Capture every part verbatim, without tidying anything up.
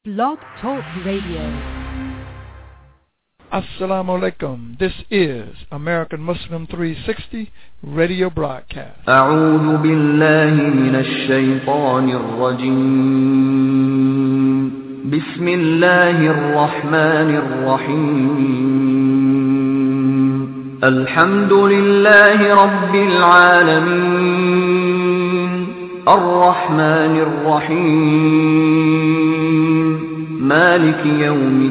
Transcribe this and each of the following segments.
Blog Talk Radio. Assalamu alaikum. This is American Muslim three sixty radio broadcast. أعوذ بالله من الشيطان الرجيم. بسم الله الرحمن الرحيم. الحمد لله رب العالمين. الرحمن الرحيم. مالك يوم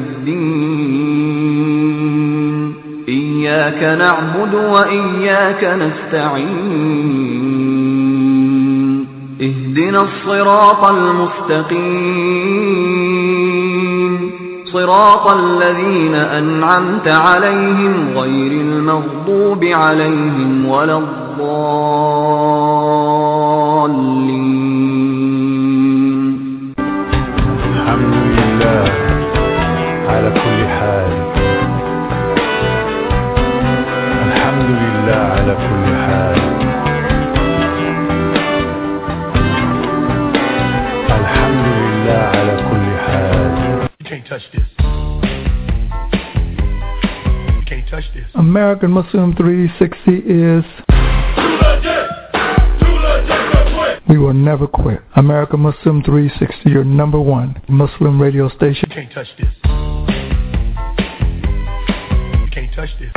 الدين. إياك نعبد وإياك نستعين. اهدنا الصراط المستقيم. صراط الذين أنعمت عليهم غير المغضوب عليهم ولا الضالين. الحمد لله على كل حال. الحمد لله على كل حال. الحمد لله على كل حال. You can't touch this. You can't touch this. American Muslim three sixty is... We will never quit. American Muslim three sixty, your number one Muslim radio station. You can't touch this. You can't touch this.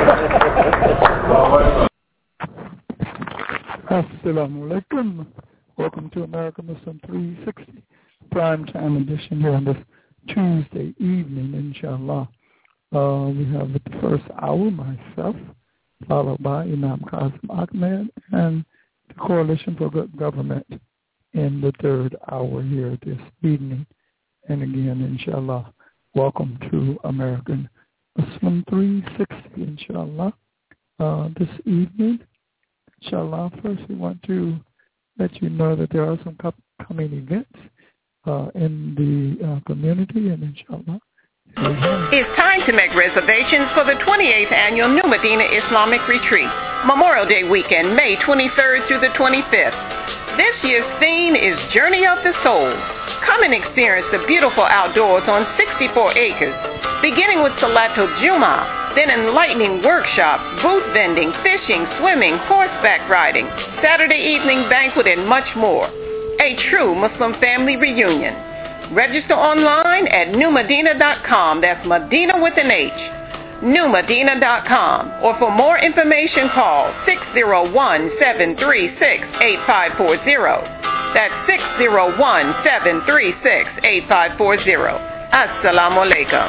Assalamu alaikum. Welcome to American Muslim three sixty, prime time edition here on this Tuesday evening, inshallah. Uh, we have the first hour, myself, followed by Imam Qasim Ahmed, and the Coalition for Good Government in the third hour here this evening. And again, inshallah, welcome to American Muslim three sixty, inshallah. Uh, this evening, inshallah, first we want to let you know that there are some upcoming events uh, in the uh, community, and inshallah, it's time to make reservations for the twenty-eighth Annual New Medina Islamic Retreat, Memorial Day weekend, May twenty-third through the twenty-fifth. This year's theme is Journey of the Soul. Come and experience the beautiful outdoors on sixty-four acres, beginning with Salatul Jummah, then enlightening workshops, booth vending, fishing, swimming, horseback riding, Saturday evening banquet, and much more. A true Muslim family reunion. Register online at new medina dot com. That's Medina with an H. new medina dot com. Or for more information, call six zero one, seven three six, eight five four zero. That's six zero one, seven three six, eight five four zero. Assalamu alaikum.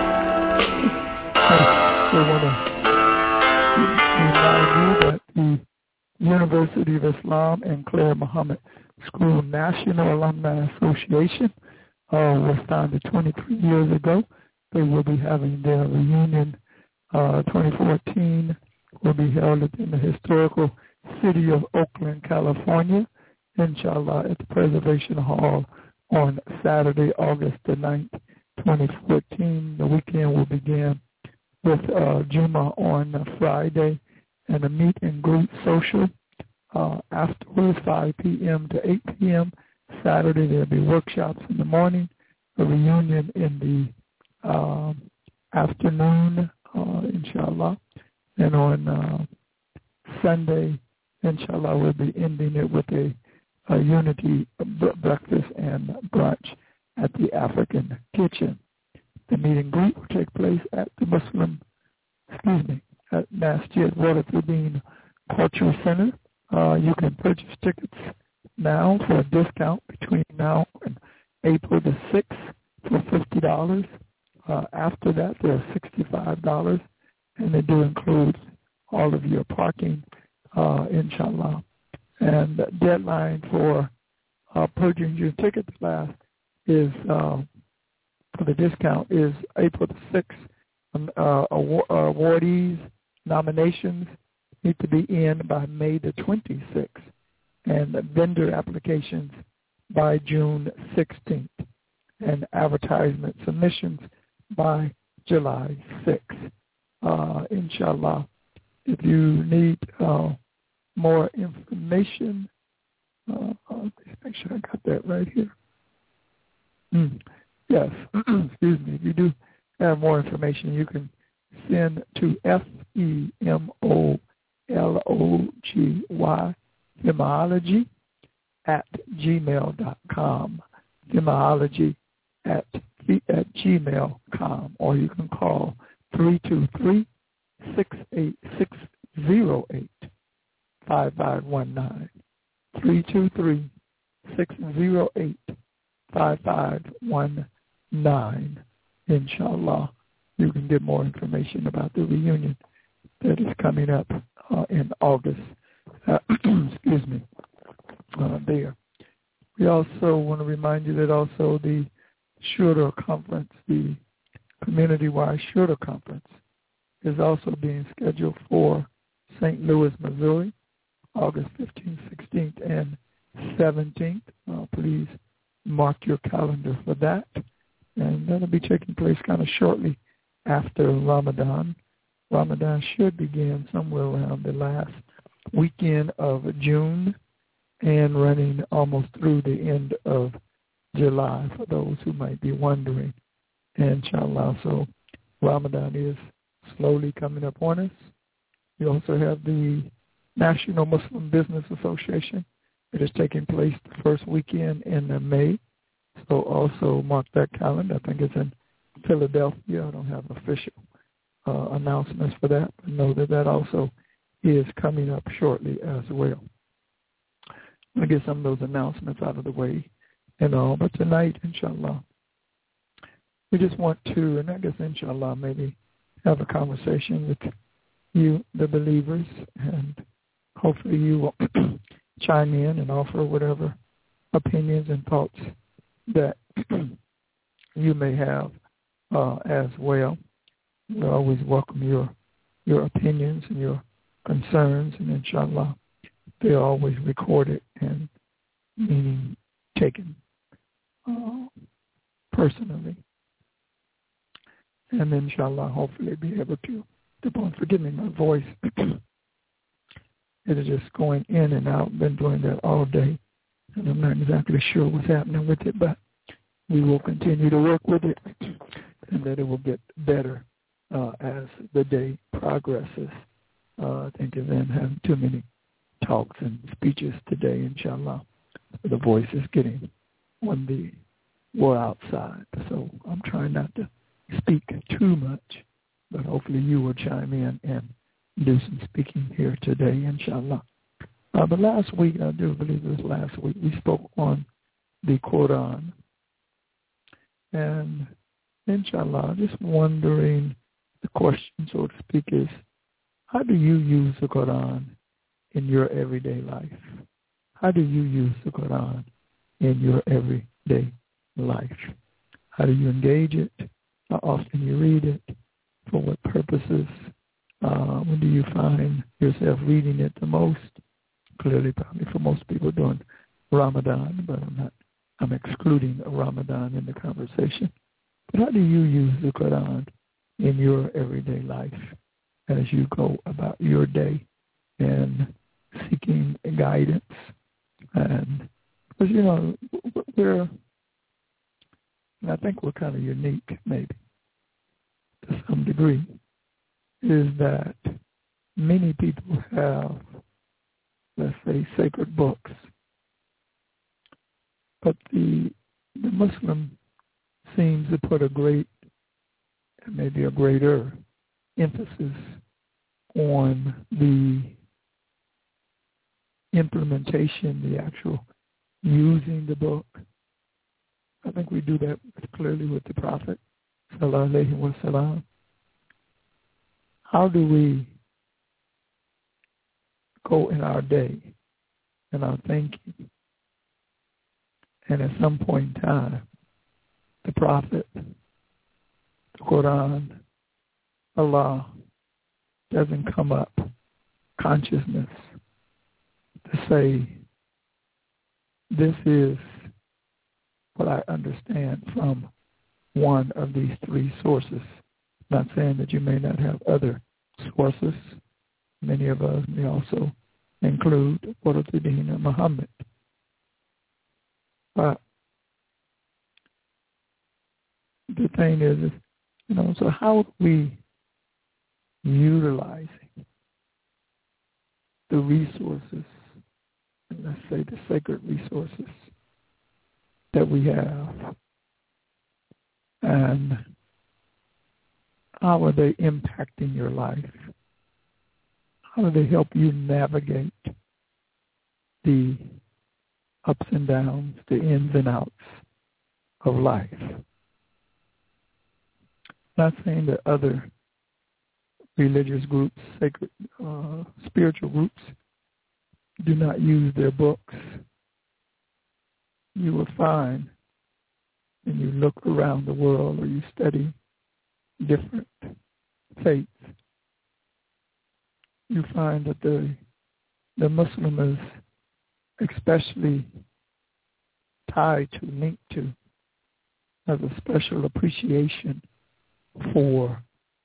We want to remind you that the University of Islam and Claire Muhammad School National Alumni Association Uh, was founded twenty-three years ago. They will be having their reunion. Uh, twenty fourteen will be held in the historical city of Oakland, California, inshallah, at the Preservation Hall on Saturday, August the ninth, twenty fourteen. The weekend will begin with uh, Juma on Friday and a meet and greet social uh, afterwards, five p.m. to eight p.m. Saturday, there'll be workshops in the morning, a reunion in the uh, afternoon, uh, inshallah. And on uh, Sunday, inshallah, we'll be ending it with a, a unity breakfast and brunch at the African Kitchen. The meet and greet will take place at the Muslim, excuse me, at Masjid Waterfordine Cultural Center. Uh, you can purchase tickets now for a discount between now and April the sixth for fifty dollars. Uh, after that, they're sixty-five dollars, and they do include all of your parking, uh, inshallah. And the deadline for uh, purchasing your tickets last is, uh, for the discount, is April the sixth. Um, uh, awardees nominations need to be in by May the twenty-sixth. And vendor applications by June sixteenth, and advertisement submissions by July sixth. Uh, inshallah, if you need uh, more information, uh, uh, make sure I got that right here. Mm. yes, excuse me, if you do have more information, you can send to F E M O L O G Y, Femology, at gmail dot com, Femology at, at gmail dot com, or you can call three two three, six eight six, zero eight, five five one nine, three two three, six zero eight, five five one nine. Inshallah, you can get more information about the reunion that is coming up uh, in August. Uh, excuse me, uh, there. We also want to remind you that also the Shura Conference, the community-wide Shura Conference, is also being scheduled for Saint Louis, Missouri, August fifteenth, sixteenth, and seventeenth. Uh, please mark your calendar for that. And that'll be taking place kind of shortly after Ramadan. Ramadan should begin somewhere around the last weekend of June and running almost through the end of July, for those who might be wondering. Inshallah, so Ramadan is slowly coming up on us. We also have the National Muslim Business Association. It is taking place the first weekend in May. So also mark that calendar. I think it's in Philadelphia. I don't have official uh, announcements for that, but know that that also is coming up shortly as well. I'm going to get some of those announcements out of the way and all. But tonight, inshallah, we just want to, and I guess inshallah, maybe have a conversation with you, the believers, and hopefully you will chime in and offer whatever opinions and thoughts that you may have uh, as well. We always welcome your your opinions and your concerns, and inshallah, they're always recorded and meaning taken uh, personally. And inshallah, hopefully be able to, upon forgive me, my voice, it is just going in and out. Been doing that all day. And I'm not exactly sure what's happening with it, but we will continue to work with it and that it will get better uh, as the day progresses. Uh, I think I've been having too many talks and speeches today, inshallah. So the voice is getting on the war outside. So I'm trying not to speak too much, but hopefully you will chime in and do some speaking here today, inshallah. Uh, but last week, I do believe it was last week, we spoke on the Quran. And inshallah, just wondering, the question, so to speak, is how do you use the Quran in your everyday life? How do you use the Quran in your everyday life? How do you engage it? How often you read it? For what purposes? Uh, when do you find yourself reading it the most? Clearly, probably for most people during Ramadan, but I'm not. I'm excluding Ramadan in the conversation. But how do you use the Quran in your everyday life as you go about your day and seeking guidance? And because you know we're, and I think we're kind of unique, maybe to some degree, is that many people have, let's say, sacred books, but the the Muslim seems to put a great, maybe a greater emphasis on the implementation, the actual using the book. I think we do that clearly with the Prophet, sallallahu alaihi wasallam. How do we go in our day, in our thinking, and at some point in time, the Prophet, the Quran, Allah doesn't come up consciousness to say, this is what I understand from one of these three sources. Not saying that you may not have other sources. Many of us may also include Qur'an Muhammad. But the thing is, is, you know, so how are we utilizing the resources, let's say the sacred resources that we have, and how are they impacting your life? How do they help you navigate the ups and downs, the ins and outs of life? Not saying that other religious groups, sacred, uh, spiritual groups, do not use their books. You will find when you look around the world or you study different faiths, you find that the the Muslim is especially tied to, linked to, has a special appreciation for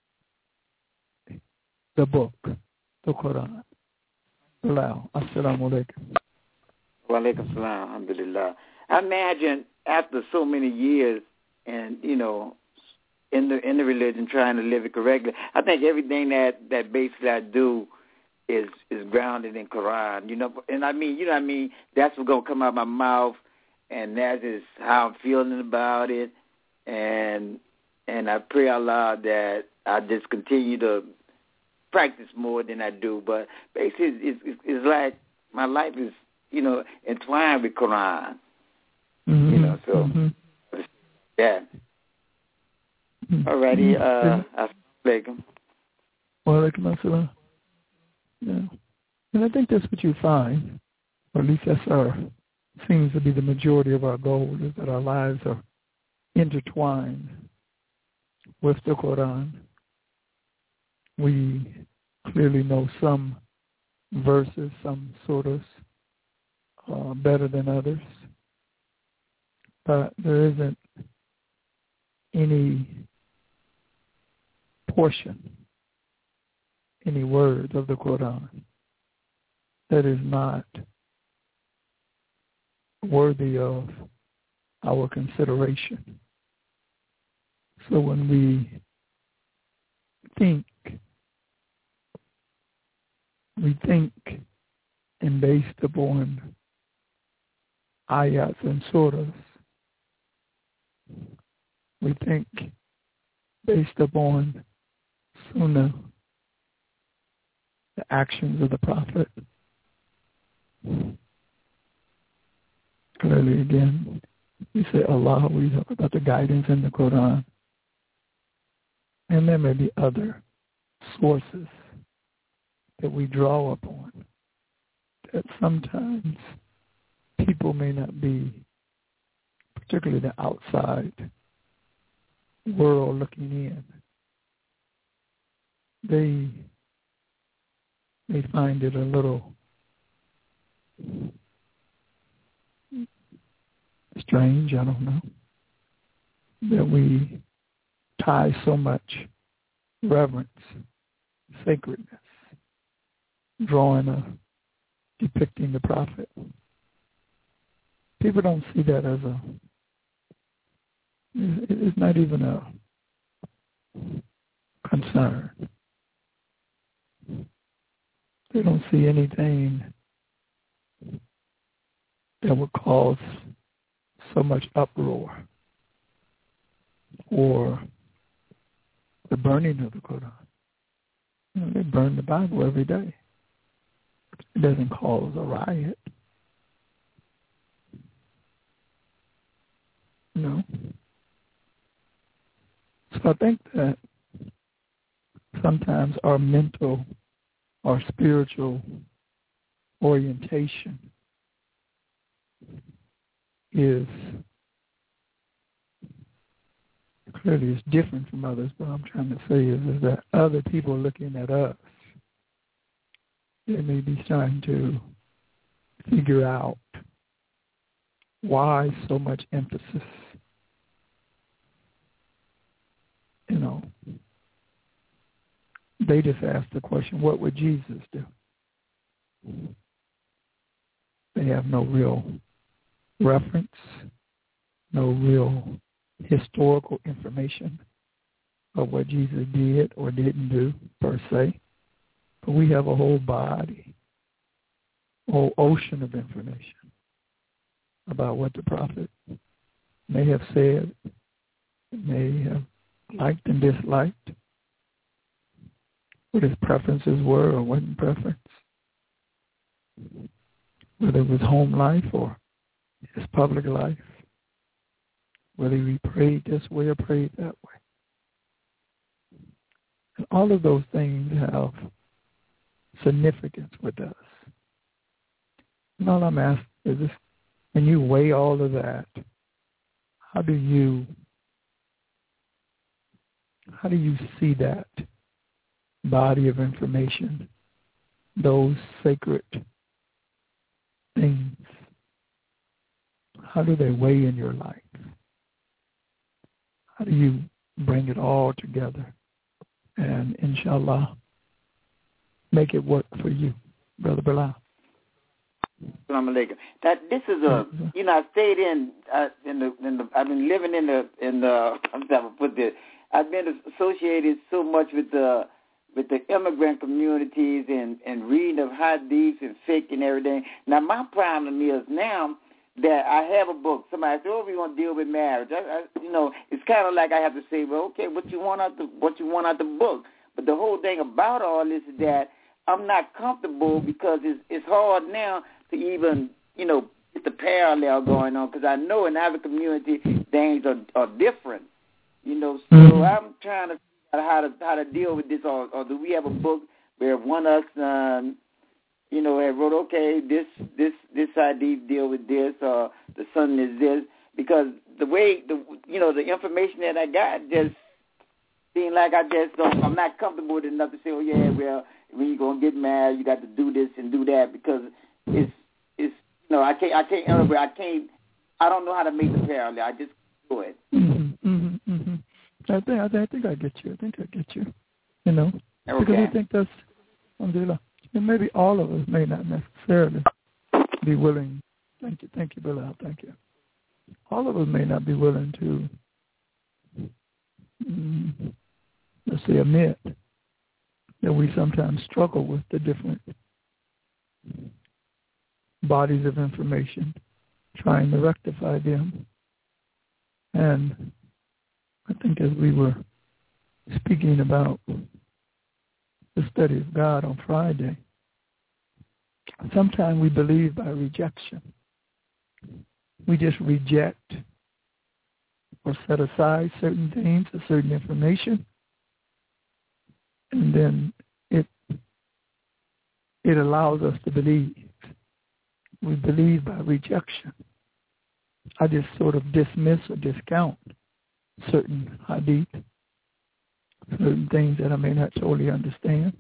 the book, the Quran. Allow. Assalamu alaikum. Wa alaikum salam. Alhamdulillah. I imagine after so many years and, you know, in the in the religion, trying to live it correctly, I think everything that, that basically I do is is grounded in Quran, you know. And I mean, you know what I mean? That's what's going to come out of my mouth, and that is how I'm feeling about it. And and I pray Allah that I just continue to practice more than I do. But basically, it's, it's, it's like my life is, you know, entwined with Quran. Mm-hmm. You know, so, mm-hmm. yeah. Alrighty, uh, assalamu alaikum. Wa alaikum assalam. Yeah. And I think that's what you find, or at least that's our, seems to be the majority of our goal, is that our lives are intertwined with the Quran. We clearly know some verses, some surahs, uh, better than others, but there isn't any portion, any word of the Quran that is not worthy of our consideration. So when we think, we think and based upon ayats and surahs, we think based upon sunnah, the actions of the Prophet. Clearly, again, we say Allah, we talk about the guidance in the Quran. And there may be other sources that we draw upon that sometimes people may not be, particularly the outside world looking in, they may find it a little strange, I don't know, that we tie so much reverence, sacredness, drawing a, depicting the Prophet. People don't see that as a, it's not even a concern. They don't see anything that would cause so much uproar or the burning of the Quran. You know, they burn the Bible every day. It doesn't cause a riot. You know? So I think that sometimes our mental, our spiritual orientation is clearly is different from others. What I'm trying to say is, is that other people looking at us, they may be trying to figure out why so much emphasis. You know, they just ask the question, what would Jesus do? They have no real reference, no real historical information of what Jesus did or didn't do per se, but we have a whole body, a whole ocean of information about what the prophet may have said, may have liked and disliked, what his preferences were or wasn't preference, whether it was home life or his public life, whether he prayed this way or prayed that way. And all of those things have significance with us. And all I'm asking is this, when you weigh all of that, how do you how do you see that body of information, those sacred things? How do they weigh in your life? How do you bring it all together and, inshallah, make it work for you, Brother Bilal? Assalamu alaikum. That this is a, you know, I stayed in uh, in the in the I've been living in the in the I'm trying to put this. I've been associated so much with the with the immigrant communities and and reading of hadiths and fiqh and everything. Now my problem is now that I have a book. Somebody said, "Oh, we're gonna deal with marriage." I, I, you know, it's kind of like I have to say, "Well, okay, what you want out the what you want out the book?" But the whole thing about all this is that I'm not comfortable because it's it's hard now to even, you know, get the parallel going on, because I know in our community things are, are different, you know. So mm-hmm. I'm trying to figure out how to how to deal with this, or, or do we have a book where one of us, um, you know, had wrote, okay, this this this idea deal with this, or the son is this, because the way the you know the information that I got just seemed like I just don't, I'm not comfortable with enough to say, oh yeah, well, when you're gonna get married, you got to do this and do that, because it's it's you know I can't I can't I can't I don't know how to make the parallel. I just do it. Mm-hmm, mm-hmm, mm-hmm. I think I think I think I get you. I think I get you. You know, okay. Because I think that's alhamdulillah. And maybe all of us may not necessarily be willing. Thank you, thank you, Bilal. Thank you. All of us may not be willing to, mm, let's say, admit that we sometimes struggle with the different bodies of information, trying to rectify them. And I think as we were speaking about the study of God on Friday, sometimes we believe by rejection. We just reject or set aside certain things or certain information, and then it it allows us to believe. We believe by rejection. I just sort of dismiss or discount certain hadith, certain things that I may not totally understand.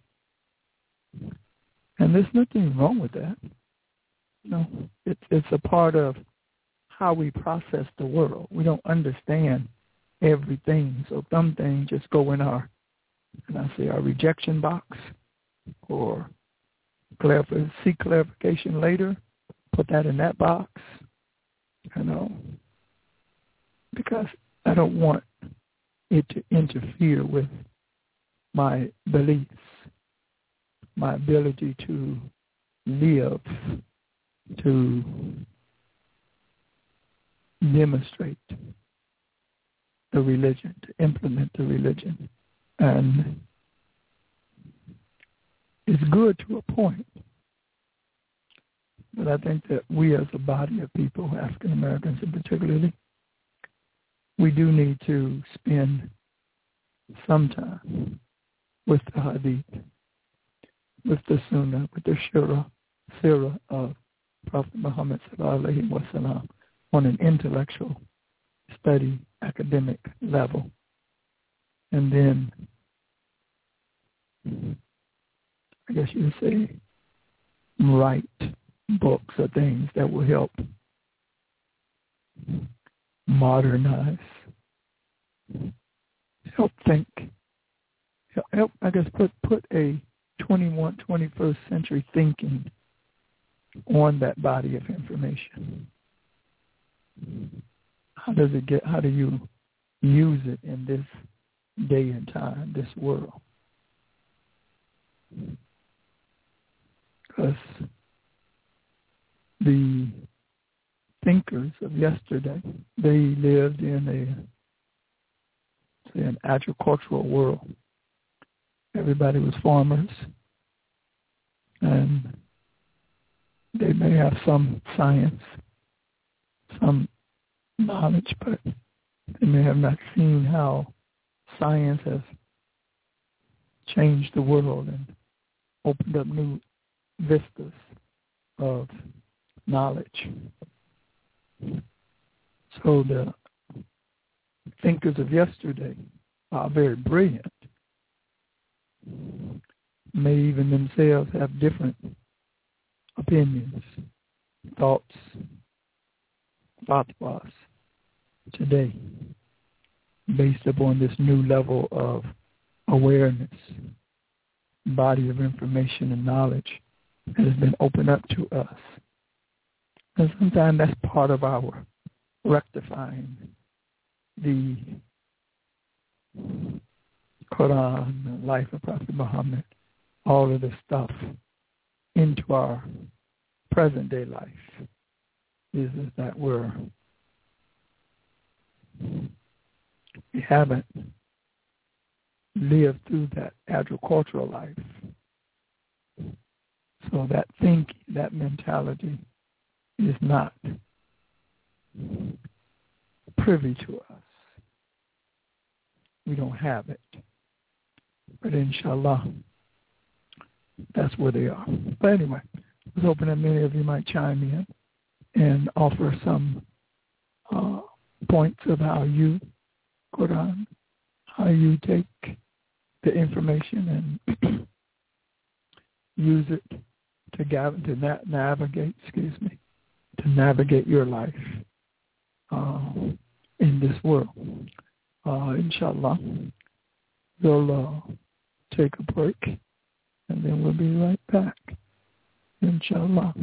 And there's nothing wrong with that. You know, it's it's a part of how we process the world. We don't understand everything, so some things just go in our, and I say our rejection box, or clarif- seek clarification later. Put that in that box, you know, because I don't want it to interfere with my beliefs, my ability to live, to demonstrate the religion, to implement the religion. And it's good to a point. But I think that we as a body of people, African Americans in particularly, we do need to spend some time with the Hadith, with the Sunnah, with the Shura, Sirah of Prophet Muhammad sallallahu alaihi wasallam on an intellectual study, academic level. And then, I guess you would say, write books or things that will help modernize, help think, help, help I guess, put, put a twenty-first, twenty-first century thinking on that body of information. How does it get, how do you use it in this day and time, this world. Because the thinkers of yesterday, they lived in a, say, an agricultural world. Everybody was farmers, and they may have some science, some knowledge, but they may have not seen how science has changed the world and opened up new vistas of knowledge. So the thinkers of yesterday are very brilliant, may even themselves have different opinions, thoughts, fatwas today, based upon this new level of awareness, body of information and knowledge that has been opened up to us. And sometimes that's part of our rectifying the Quran, the life of Prophet Muhammad, all of this stuff into our present-day life, is, is that we're, we haven't lived through that agricultural life. So that thinking, that mentality is not privy to us. We don't have it. But inshallah, that's where they are. But anyway, I was hoping that many of you might chime in and offer some uh, points of how you, Quran, how you take the information and use it to, gav- to na- navigate, excuse me, to navigate your life uh, in this world. Uh, inshallah, we'll uh, take a break, and then we'll be right back. Inshallah.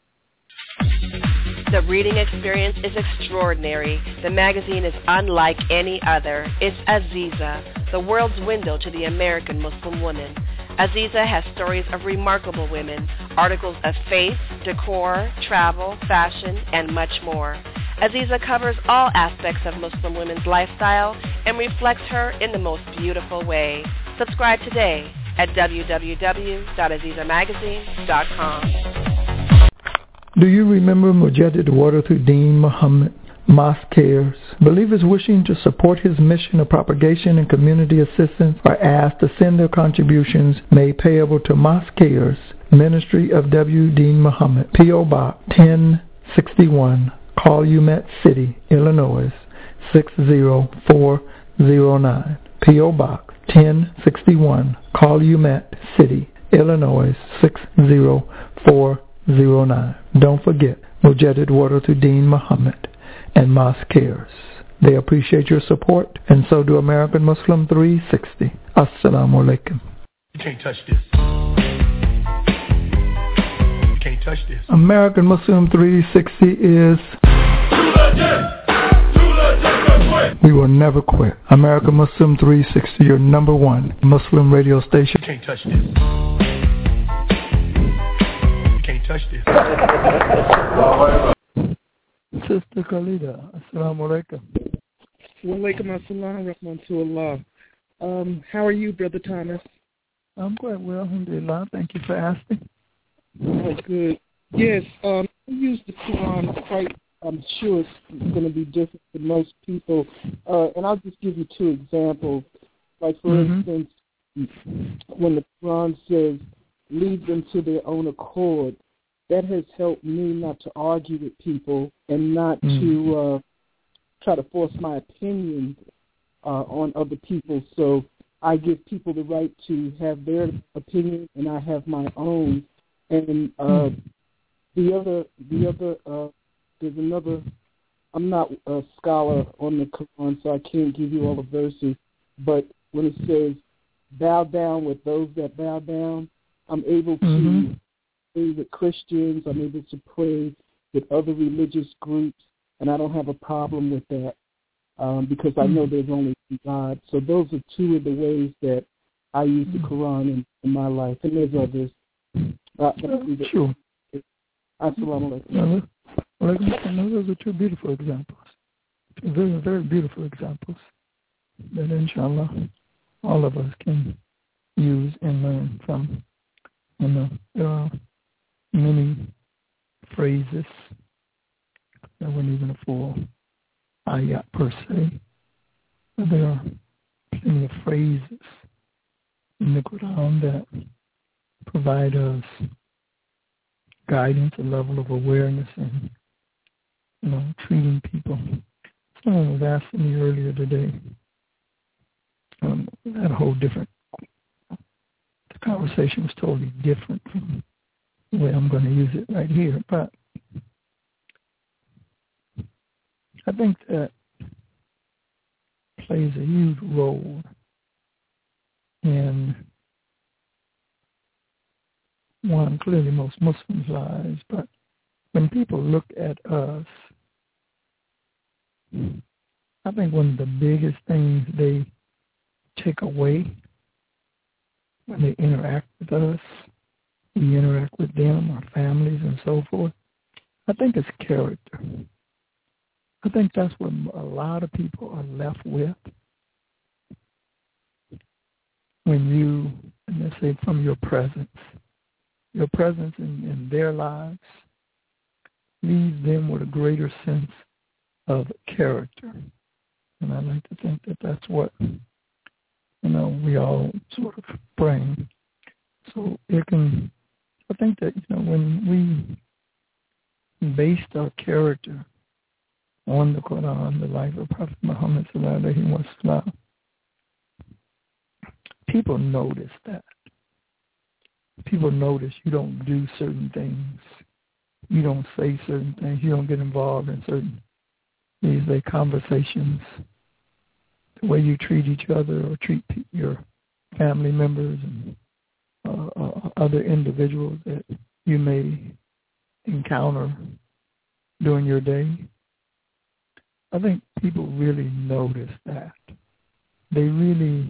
The reading experience is extraordinary. The magazine is unlike any other. It's Aziza, the world's window to the American Muslim woman. Aziza has stories of remarkable women, articles of faith, decor, travel, fashion, and much more. Aziza covers all aspects of Muslim women's lifestyle and reflects her in the most beautiful way. Subscribe today at w w w dot aziza magazine dot com. Do you remember Mujaddid Warathuddin Muhammad? Mosque Cares. Believers wishing to support his mission of propagation and community assistance are asked to send their contributions made payable to Mosque Cares, Ministry of W. Deen Muhammad, P O. Box ten sixty-one, Calumet City, Illinois six zero four zero nine. P O. Box ten sixty-one, Calumet City, Illinois six zero four zero nine. Don't forget Mujaddid Warathuddin Muhammad and Mosque Cares. They appreciate your support, and so do American Muslim three sixty. Assalamu alaikum. You can't touch this. You can't touch this. American Muslim three sixty is... We will never quit. American Muslim three sixty, your number one Muslim radio station. You can't touch this. You can't touch this. Sister Khalida, assalamu alaikum. Wa alaikum assalam, rahmatullah. Um, how are you, Brother Thomas? I'm quite well, alhamdulillah. Thank you for asking. Oh, good. Yes, um, I use the Quran quite, I'm sure it's going to be different for most people. Uh, and I'll just give you two examples. Like, for mm-hmm. instance, when the Quran says, lead them to their own accord, that has helped me not to argue with people and not mm. to uh, try to force my opinion uh, on other people. So I give people the right to have their opinion, and I have my own. And uh, mm. the other, the other, uh, there's another. I'm not a scholar on the Quran, so I can't give you all the verses. But when it says, "Bow down with those that bow down," I'm able to. Mm-hmm. with Christians, I'm able to pray with other religious groups, and I don't have a problem with that. um, because I know there's only one God. So those are two of the ways that I use the Quran in, in my life, and there's others. Uh, sure. Assalamu alaikum. Well, those are two beautiful examples. Two very, very beautiful examples that, inshallah, all of us can use and learn from. You know, there are many phrases that weren't even a full ayat per se, but there are plenty of phrases in the Quran that provide us guidance, a level of awareness, and, you know, treating people. Someone was asking me earlier today, um, had a whole different, the conversation was totally different from the way I'm going to use it right here, but I think that plays a huge role in, one, clearly most Muslims' lives, but when people look at us, I think one of the biggest things they take away when they interact with us, we interact with them, our families, and so forth, I think it's character. I think that's what a lot of people are left with when you, let's say, from your presence. Your presence in, in their lives leaves them with a greater sense of character. And I like to think that that's what, you know, we all sort of bring. So it can, I think that, you know, when we based our character on the Quran, the life of Prophet Muhammad sallallahu alaihi wasallam, people notice that. People notice you don't do certain things. You don't say certain things. You don't get involved in certain, these like conversations. The way you treat each other or treat your family members and uh, uh, other individuals that you may encounter during your day. I think people really notice that. They really,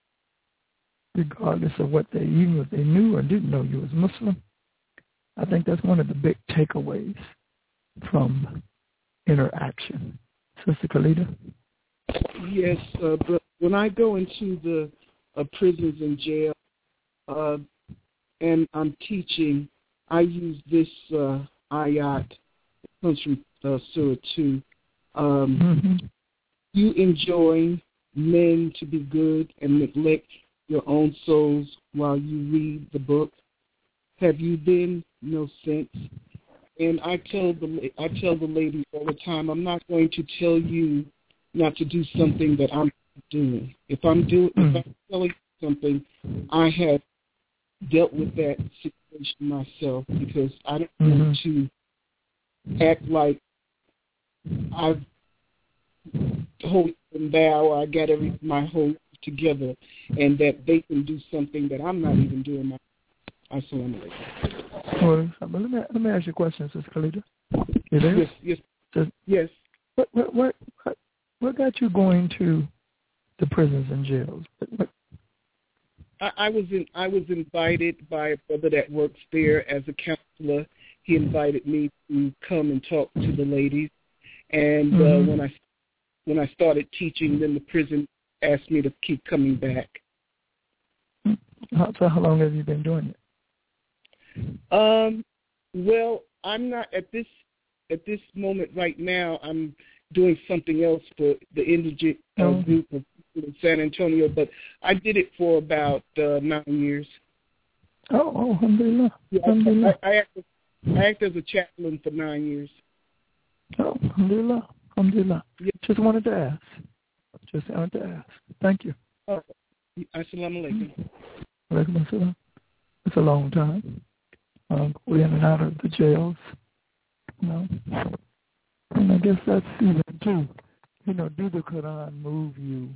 regardless of what they, even if they knew or didn't know you was Muslim, I think that's one of the big takeaways from interaction. Sister Khalida? Yes, uh, but when I go into the uh, prisons and jail uh, and I'm teaching, I use this uh, ayat. It comes from uh, Surah two. Um, mm-hmm. You enjoin men to be good and neglect your own souls while you read the book. Have you then no sense? And I tell the I tell the ladies all the time, I'm not going to tell you not to do something that I'm doing. If I'm doing, mm-hmm. if I'm telling you something, I have dealt with that situation myself because I don't mm-hmm. want to act like I've wholly and thou, I got every my whole together, and that they can do something that I'm not even doing. My, Assalamu alaikum. Well, let me let me ask you a question, Sister Khalida. You there? Yes, yes, Just, yes. What what what what what got you going to the prisons and jails? What, what? I, I was in, I was invited by a brother that works there as a counselor. He invited me to come and talk to the ladies, and mm-hmm. uh, when I when I started teaching, then the prison asked me to keep coming back. How, so how long have you been doing it? Um, well, I'm not at this at this moment right now. I'm doing something else for the indigent uh, oh. group of people in San Antonio, but I did it for about uh, nine years. Oh, oh, alhamdulillah. Yeah, alhamdulillah. I, I, act, I act as a chaplain for nine years. Oh, alhamdulillah. Alhamdulillah. Yeah. Just wanted to ask. Just wanted to ask. Thank you. Uh, Assalamu alaikum. Alaikum assalam. It's a long time. Um, we're in and out of the jails. You know. And I guess that's even too. You know, do the Quran move you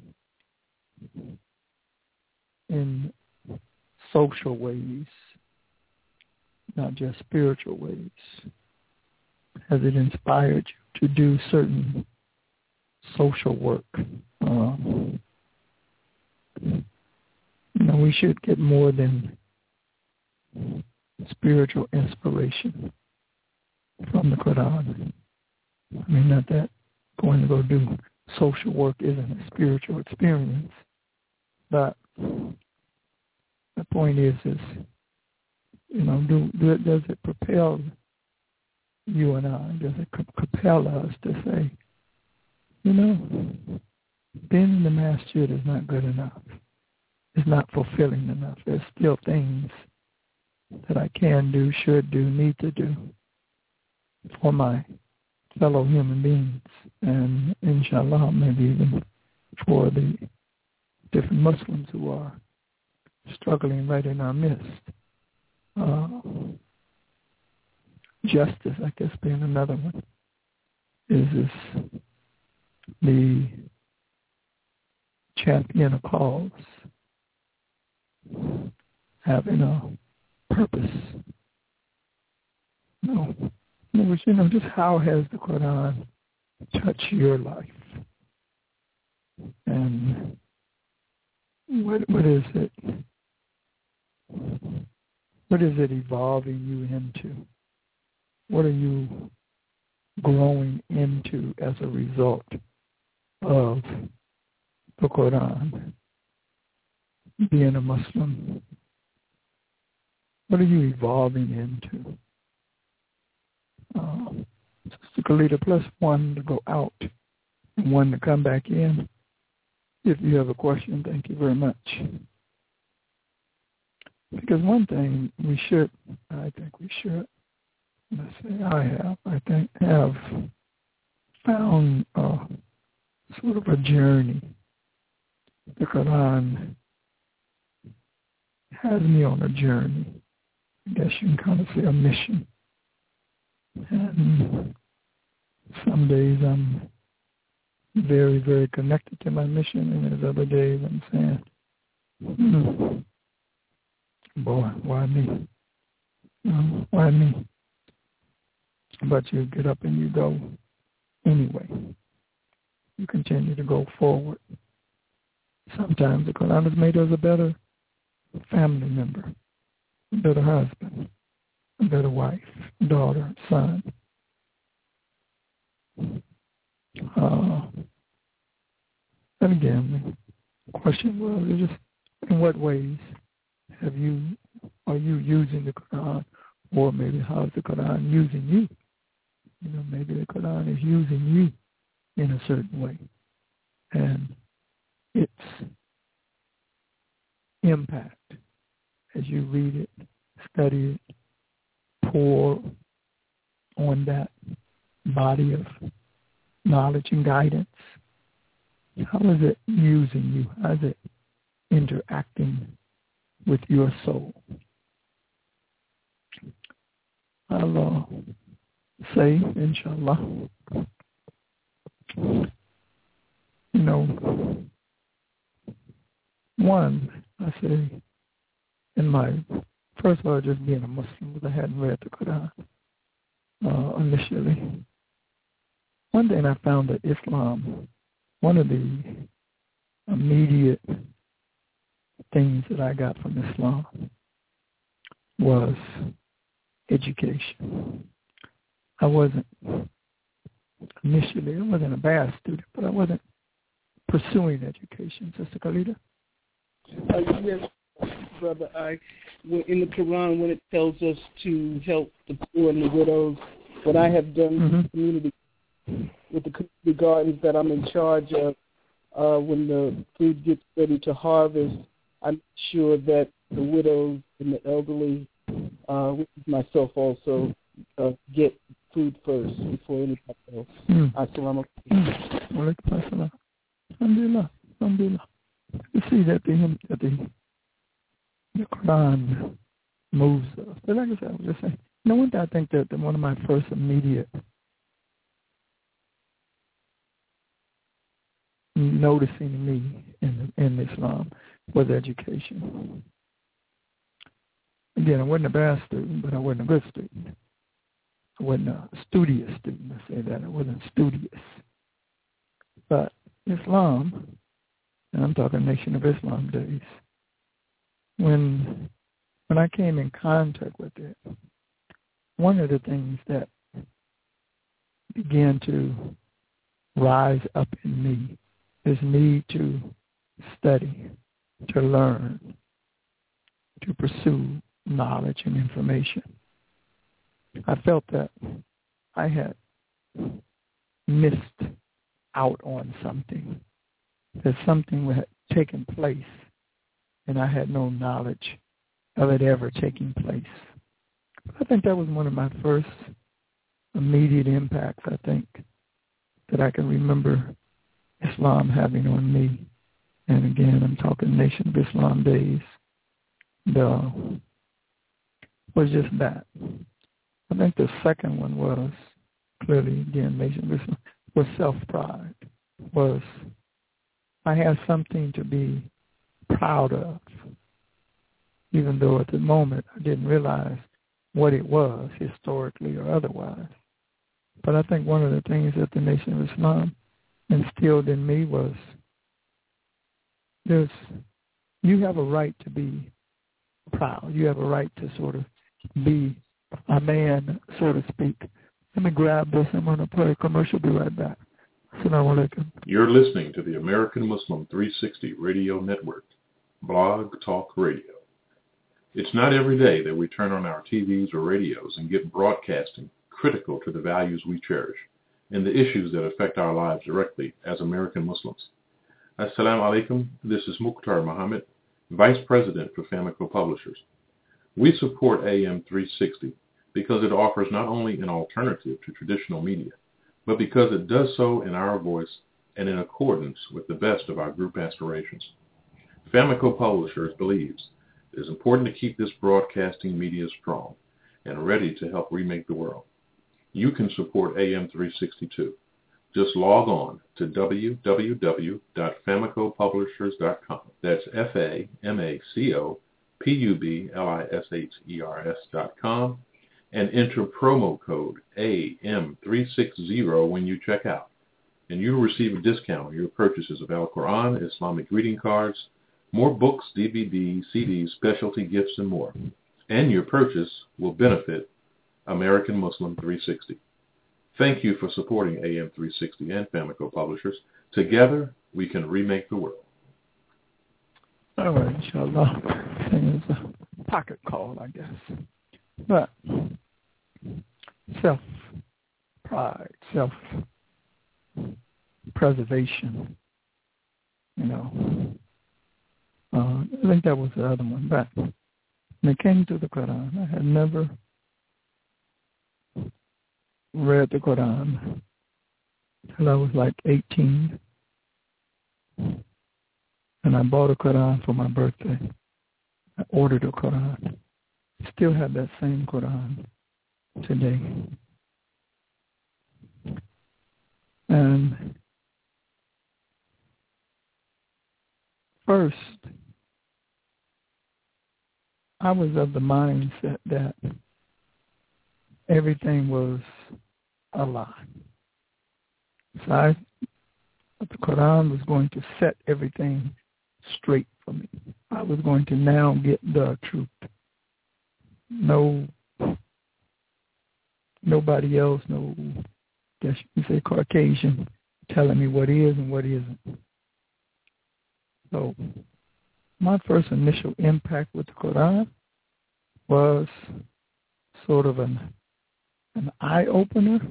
in social ways, not just spiritual ways? Has it inspired you to do certain social work. Um, you know, we should get more than spiritual inspiration from the Quran. I mean, not that going to go do social work isn't a spiritual experience, but the point is, is you know, do, do does it propel you and I? Does it compel us to say, you know, being in the masjid is not good enough. It's not fulfilling enough. There's still things that I can do, should do, need to do for my fellow human beings, and inshallah, maybe even for the different Muslims who are struggling right in our midst. Uh, justice, I guess, being another one, is this the champion of cause, having a purpose. No. In other words, you know, just how has the Quran touched your life? And what what is it? What is it evolving you into? What are you growing into as a result of the Quran? Being a Muslim, what are you evolving into? Uh, Sister Khalida, plus one to go out and one to come back in. If you have a question, thank you very much. Because one thing we should, I think we should, let's say I have, I think, have found uh, sort of a journey. The Quran has me on a journey. I guess you can kind of say a mission. And some days I'm very, very connected to my mission, and there's other days I'm saying, hmm, boy, why me? Um, why me? But you get up and you go anyway. You continue to go forward. Sometimes the Quran has made us a better family member, a better husband, a better wife, daughter, son. Uh, and again, the question was just, in what ways have you, are you using the Quran, or maybe how is the Quran using you? You know, maybe the Quran is using you in a certain way, and its impact as you read it, study it, pour on that body of knowledge and guidance. How is it using you? How is it interacting with your soul? I'll uh, say, inshallah, you know, one, I say, in my, first of all, just being a Muslim, because I hadn't read the Quran uh, initially. One thing I found that Islam, one of the immediate things that I got from Islam was education. I wasn't, initially, I wasn't a bad student, but I wasn't pursuing education, Sister Khalida. Uh, yes, brother. I, in the Quran, when it tells us to help the poor and the widows, what I have done mm-hmm. in the community, with the community gardens that I'm in charge of, uh, when the food gets ready to harvest, I make sure that the widows and the elderly, uh, which is myself also, uh, get food first before anybody else. Mm. Assalamu alaikum. Alhamdulillah. Alhamdulillah. You see that the, that the, the Quran moves us. But like I said, I was just saying, you know, one thing I think that, that one of my first immediate noticing me in in Islam was education. Again, I wasn't a bad student, but I wasn't a good student. I wasn't a studious student, I say that. I wasn't studious. But Islam, and I'm talking Nation of Islam days, when when I came in contact with it, one of the things that began to rise up in me is need to study, to learn, to pursue knowledge and information. I felt that I had missed out on something, that something had taken place, and I had no knowledge of it ever taking place. I think that was one of my first immediate impacts, I think, that I can remember Islam having on me. And again, I'm talking Nation of Islam days. The, was just that. I think the second one was, clearly, again, Nation of Islam, was self-pride, was I had something to be proud of, even though at the moment I didn't realize what it was, historically or otherwise. But I think one of the things that the Nation of Islam instilled in me was there's, you have a right to be proud. You have a right to sort of be a man, so to speak. Let me grab this. I'm going to play a commercial. Be right back. Assalamu alaikum. You're listening to the American Muslim three sixty Radio Network, Blog Talk Radio. It's not every day that we turn on our T Vs or radios and get broadcasting critical to the values we cherish and the issues that affect our lives directly as American Muslims. Assalamu alaikum. This is Mukhtar Muhammad, Vice President for Famico Publishers. We support A M three sixty because it offers not only an alternative to traditional media, but because it does so in our voice and in accordance with the best of our group aspirations. Famico Publishers believes it is important to keep this broadcasting media strong and ready to help remake the world. You can support A M three sixty too. Just log on to w w w dot famico publishers dot com. That's F A M A C O P U B L I S H E R S dot com and enter promo code A M three sixty when you check out. And you'll receive a discount on your purchases of Al-Quran, Islamic greeting cards, more books, D V Ds, C Ds, specialty gifts, and more. And your purchase will benefit American Muslim three sixty. Thank you for supporting A M three sixty and Famico Publishers. Together, we can remake the world. All right, inshallah. I think it's a pocket call, I guess. But self-pride, self-preservation, you know. Uh, I think that was the other one. But when it came to the Quran, I had never read the Quran until I was like eighteen. And I bought a Quran for my birthday. I ordered a Quran. Still have that same Quran today. And first, I was of the mindset that everything was a lie. So I, the Quran was going to set everything straight for me. I was going to now get the truth. No, nobody else, no, I guess you can say Caucasian, telling me what is and what isn't. So my first initial impact with the Quran was sort of an an eye-opener,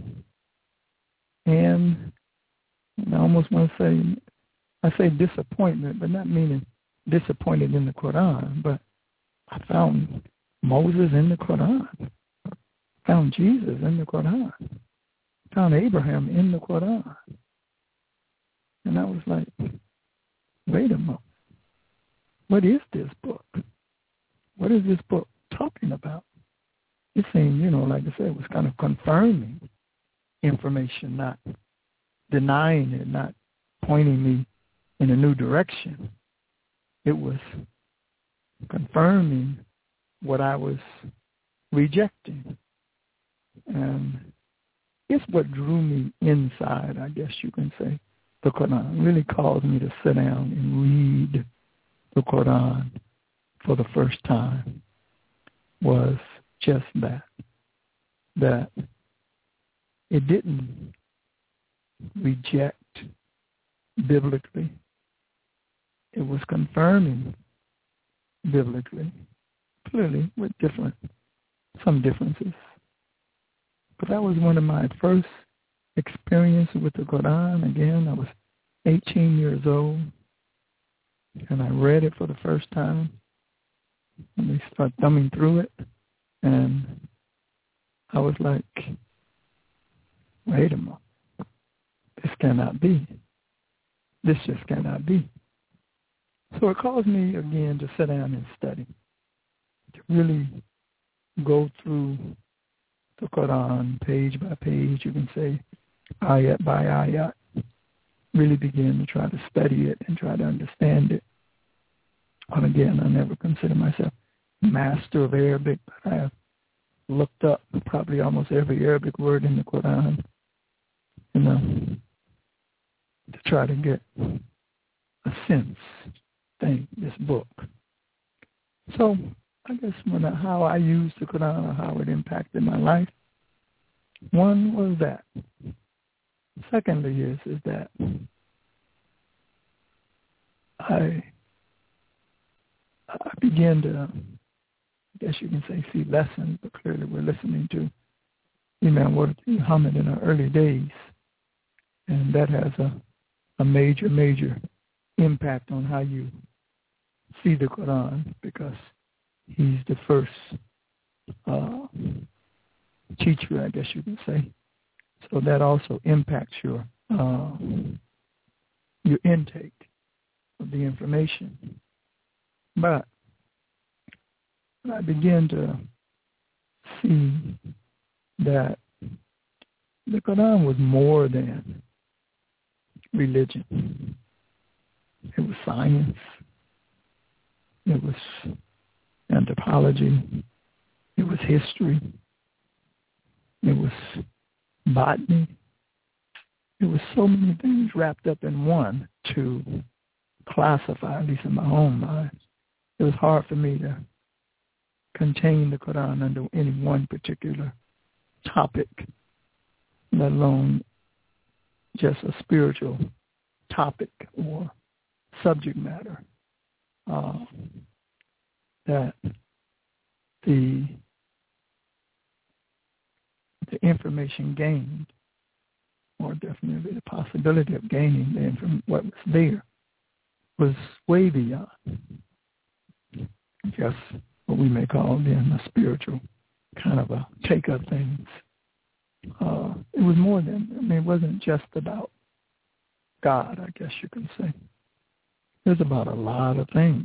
and, and I almost want to say, I say disappointment, but not meaning disappointed in the Quran, but I found Moses in the Quran, found Jesus in the Quran, found Abraham in the Quran. And I was like, wait a moment, what is this book? What is this book talking about? It seemed, you know, like I said, it was kind of confirming information, not denying it, not pointing me in a new direction. It was confirming what I was rejecting. And it's what drew me inside, I guess you can say, the Quran, really caused me to sit down and read the Quran for the first time was just that, that it didn't reject biblically. It was confirming biblically, clearly with different, some differences. But that was one of my first experiences with the Quran. Again, I was eighteen years old, and I read it for the first time. And they start thumbing through it, and I was like, wait a minute. This cannot be. This just cannot be. So it caused me, again, to sit down and study, to really go through the Quran page by page, you can say, ayat by ayat, really begin to try to study it and try to understand it. And again, I never consider myself master of Arabic, but I have looked up probably almost every Arabic word in the Quran, you know, to try to get a sense thing, this book. So I guess when I, how I used the Quran or how it impacted my life, one was that. Secondly is, is that I I began to, I guess you can say, see lessons, but clearly we're listening to Imam Muhammad in our early days, and that has a, a major, major impact on how you see the Quran, because he's the first uh, teacher, I guess you can say. So that also impacts your uh, your intake of the information. But I began to see that the Quran was more than religion. It was science. It was anthropology. It was history. It was botany. It was so many things wrapped up in one to classify, at least in my own mind. It was hard for me to contain the Quran under any one particular topic, let alone just a spiritual topic or subject matter. Uh, that the the information gained, or definitely the possibility of gaining the inform- what was there, was way beyond, I guess, what we may call then a spiritual kind of a take of things. Uh, it was more than, I mean, it wasn't just about God, I guess you can say. It was about a lot of things.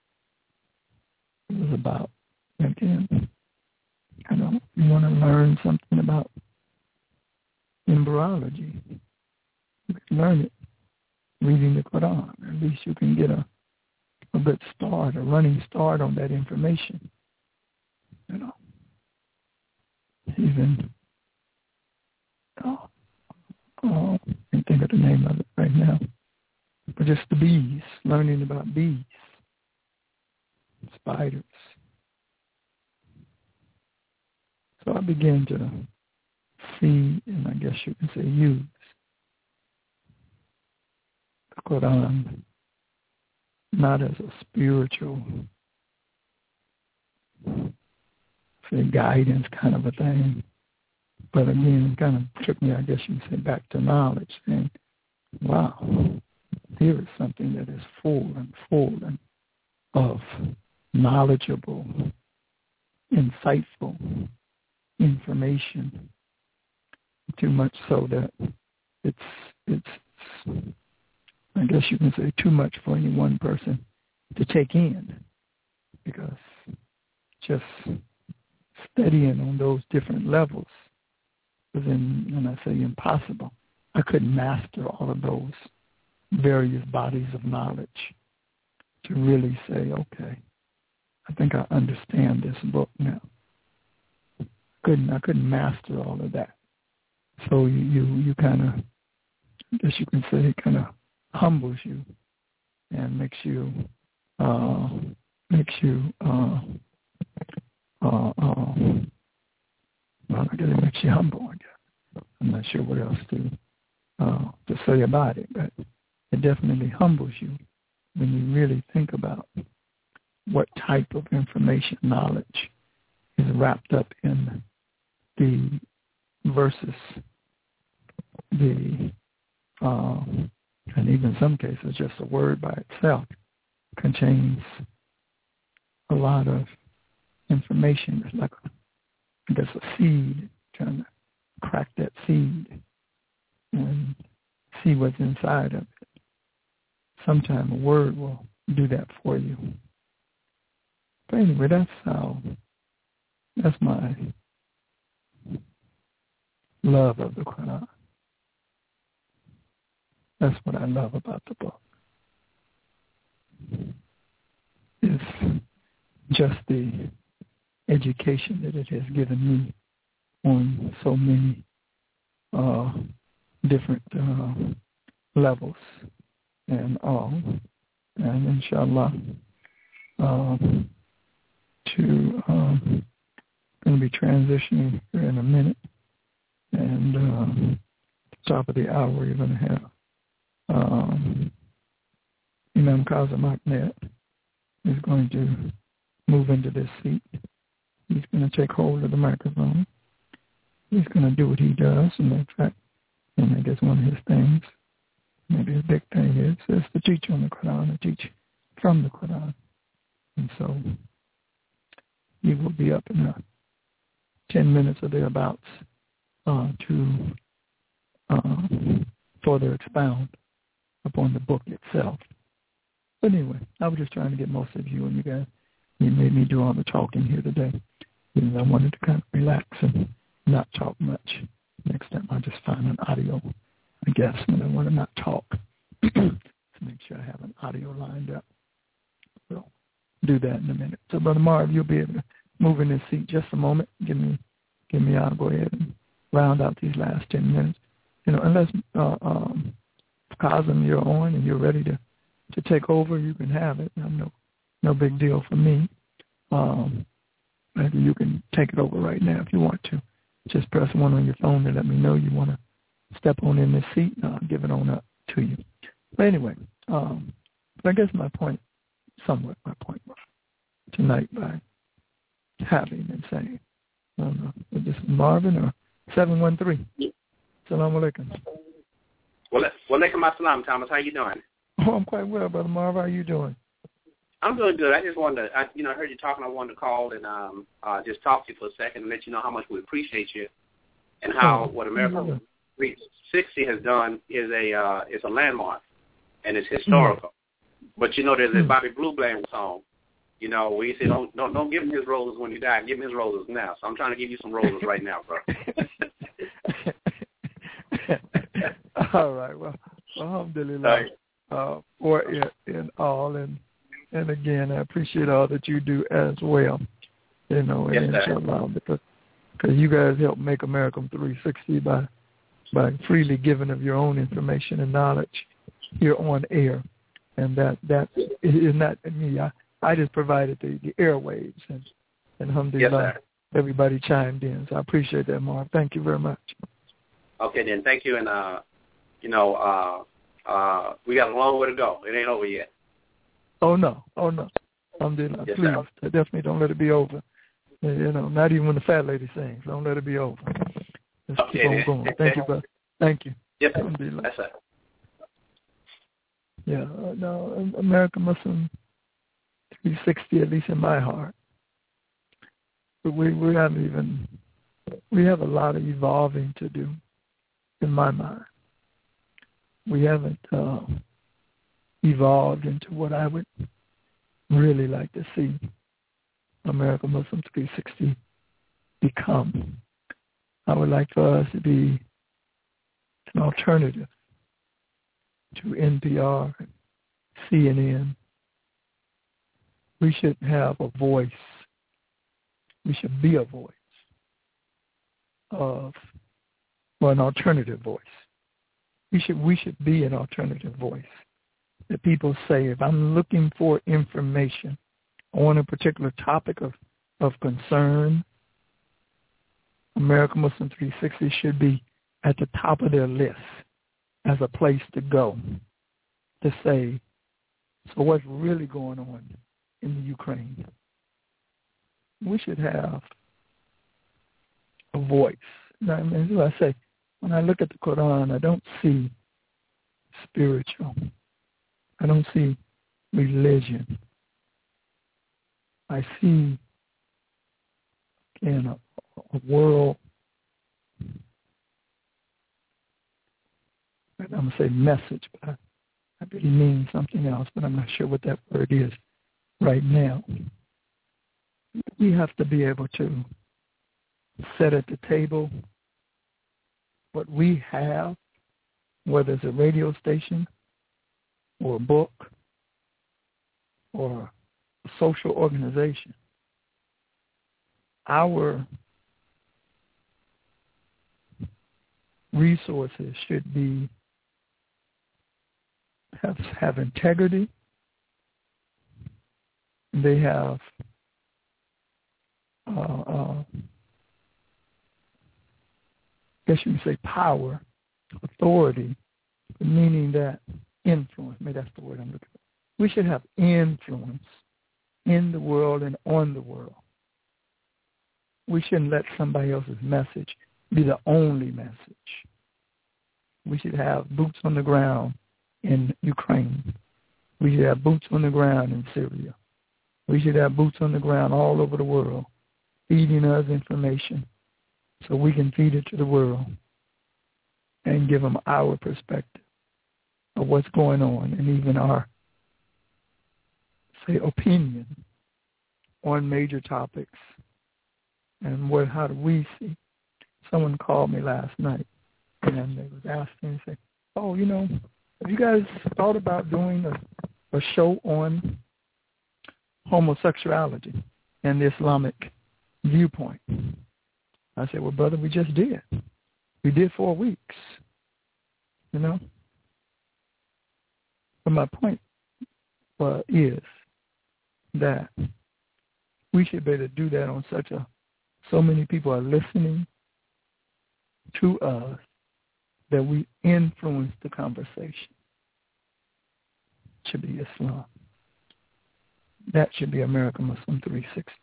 It was about, again, I don't know, you want to learn something about embryology, you can learn it reading the Quran. At least you can get a, a good start, a running start on that information. You know, even, oh, oh, I can't think of the name of it right now, but just the bees, learning about bees, spiders. So I began to see, and I guess you can say use, the Quran not as a spiritual, say, guidance kind of a thing, but again, kind of took me, I guess you can say, back to knowledge, and wow, here is something that is full and full and of knowledgeable, insightful information, too much so that it's, it's, I guess you can say, too much for any one person to take in, because just studying on those different levels was, in, when I say impossible, I couldn't master all of those various bodies of knowledge to really say, okay, I think I understand this book now. Couldn't I couldn't master all of that. So you you, you kind of I guess you can say it kind of humbles you and makes you, uh, makes you, uh, uh, uh, well, I guess it makes you humble, I guess. I'm not sure what else to, uh, to say about it, but it definitely humbles you when you really think about what type of information, knowledge is wrapped up in the versus the, uh, and even in some cases, just a word by itself contains a lot of information. It's like, a, I guess, a seed, trying to crack that seed and see what's inside of it. Sometimes a word will do that for you. But anyway, that's how, that's my love of the Quran. That's what I love about the book. It's just the education that it has given me on so many uh, different uh, levels and all. And inshallah, uh, to um, going to be transitioning here in a minute. And um, at the top of the hour, you're going to have um, Imam Kazim Ahmed is going to move into this seat. He's going to take hold of the microphone. He's going to do what he does. And in fact, and I guess one of his things, maybe his big thing is, is to teach on the Quran, to teach from the Quran. And so he will be up in uh, ten minutes or thereabouts uh, to uh, further expound upon the book itself. But anyway, I was just trying to get most of you and you guys. You made me do all the talking here today. And I wanted to kind of relax and not talk much. Next time I'll just find an audio, I guess, when I want to not talk. To make sure I have an audio lined up. We'll do that in a minute. So, Brother Marv, you'll be able to move in this seat just a moment. Give me, give me, I'll go ahead and round out these last ten minutes. You know, unless uh, um, Kazim, you're on and you're ready to, to take over, you can have it. I'm no, no big deal for me. Um, maybe you can take it over right now if you want to. Just press one on your phone to let me know you want to step on in this seat, and I'll give it on up to you. But anyway, um, but I guess my point, somewhat my point was tonight by having and saying, I don't know, is this Marvin or seven one three? Assalamu alaikum. Well, walaikum assalam, Thomas. How you doing? Oh, I'm quite well, Brother Marv. How are you doing? I'm doing good. I just wanted to, I, you know, I heard you talking. I wanted to call and um, uh, just talk to you for a second and let you know how much we appreciate you and how oh, what America three sixty has done is a uh, is a landmark and it's historical. Mm-hmm. But you know, there's a Bobby Blue Bland song. You know, where you say don't don't don't give him his roses when you die. Give him his roses now. So I'm trying to give you some roses right now, bro. All right. Well, alhamdulillah uh, for it in all and. And again, I appreciate all that you do as well, you know, and yes, inshallah, because because you guys help make America three sixty by by freely giving of your own information and knowledge here on air, and that that is not me. I, I just provided the, the airwaves, and, and alhamdulillah, yes, everybody chimed in. So I appreciate that, Mark. Thank you very much. Okay, then. Thank you, and uh, you know, uh, uh, we got a long way to go. It ain't over yet. Oh, no. Oh, no. Alhamdulillah. Yes, please, sir. Definitely don't let it be over. You know, not even when the fat lady sings. Don't let it be over. Let's okay, keep on going. Thank you, brother. Thank you. Yes, Alhamdulillah. That's it. Yeah, uh, no, American Muslim three sixty, at least in my heart. But we, we haven't even, we have a lot of evolving to do, in my mind. We haven't... Uh, evolved into what I would really like to see American Muslim three sixty become. I would like for us to be an alternative to N P R, C N N. We should have a voice. We should be a voice of, or an alternative voice We should we should be an alternative voice. That people say, if I'm looking for information on a particular topic of, of concern, American Muslim three sixty should be at the top of their list as a place to go to say, so what's really going on in the Ukraine? We should have a voice. Now, I mean, as I say, when I look at the Quran, I don't see spiritual. I don't see religion. I see, again, a, a world, I'm going to say message, but I, I really mean something else, but I'm not sure what that word is right now. We have to be able to set at the table what we have, whether it's a radio station or a book or a social organization. Our resources should be have, have integrity. They have uh, uh, I guess you can say power, authority, meaning that influence. Maybe that's the word I'm looking for. We should have influence in the world and on the world. We shouldn't let somebody else's message be the only message. We should have boots on the ground in Ukraine. We should have boots on the ground in Syria. We should have boots on the ground all over the world, feeding us information so we can feed it to the world and give them our perspective of what's going on and even our, say, opinion on major topics and what, how do we see. Someone called me last night and they was asking, say, oh, you know, have you guys thought about doing a, a show on homosexuality and the Islamic viewpoint? I said, well, brother, we just did. We did four weeks, you know. But my point uh, is that we should be able to do that on such a, so many people are listening to us that we influence the conversation. It should be Islam. That should be American Muslim three sixty.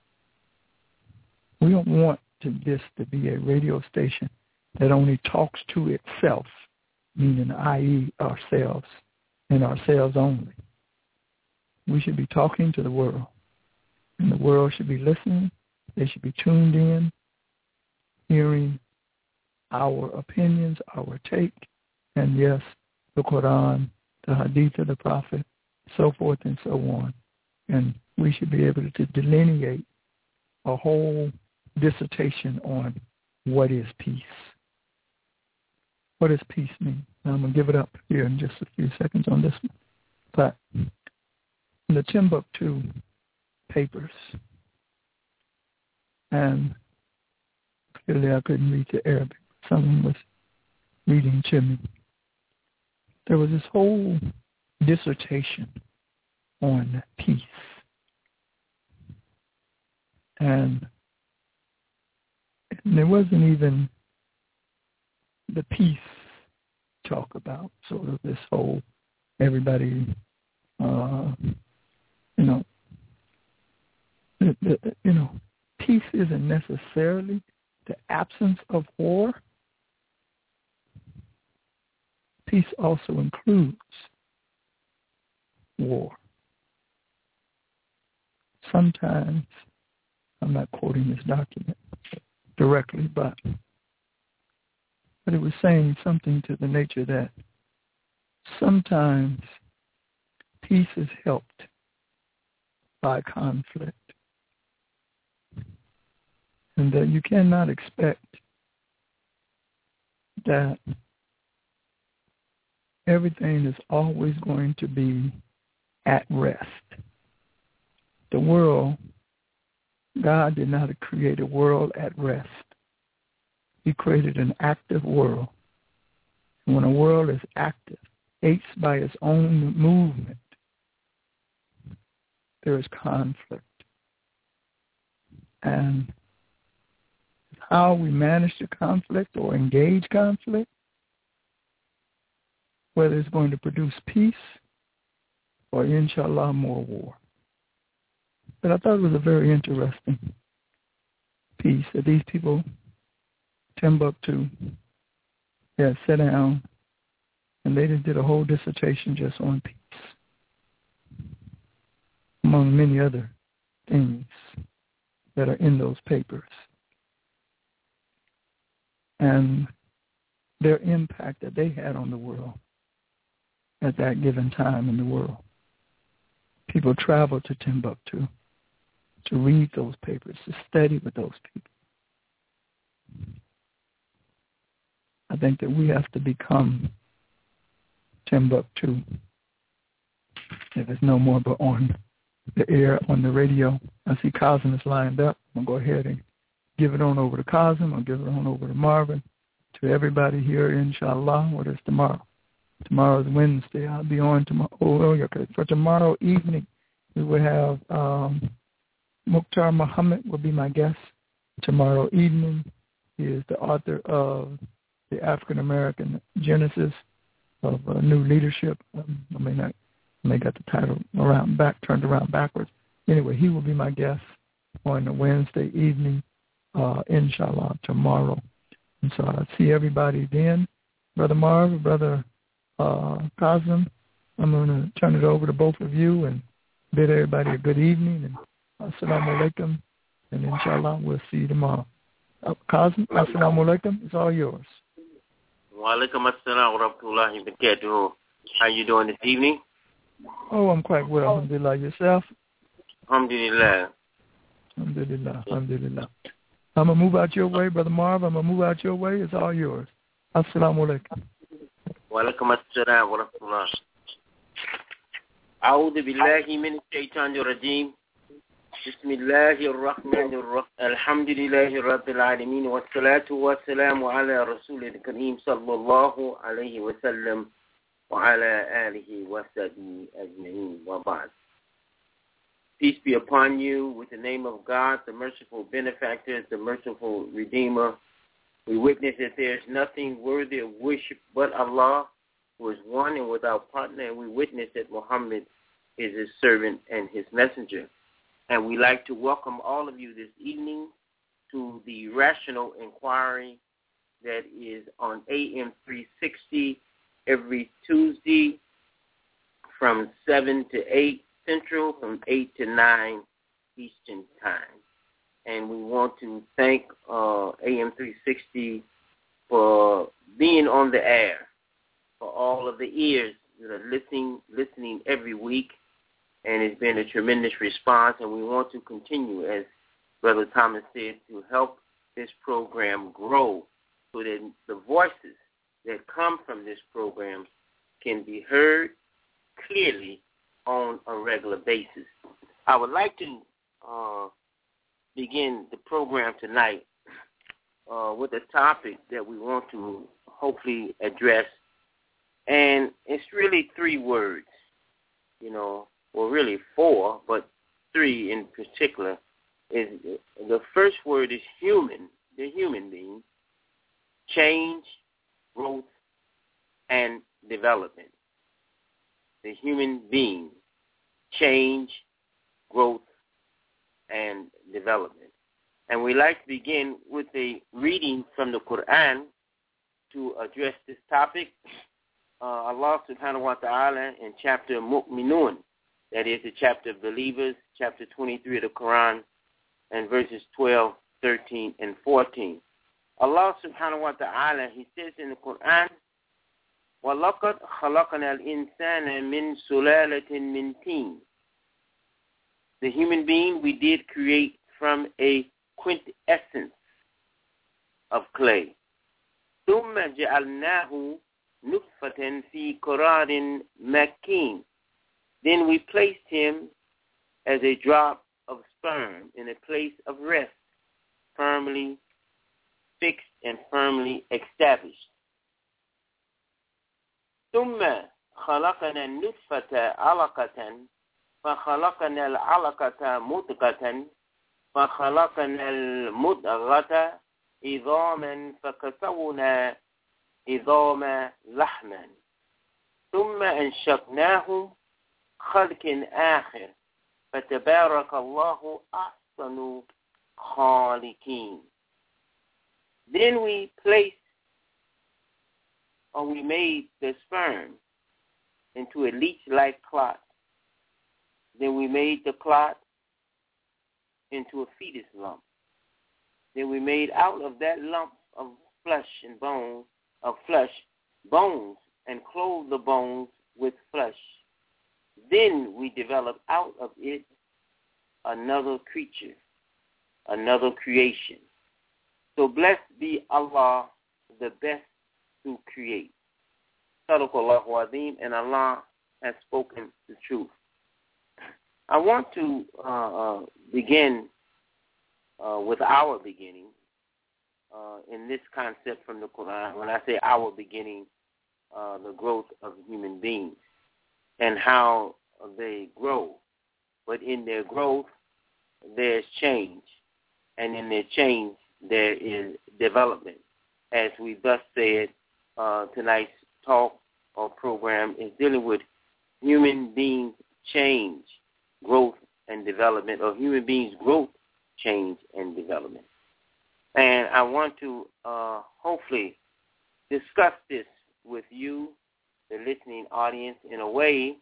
We don't want to, this to be a radio station that only talks to itself, meaning that is ourselves and ourselves only. We should be talking to the world, and the world should be listening. They should be tuned in, hearing our opinions, our take, and yes, the Quran, the Hadith of the Prophet, so forth and so on. And we should be able to delineate a whole dissertation on what is peace. What does peace mean? Now I'm going to give it up here in just a few seconds on this one. But in the Timbuktu papers, and clearly I couldn't read the Arabic. Someone was reading to me. There was this whole dissertation on peace. And, and there wasn't even the peace talk about, sort of this whole, everybody, uh, you know, the, the, you know, peace isn't necessarily the absence of war. Peace also includes war. Sometimes, I'm not quoting this document directly, but but it was saying something to the nature that sometimes peace is helped by conflict. And that you cannot expect that everything is always going to be at rest. The world, God did not create a world at rest. He created an active world. When a world is active, aches by its own movement, there is conflict. And how we manage the conflict or engage conflict, whether it's going to produce peace or, inshallah, more war. But I thought it was a very interesting piece that these people, Timbuktu, yeah, sat down and they just did a whole dissertation just on peace, among many other things that are in those papers. And their impact that they had on the world at that given time in the world. People traveled to Timbuktu to read those papers, to study with those people. I think that we have to become Timbuktu. If it's no more but on the air, on the radio. I see Kazim is lined up. I'm going to go ahead and give it on over to Kazim. I'll give it on over to Marvin. To everybody here, inshallah. What is tomorrow? Tomorrow's Wednesday. I'll be on tomorrow. Oh, okay. For tomorrow evening, we will have um, Mukhtar Muhammad will be my guest. Tomorrow evening, he is the author of the African American Genesis of uh, New Leadership. Um, I may not, I may got the title around back, turned around backwards. Anyway, he will be my guest on a Wednesday evening, uh, inshallah, tomorrow. And so I'll see everybody then. Brother Marv, Brother uh, Kazim, I'm going to turn it over to both of you and bid everybody a good evening. And assalamu alaikum. And inshallah, we'll see you tomorrow. Uh, Kazim, assalamu alaikum. It's all yours. Wa alaikum assalam wa rahmatullahi wa barakatuh. How you doing this evening? Oh, I'm quite well. Alhamdulillah. Yourself? Alhamdulillah. Alhamdulillah. Alhamdulillah. I'm going to move out your way, Brother Marv. I'm going to move out your way. It's all yours. Assalamu alaikum. Wa alaikum assalam wa rahmatullah. A'udhu billahi min shaitanir rajim. Bismillahir rahmanir rahim. Alhamdulillahi rabbil alamin. Wa salatu wa salamu ala rasulil kareem sallallahu alayhi wa sallam wa ala alihi wa sahbihi ajma'in wa ba'd. Peace be upon you with the name of God, the merciful benefactor, the merciful redeemer. We witness that there is nothing worthy of worship but Allah, who is one and without partner, and we witness that Muhammad is his servant and his messenger. And we like to welcome all of you this evening to the Rational Inquiry that is on A M three sixty every Tuesday from seven to eight Central, from eight to nine Eastern Time. And we want to thank uh, A M three sixty for being on the air, for all of the ears that are listening, listening every week. And it's been a tremendous response, and we want to continue, as Brother Thomas said, to help this program grow so that the voices that come from this program can be heard clearly on a regular basis. I would like to uh, begin the program tonight uh, with a topic that we want to hopefully address, and it's really three words, you know, well, really four, but three in particular. Is the first word is human, the human being, change, growth, and development. The human being, change, growth, and development. And we like to begin with a reading from the Quran to address this topic. Uh, Allah subhanahu wa ta'ala in chapter Mu'minun, that is the chapter of believers, chapter twenty-three of the Quran, and verses twelve, thirteen, and fourteen. Allah subhanahu wa ta'ala, he says in the Quran, وَلَقَدْ خَلَقْنَا الْإِنسَانَ مِنْ سُلَالَةٍ مِنْ تِينٍ. The human being we did create from a quintessence of clay. ثُمَّ جَعَلْنَاهُ نُطْفَةً فِي قَرَارٍ مَكِينٍ. Then we placed him as a drop of sperm in a place of rest, firmly fixed and firmly established. ثم خلقنا النطفة علقة فخلقنا العلقة مضغة فخلقنا المضغة عظاما فكسونا عظاما لحما ثم أنشأناه خلق آخر فتبارك الله أحسن خالقين. Then we placed, or we made the sperm into a leech-like clot. Then we made the clot into a fetus lump. Then we made out of that lump of flesh and bone, of flesh, bones, and clothed the bones with flesh. Then we developed out of it another creature, another creation. So blessed be Allah, the best to create. Sadaqallahu Azim, and Allah has spoken the truth. I want to uh, uh, begin uh, with our beginning uh, in this concept from the Quran. When I say our beginning, uh, the growth of human beings and how they grow. But in their growth, there's change. And in their change, there is development. As we thus said, uh, tonight's talk or program is dealing with human beings change, growth, and development, or human beings growth, change, and development. And I want to uh, hopefully discuss this with you, the listening audience, in a way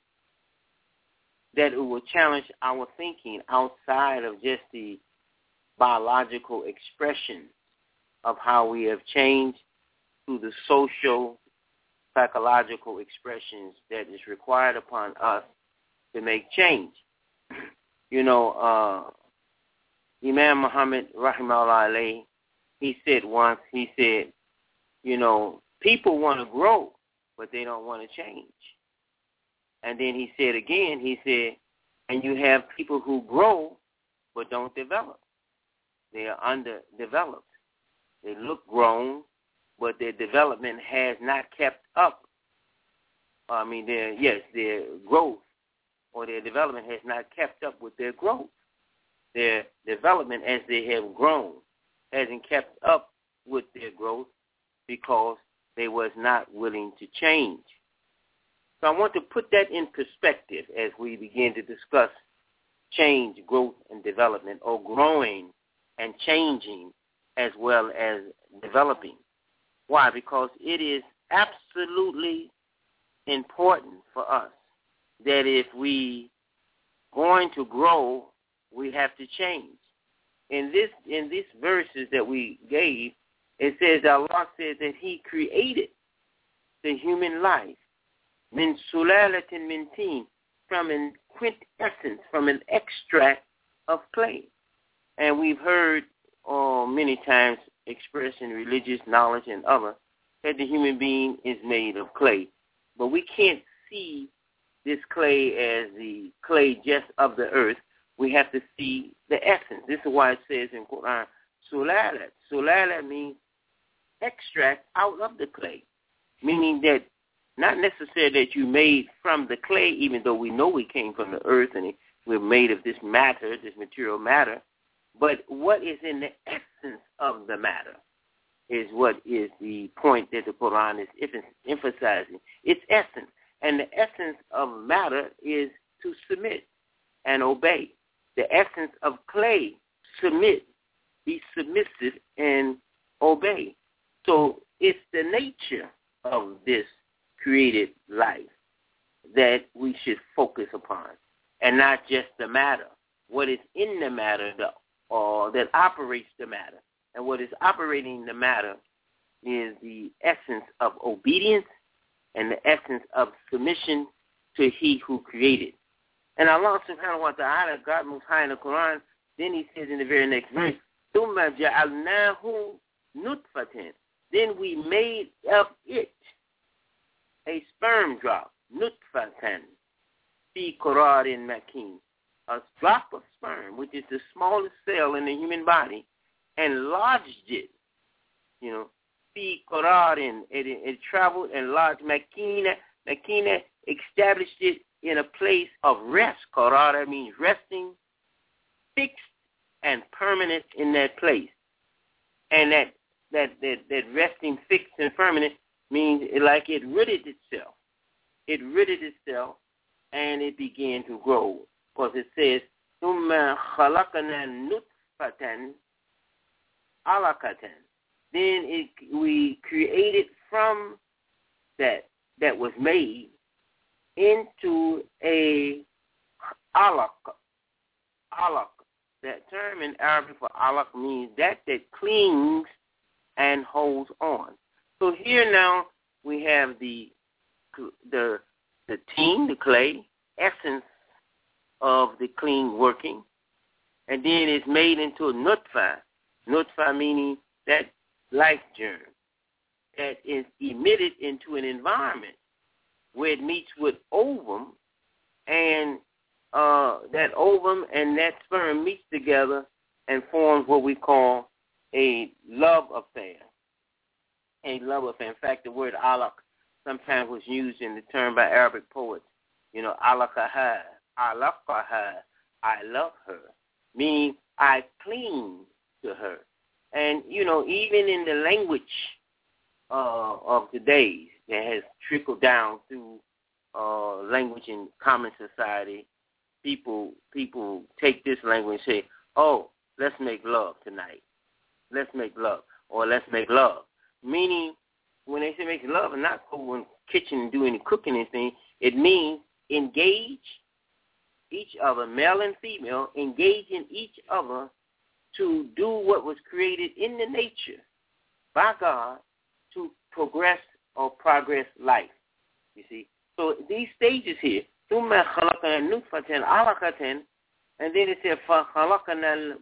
that it will challenge our thinking outside of just the biological expression of how we have changed to the social, psychological expressions that is required upon us to make change. You know, uh, Imam Muhammad, rahimahullah alayhi, he said once, he said, you know, people want to grow, but they don't want to change. And then he said again, he said, and you have people who grow, but don't develop. They are underdeveloped. They look grown, but their development has not kept up. I mean, their yes, their growth or their development has not kept up with their growth. Their development as they have grown hasn't kept up with their growth because they was not willing to change. So I want to put that in perspective as we begin to discuss change, growth, and development, or growing and changing as well as developing. Why? Because it is absolutely important for us that if we going to grow, we have to change. In this, in these verses that we gave, it says that Allah says that He created the human life min sulalatin min teen, from an quintessence, from an extract of clay. And we've heard uh, many times expressed in religious knowledge and other that the human being is made of clay. But we can't see this clay as the clay just of the earth. We have to see the essence. This is why it says in Quran, sulalat. Sulalat means extract out of the clay, meaning that not necessarily that you made from the clay, even though we know we came from the earth and we're made of this matter, this material matter, but what is in the essence of the matter is what is the point that the Quran is emphasizing. Its essence. And the essence of matter is to submit and obey. The essence of clay, submit, be submissive, and obey. So it's the nature of this created life that we should focus upon, and not just the matter. What is in the matter, the, or that operates the matter. And what is operating the matter is the essence of obedience and the essence of submission to He who created. And Allah subhanahu wa ta'ala, God most high in the Quran, then He says in the very next verse, ثُمَّ جَعَلْنَاهُ نُطْفَةً. Then we made of it a sperm drop, nutfatan, fi qararin makin, a drop of sperm, which is the smallest cell in the human body, and lodged it, you know, fi qararin, it, it traveled and lodged makin, Makina established it in a place of rest. Qarara means resting, fixed and permanent in that place. And that, that, that, that resting, fixed, and permanent means it, like it ridded itself. It ridded itself, and it began to grow. Because it says, ثُمَّ خَلَقْنَا نُطْفَةً عَلَقَةً. Then it, we created from that that was made into a alaq. Alaq. That term in Arabic for alaq means that that clings and holds on. So here now we have the the the teen, the clay, essence of the cling working, and then it's made into a nutfa. Nutfa meaning that life germ that is emitted into an environment where it meets with ovum, and uh, that ovum and that sperm meets together and forms what we call a love affair. A love affair. In fact, the word alaq sometimes was used in the term by Arabic poets. You know, alaqaha, alaqaha, I love her, meaning I cling to her. And, you know, even in the language uh, of the days that has trickled down through uh, language in common society, people people take this language and say, oh, let's make love tonight. Let's make love. Or let's make love. Meaning, when they say make love and not go in the kitchen and do any cooking and anything, it means engage each other, male and female, engage in each other to do what was created in the nature by God to progress or progress life. You see? So these stages here, ثُمَّ خَلَقَنَا نُطْفَةً عَلَقَةً, and then it said فَخَلَقَنَا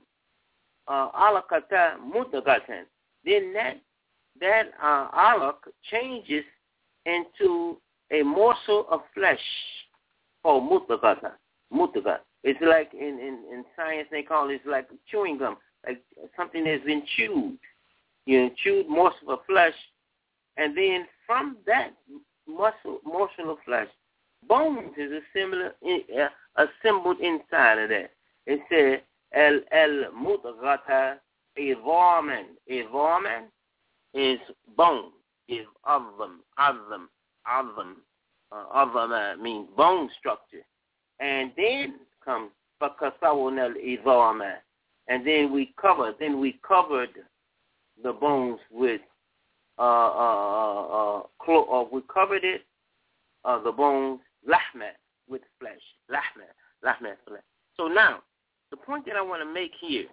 عَلَقَةً مُضْغَةً. Then that that uh, alaq changes into a morsel of flesh called mutagata. Mutaga. It's like in, in, in science they call it like chewing gum, like something that's been chewed. You know, chewed morsel of flesh, and then from that muscle morsel of flesh, bones is similar, uh, assembled inside of that. It says el el mutagata idhaman. Idhaman is bone. Is azam, azam, azam. Uh, azama means bone structure. And then comes fakasawna al-idhama. And then we covered, then we covered the bones with, uh, uh, uh, clo- uh we covered it, uh, the bones, lahma, with flesh. Lahma, lahma, flesh. So now, the point that I want to make here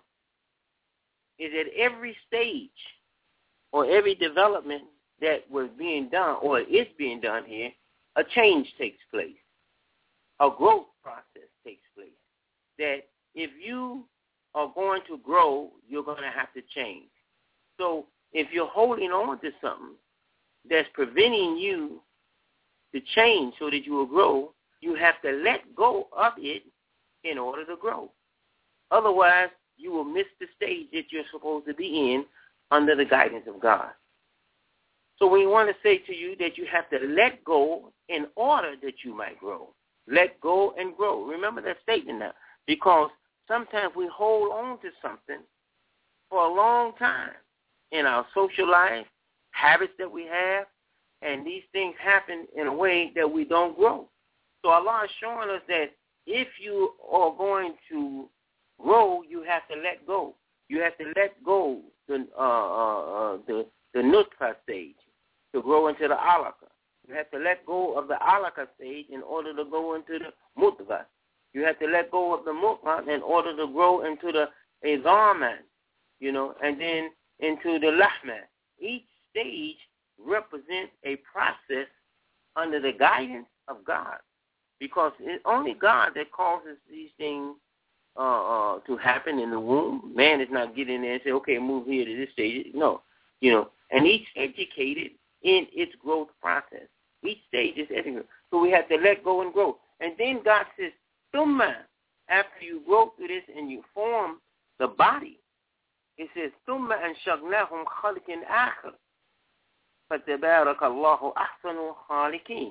is that every stage or every development that was being done or is being done here, a change takes place. A growth process takes place. That if you are going to grow, you're going to have to change. So if you're holding on to something that's preventing you to change so that you will grow, you have to let go of it in order to grow. Otherwise, you will miss the stage that you're supposed to be in under the guidance of God. So we want to say to you that you have to let go in order that you might grow. Let go and grow. Remember that statement now, because sometimes we hold on to something for a long time in our social life, habits that we have, and these things happen in a way that we don't grow. So Allah is showing us that if you are going to grow, you have to let go. You have to let go the uh, uh, the the nutfa stage to grow into the alaka. You have to let go of the alaka stage in order to go into the mutga. You have to let go of the mutga in order to grow into the idhaman, you know, and then into the lahma. Each stage represents a process under the guidance of God, because it's only God that causes these things uh, uh, to happen in the womb. Man is not getting there and say, okay, move here to this stage. No, you know, and each educated in its growth process. Each stage is educated. So we have to let go and grow. And then God says, Thumma, after you grow through this and you form the body, it says, Thumma anshagnahum khaliqin akhir. فَتَبَارَكَ اللَّهُ أَحْسَنُ الْخَالِقِينَ.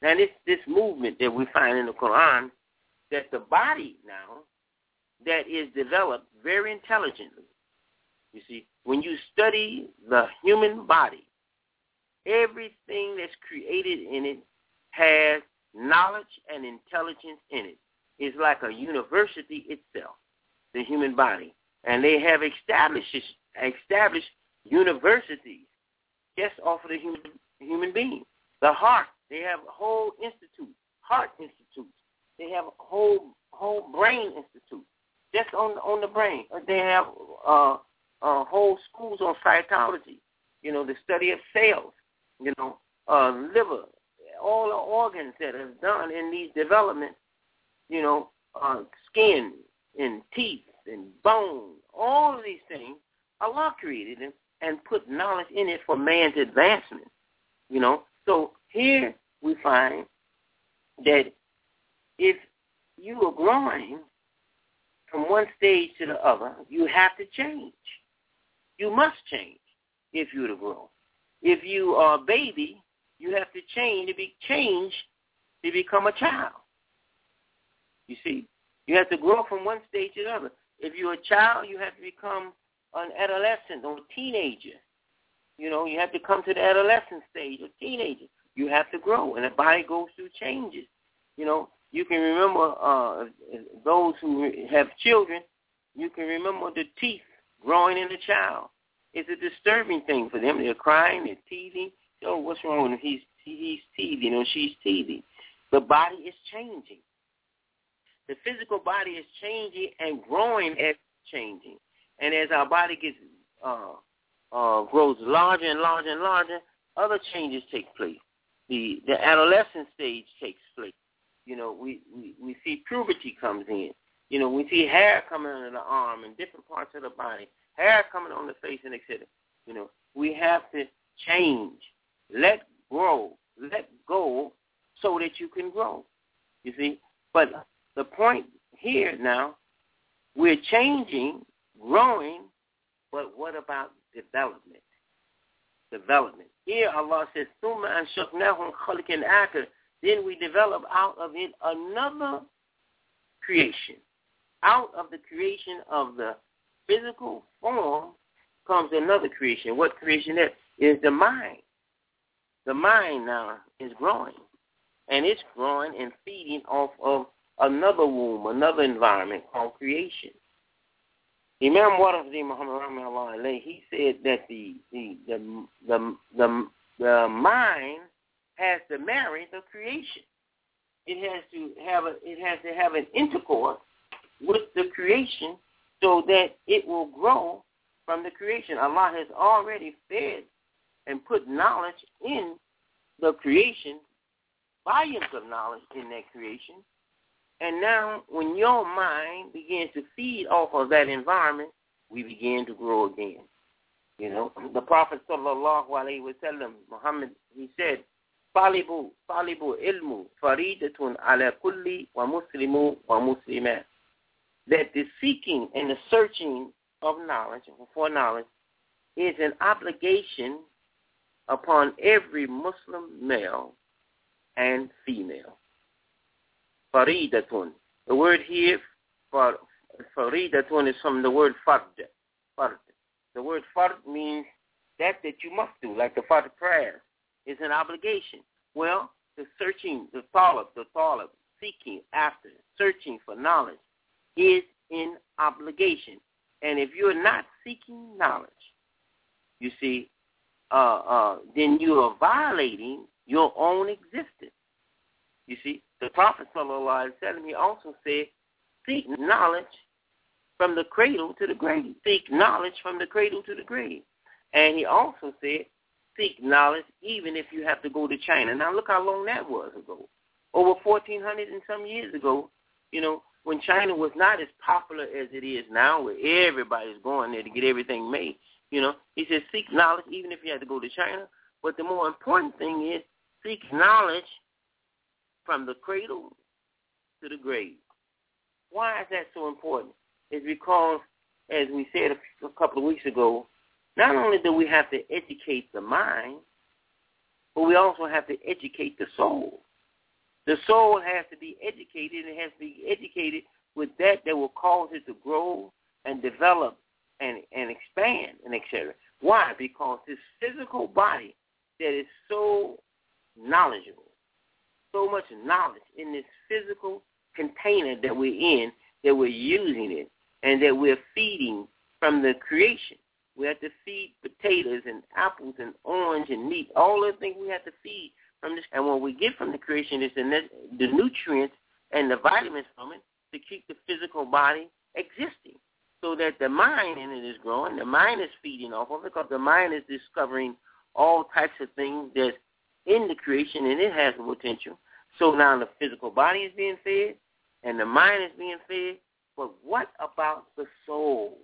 Now, this, this movement that we find in the Quran, that the body now, that is developed very intelligently. You see, when you study the human body, everything that's created in it has knowledge and intelligence in it. It's like a university itself, the human body. And they have established, established universities just off of the human, human being. The heart, they have a whole institute, heart institutes. They have a whole whole brain institute just on on the brain. They have uh, uh, whole schools on cytology, you know, the study of cells, you know, uh, liver, all the organs that are done in these developments, you know, uh, skin and teeth and bone, all of these things, Allah created them and put knowledge in it for man's advancement, you know. So here we find that if you are growing from one stage to the other, you have to change. You must change if you're to grow. If you are a baby, you have to change to be changed to become a child. You see, you have to grow from one stage to the other. If you're a child, you have to become an adolescent or a teenager. You know, you have to come to the adolescent stage or teenager. You have to grow, and the body goes through changes. You know, you can remember uh, those who have children, you can remember the teeth growing in the child. It's a disturbing thing for them. They're crying, they're teething. Oh, what's wrong with him? He's, he's teething or she's teething. The body is changing. The physical body is changing and growing as changing. And as our body gets uh, uh, grows larger and larger and larger, other changes take place. The the adolescent stage takes place. You know, we, we, we see puberty comes in. You know, we see hair coming under the arm and different parts of the body, hair coming on the face, and et cetera. You know, we have to change, let grow, let go, so that you can grow. You see, but the point here now, we're changing, growing, but what about development? Development. Here Allah says, ثُمَّ أَنشَأْنَاهُمْ خَلْقًا آخَرَ. Then we develop out of it another creation. Out of the creation of the physical form comes another creation. What creation is? Is the mind. The mind now is growing. And it's growing and feeding off of another womb, another environment called creation. Imam Warafzi Muhammad Rahimahullah alayhi, he said that the the the the the, the mind has to marry the creation. It has to have a it has to have an intercourse with the creation so that it will grow from the creation. Allah has already fed and put knowledge in the creation, volumes of knowledge in that creation. And now when your mind begins to feed off of that environment, we begin to grow again. You know, the Prophet sallallahu alaihi wasallam, Muhammad, he said, "Talibu, talibu ilmu, faridatun ala kulli wa muslimu wa muslimat." That the seeking and the searching of knowledge, for knowledge, is an obligation upon every Muslim male and female. Faridatun. The word here, for faridatun, is from the word fard. Fard. The word fard means that that you must do, like the fard prayer is an obligation. Well, the searching, the talib, the talib, seeking after, searching for knowledge is in obligation. And if you're not seeking knowledge, you see, uh, uh, then you are violating your own existence. You see, the Prophet sallallahu alaihi wasallam, he also said, seek knowledge from the cradle to the grave. Seek knowledge from the cradle to the grave. And he also said, seek knowledge even if you have to go to China. Now look how long that was ago. Over fourteen hundred and some years ago, you know, when China was not as popular as it is now, where everybody's going there to get everything made. You know, he said, seek knowledge even if you have to go to China. But the more important thing is, seek knowledge from the cradle to the grave. Why is that so important? It's because, as we said a, a couple of weeks ago, not only do we have to educate the mind, but we also have to educate the soul. The soul has to be educated, and it has to be educated with that that will cause it to grow and develop and, and expand and et cetera. Why? Because this physical body that is so knowledgeable, so much knowledge in this physical container that we're in, that we're using it, and that we're feeding from the creation. We have to feed potatoes and apples and orange and meat, all the things we have to feed from this. And what we get from the creation is the, the nutrients and the vitamins from it to keep the physical body existing, so that the mind in it is growing. The mind is feeding off of it, because the mind is discovering all types of things that's in the creation, and it has the potential. So now the physical body is being fed, and the mind is being fed. But what about the soul?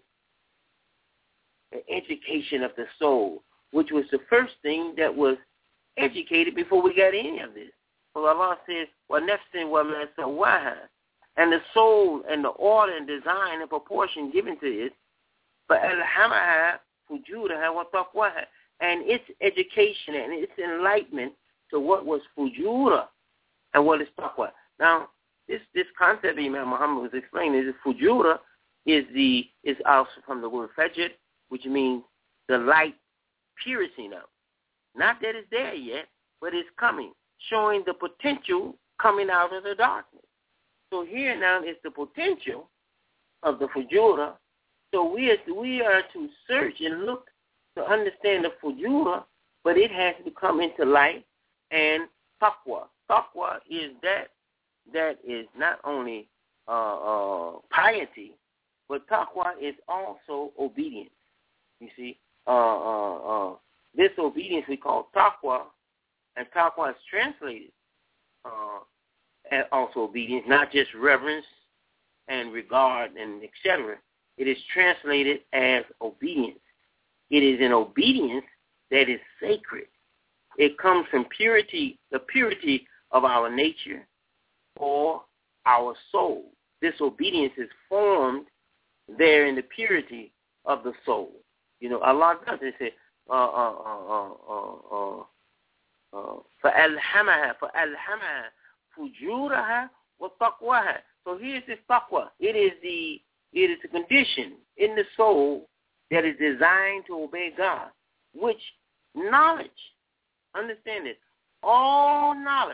The education of the soul, which was the first thing that was educated before we got any of this. So Allah says, "Wa nafsin wa ma sawaha," and the soul and the order and design and proportion given to it, فَأَلْهَمَهَا فُجُورَهَا وَتَقْوَاهَا, and its education and its enlightenment to what was fujura and what is taqwa. Now, this this concept Imam Muhammad was explaining is fujura is the is also from the word fajr, which means the light piercing up. Not that it's there yet, but it's coming, showing the potential coming out of the darkness. So here now is the potential of the fujura. So we are, we are to search and look to understand the fujura, but it has to come into light. And taqwa. Taqwa is that that is not only uh, uh, piety, but taqwa is also obedience. You see, uh, uh, uh, this obedience we call taqwa, and taqwa is translated uh, as also obedience, not just reverence and regard and et cetera. It is translated as obedience. It is an obedience that is sacred. It comes from purity, the purity of our nature or our soul. This obedience is formed there in the purity of the soul. You know, Allah does it. Say, uh, uh, uh, uh, uh, uh, فَأَلْهَمَهَا فَأَلْهَمَهَا فُجُورَهَا وَتَقْوَاهَا. So here's this taqwa. It is the it is a condition in the soul that is designed to obey God, which knowledge, understand this, all knowledge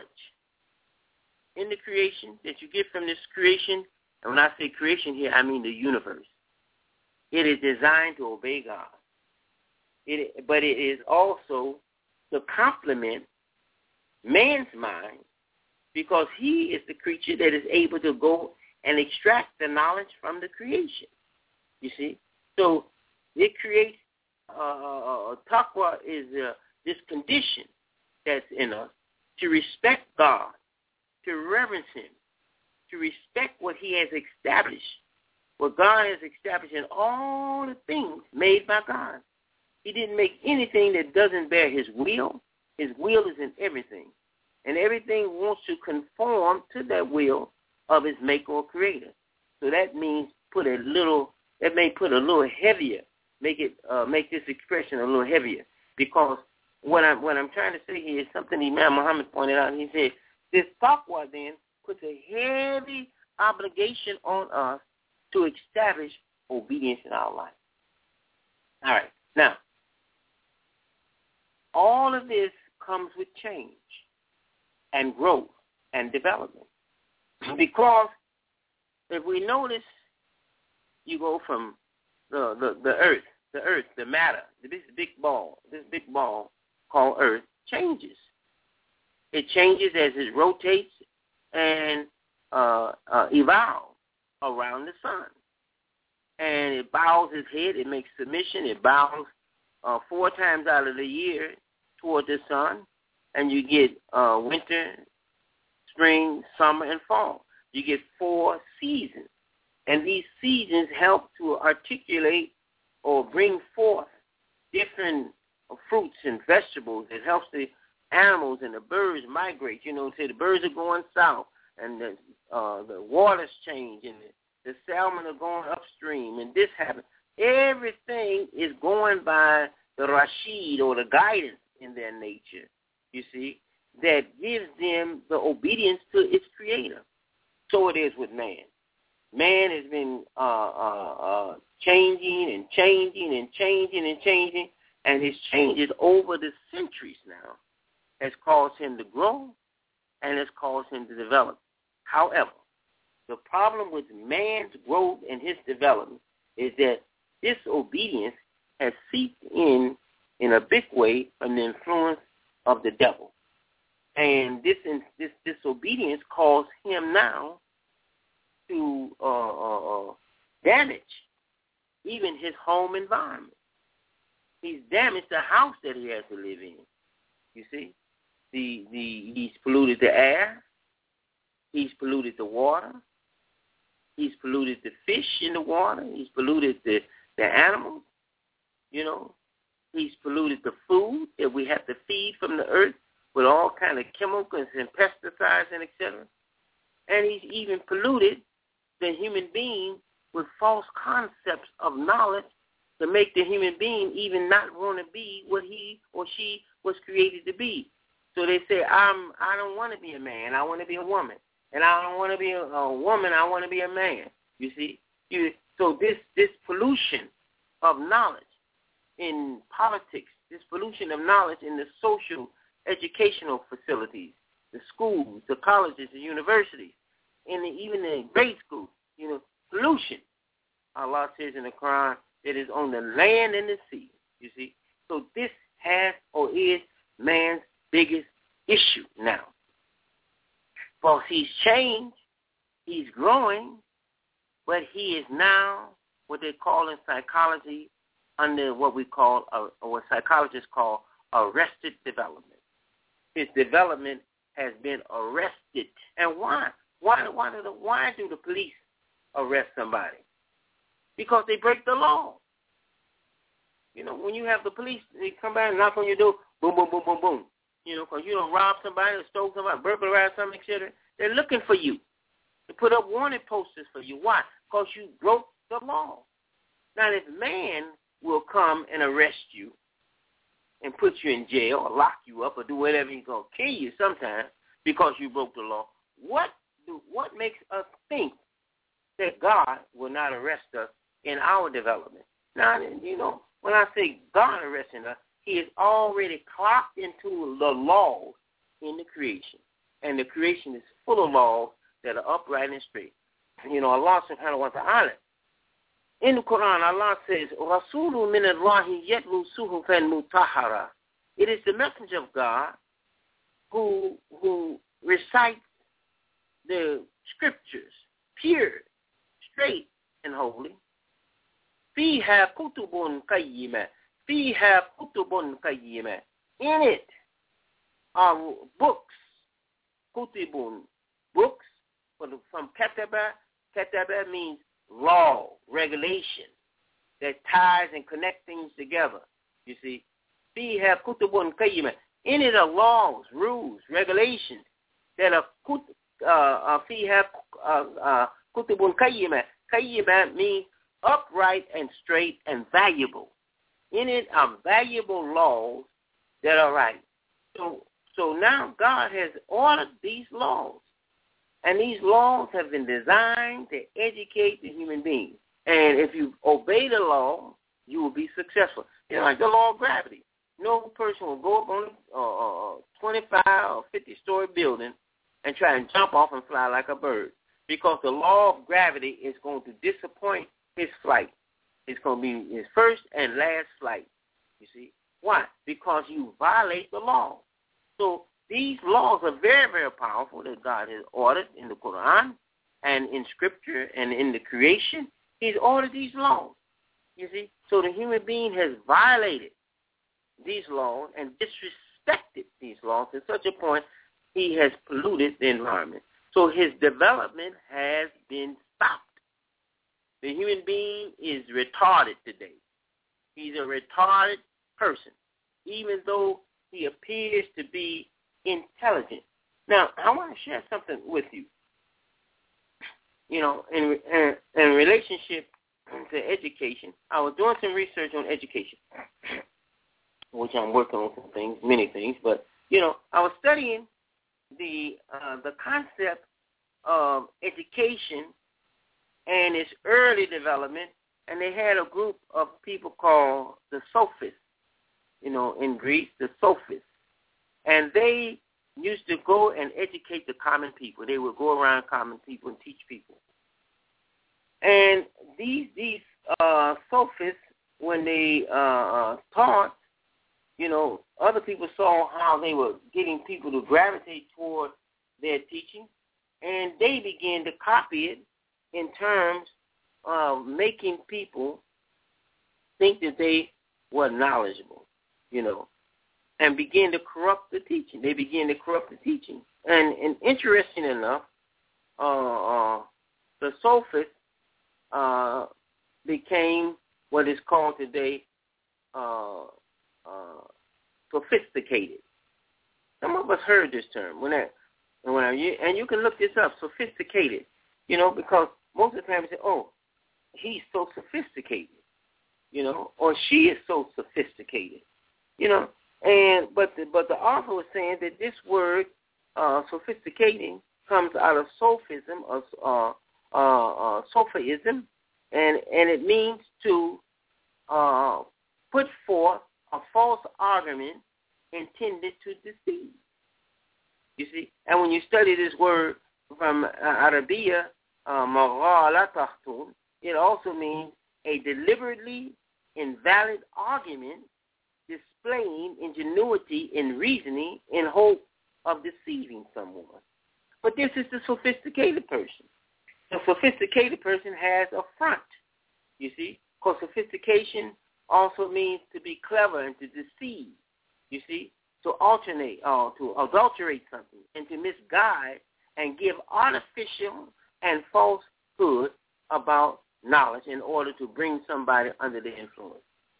in the creation that you get from this creation, and when I say creation here, I mean the universe. It is designed to obey God. It, but it is also to complement man's mind, because he is the creature that is able to go and extract the knowledge from the creation. You see? So it creates, uh, taqwa is uh, this condition that's in us to respect God, to reverence him, to respect what he has established, what God has established in all the things made by God. He didn't make anything that doesn't bear his will. His will is in everything. And everything wants to conform to that will of his maker or creator. So that means put a little, that may put a little heavier, make it, uh, make this expression a little heavier. Because what I'm, what I'm trying to say here is something Imam Muhammad pointed out. He said, this taqwa then puts a heavy obligation on us to establish obedience in our life. All right. Now, all of this comes with change and growth and development. Because if we notice, you go from the, the, the earth, the earth, the matter, this big ball, this big ball called earth changes. It changes as it rotates and uh, uh, evolves around the sun. And it bows its head, it makes submission, it bows uh, four times out of the year toward the sun, and you get uh, winter, spring, summer, and fall. You get four seasons. And these seasons help to articulate or bring forth different uh, fruits and vegetables. It helps the animals and the birds migrate. You know, say the birds are going south, and the, uh, the waters change, and the, the salmon are going upstream, and this happens. Everything is going by the Rashid or the guidance in their nature. You see, that gives them the obedience to its creator. So it is with man. Man has been uh, uh, uh, changing and changing and changing and changing, and his changes over the centuries now has caused him to grow and has caused him to develop. However, the problem with man's growth and his development is that disobedience has seeped in in a big way from the influence of the devil. And this this disobedience caused him now to uh, uh, damage even his home environment. He's damaged the house that he has to live in. You see, the the he's polluted the air, he's polluted the water, he's polluted the fish in the water, he's polluted the the animals. You know, he's polluted the food that we have to feed from the earth with all kind of chemicals and pesticides and et cetera. And he's even polluted the human being with false concepts of knowledge to make the human being even not want to be what he or she was created to be. So they say, I'm, I don't want to be a man, I want to be a woman. And I don't want to be a, a woman, I want to be a man. You see? You, so this, this pollution of knowledge in politics, this pollution of knowledge in the social educational facilities, the schools, the colleges, the universities, and the, even the grade schools, you know, pollution. Allah says in the Quran, it is on the land and the sea, you see. So this has or is man's biggest issue now. Because he's changed, he's growing, but he is now what they call in psychology under what we call, a, or what psychologists call, arrested development. His development has been arrested. And why? Why, why, do the, why do the police arrest somebody? Because they break the law. You know, when you have the police, they come by and knock on your door, boom, boom, boom, boom, boom. You know, because you don't rob somebody or stole somebody, burglarize something, et cetera. They're looking for you. They put up warning posters for you. Why? Because you broke the law. Now, if man will come and arrest you and put you in jail or lock you up or do whatever, he's going to kill you sometime because you broke the law, what do, what makes us think that God will not arrest us in our development? Now, you know, when I say God arresting us, he has already clocked into the laws in the creation. And the creation is full of laws that are upright and straight. You know, Allah subhanahu wa ta'ala, in the Quran, Allah says, رَسُولٌ مِّنَ اللَّهِ يَتْلُو صُحُفًا مُطَهَّرَةً. It is the messenger of God who who recites the scriptures, pure, straight, and holy. فِيهَا كُتُبٌ قَيِّمَةٌ فِيهَا كُتُبٌ قَيِّمَةٌ. In it are books, kutubun, books, from kataba. Kataba means law, regulation, that ties and connects things together. You see, فِيهَا كُتُبٌ قَيِّمَةٌ. In it are laws, rules, regulations that are uh, فِيهَا كُتُبٌ قَيِّمَةٌ. قَيِّمَةٌ means upright and straight and valuable. In it are valuable laws that are right. So, so now God has ordered these laws. And these laws have been designed to educate the human being. And if you obey the law, you will be successful. You know, like the law of gravity. No person will go up on a uh, twenty-five or fifty-story building and try and jump off and fly like a bird. Because the law of gravity is going to disappoint his flight. It's going to be his first and last flight. You see? Why? Because you violate the law. So these laws are very, very powerful that God has ordered in the Quran and in Scripture and in the creation. He's ordered these laws, you see. So the human being has violated these laws and disrespected these laws to such a point he has polluted the environment. So his development has been stopped. The human being is retarded today. He's a retarded person, even though he appears to be intelligent. Now, I want to share something with you. You know, in, in, in relationship to education, I was doing some research on education, which I'm working on some things, many things, but You know, I was studying the uh, the concept of education and its early development, and they had a group of people called the Sophists, you know, in Greece, the Sophists. And they used to go and educate the common people. They would go around common people and teach people. And these these uh, Sophists, when they uh, taught, you know, other people saw how they were getting people to gravitate toward their teaching, and they began to copy it in terms of making people think that they were knowledgeable, you know, and begin to corrupt the teaching. They began to corrupt the teaching. And, and interesting enough, uh, uh, the Sophists uh, became what is called today uh, uh, sophisticated. Some of us heard this term. When I, when I, and you can look this up, sophisticated, you know, because most of the time we say, oh, he's so sophisticated, you know, or she is so sophisticated, you know. And but the, but the author was saying that this word, uh, sophisticating, comes out of sophism, of uh, uh, uh, sophism, and and it means to uh, put forth a false argument intended to deceive. You see, and when you study this word from uh, Arabia, uh, maghalatahtun, it also means a deliberately invalid argument displaying ingenuity in reasoning in hope of deceiving someone. But this is the sophisticated person. The sophisticated person has a front, you see, because sophistication also means to be clever and to deceive, you see, to alternate, uh, to adulterate something and to misguide and give artificial and falsehood about knowledge in order to bring somebody under the influence.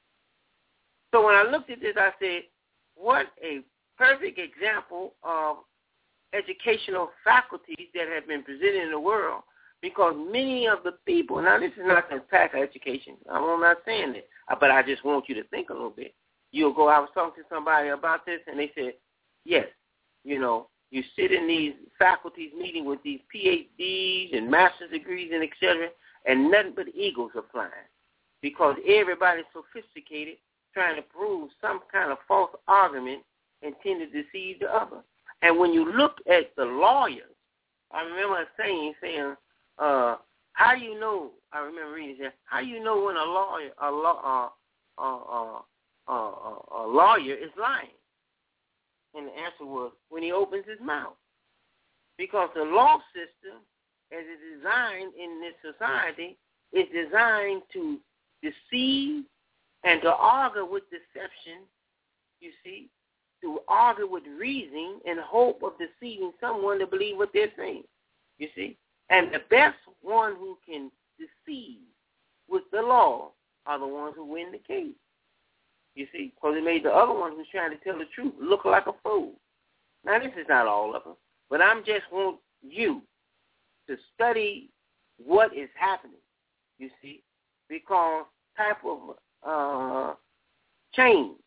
So when I looked at this, I said, what a perfect example of educational faculties that have been presented in the world, because many of the people, now this is not an attack on education, I'm not saying that, but I just want you to think a little bit. You'll go, I was talking to somebody about this, and they said, yes, you know, you sit in these faculties meeting with these P H Ds and master's degrees and et cetera, and nothing but egos are flying because everybody's sophisticated, trying to prove some kind of false argument intended to deceive the other. And when you look at the lawyers, I remember saying, saying, uh, how do you know, I remember reading that, how do you know when a lawyer, a, law, uh, uh, uh, uh, a lawyer is lying? And the answer was, when he opens his mouth. Because the law system, as it's designed in this society, is designed to deceive and to argue with deception, you see, to argue with reasoning in hope of deceiving someone to believe what they're saying, you see. And the best one who can deceive with the law are the ones who win the case, you see, because it made the other one who's trying to tell the truth look like a fool. Now, this is not all of them, but I'm just want you to study what is happening, you see, because type of uh, change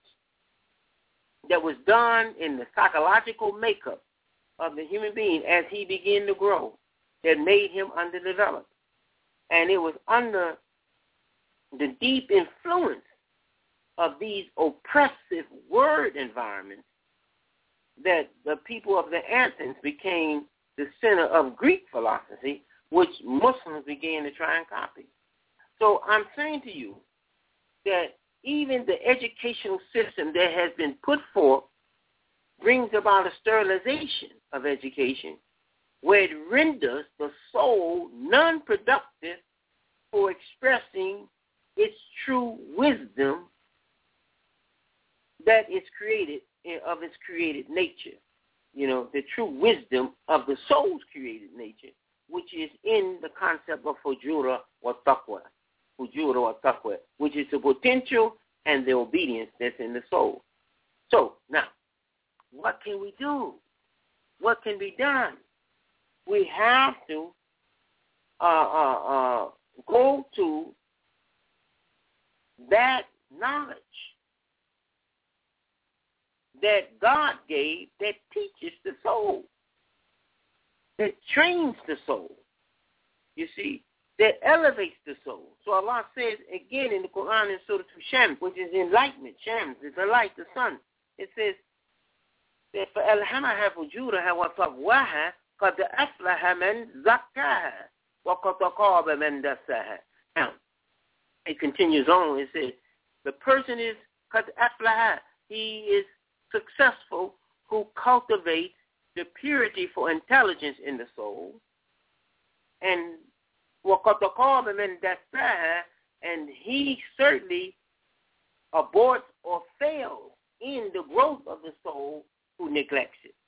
that was done in the psychological makeup of the human being as he began to grow that made him underdeveloped. And it was under the deep influence of these oppressive word environments that the people of the Athens became the center of Greek philosophy, which Muslims began to try and copy. So I'm saying to you that even the educational system that has been put forth brings about a sterilization of education where it renders the soul non-productive for expressing its true wisdom that is created of its created nature, you know, the true wisdom of the soul's created nature, which is in the concept of fujura wa taqwa, fujura wa taqwa, which is the potential and the obedience that's in the soul. So now, what can we do? What can be done? We have to uh, uh, uh, go to that knowledge that God gave that teaches the soul, that trains the soul, you see, that elevates the soul. So Allah says again in the Quran in Surah Shams, which is enlightenment. Shams is the light, the sun. It says that فَأَلْهَمَهَا فُجُورَهَا وَتَقْوَاهَا قَدْ أَفْلَحَ مَنْ زَكَّاهَا وَقَدْ خَابَ مَنْ دَسَّاهَا. Now, it continues on. It says the person is قَدْ أَفْلَحَ. He is successful who cultivates the purity for intelligence in the soul, and and he certainly aborts or fails in the growth of the soul who neglects it.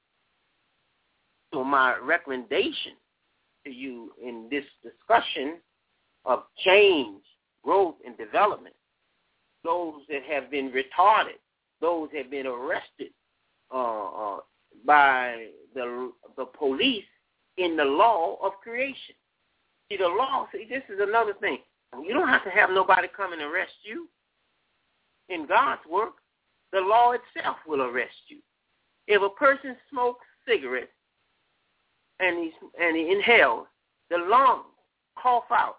So my recommendation to you in this discussion of change, growth, and development, those that have been retarded, those that have been arrested uh, uh, by the the police in the law of creation. See, the law, see, this is another thing. You don't have to have nobody come and arrest you. In God's work, the law itself will arrest you. If a person smokes cigarettes and he, and he inhales, the lungs cough out.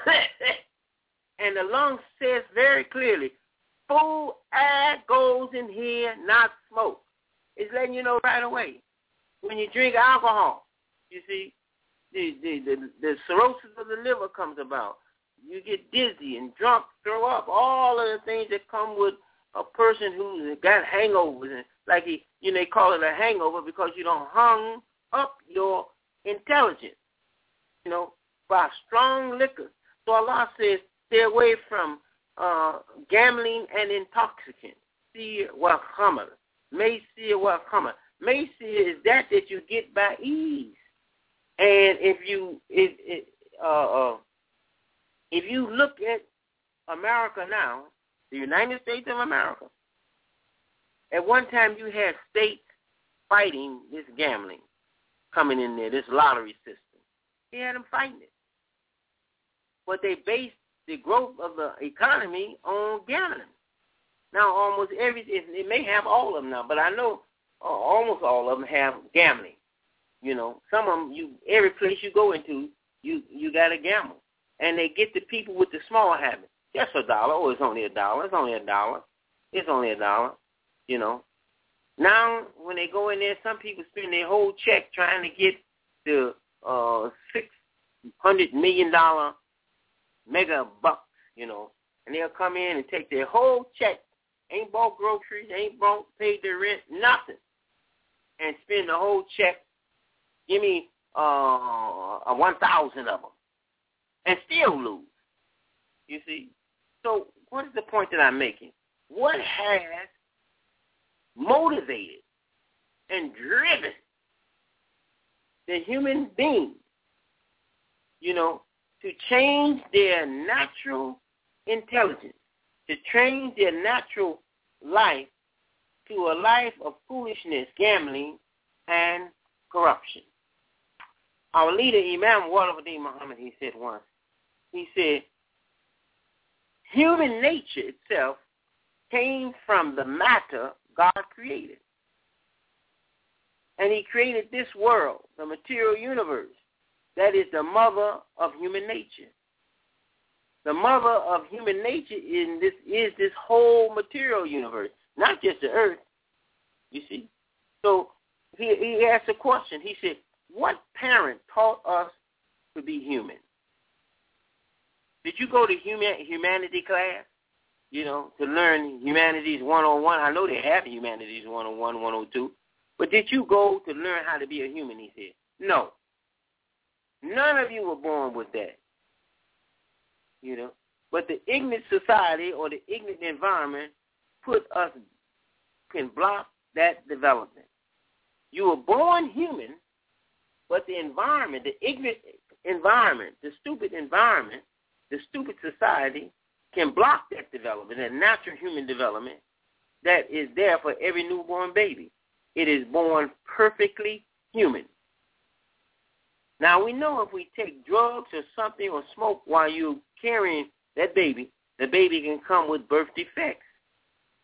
And the lungs says very clearly, food air goes in here, not smoke. It's letting you know right away. When you drink alcohol, you see, the, the, the, the cirrhosis of the liver comes about. You get dizzy and drunk, throw up, all of the things that come with a person who's got hangovers. And like he, you know, they call it a hangover because you don't hung up your intelligence, you know, by strong liquor. So Allah says, stay away from uh, gambling and intoxicants. See what khamar. May see what khamar. May see is that that you get by ease. And if you it, it, uh, uh, if you look at America now, the United States of America, at one time you had states fighting this gambling coming in there, this lottery system. They had them fighting it. But they based the growth of the economy on gambling. Now almost every, it may have all of them now, but I know uh, almost all of them have gambling. You know, some of them, you every place you go into, you you got to gamble. And they get the people with the small habit. Just a dollar. Oh, it's only a dollar. It's only a dollar. It's only a dollar, you know. Now, when they go in there, some people spend their whole check trying to get the uh, six hundred million dollars mega bucks, you know. And they'll come in and take their whole check, ain't bought groceries, ain't bought, paid their rent, nothing, and spend the whole check. Give me uh, a one thousand of them, and still lose. You see? So what is the point that I'm making? What has motivated and driven the human being, you know, to change their natural intelligence, to change their natural life to a life of foolishness, gambling, and corruption? Our leader, Imam Waliuddin Muhammad, he said once, he said, human nature itself came from the matter God created. And he created this world, the material universe, that is the mother of human nature. The mother of human nature in this is this whole material universe, not just the earth, you see. So he, he asked a question. He said, what parent taught us to be human? Did you go to human, humanity class, you know, to learn humanities one oh one? I know they have humanities one oh one, one oh two. But did you go to learn how to be a human, he said? No. None of you were born with that, you know. But the ignorant society or the ignorant environment put us, can block that development. You were born human, but the environment, the ignorant environment, the stupid environment, the stupid society can block that development, that natural human development that is there for every newborn baby. It is born perfectly human. Now, we know if we take drugs or something or smoke while you're carrying that baby, the baby can come with birth defects.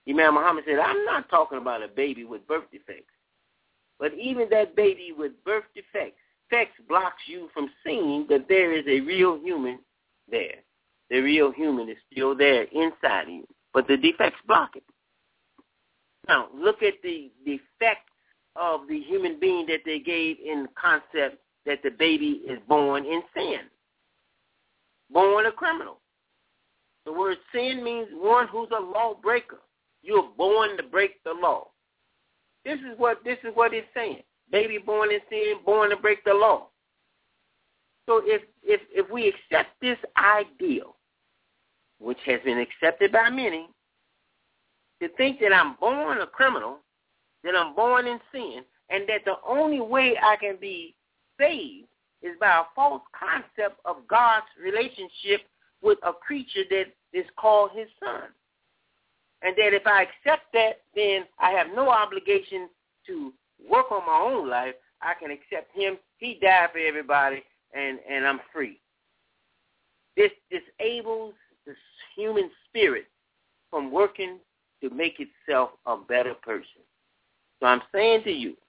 Imam Muhammad said, I'm not talking about a baby with birth defects. But even that baby with birth defects, sex blocks you from seeing that there is a real human there. The real human is still there inside of you. But the defects block it. Now, look at the defects of the human being that they gave in the concept that the baby is born in sin. Born a criminal. The word sin means one who's a lawbreaker. You're born to break the law. This is what this is what it's saying. Baby born in sin, born to break the law. So if if if we accept this ideal, which has been accepted by many, to think that I'm born a criminal, that I'm born in sin, and that the only way I can be saved is by a false concept of God's relationship with a creature that is called his son. And that if I accept that, then I have no obligation to work on my own life. I can accept him. He died for everybody, and, and I'm free. This disables the human spirit from working to make itself a better person. So I'm saying to you,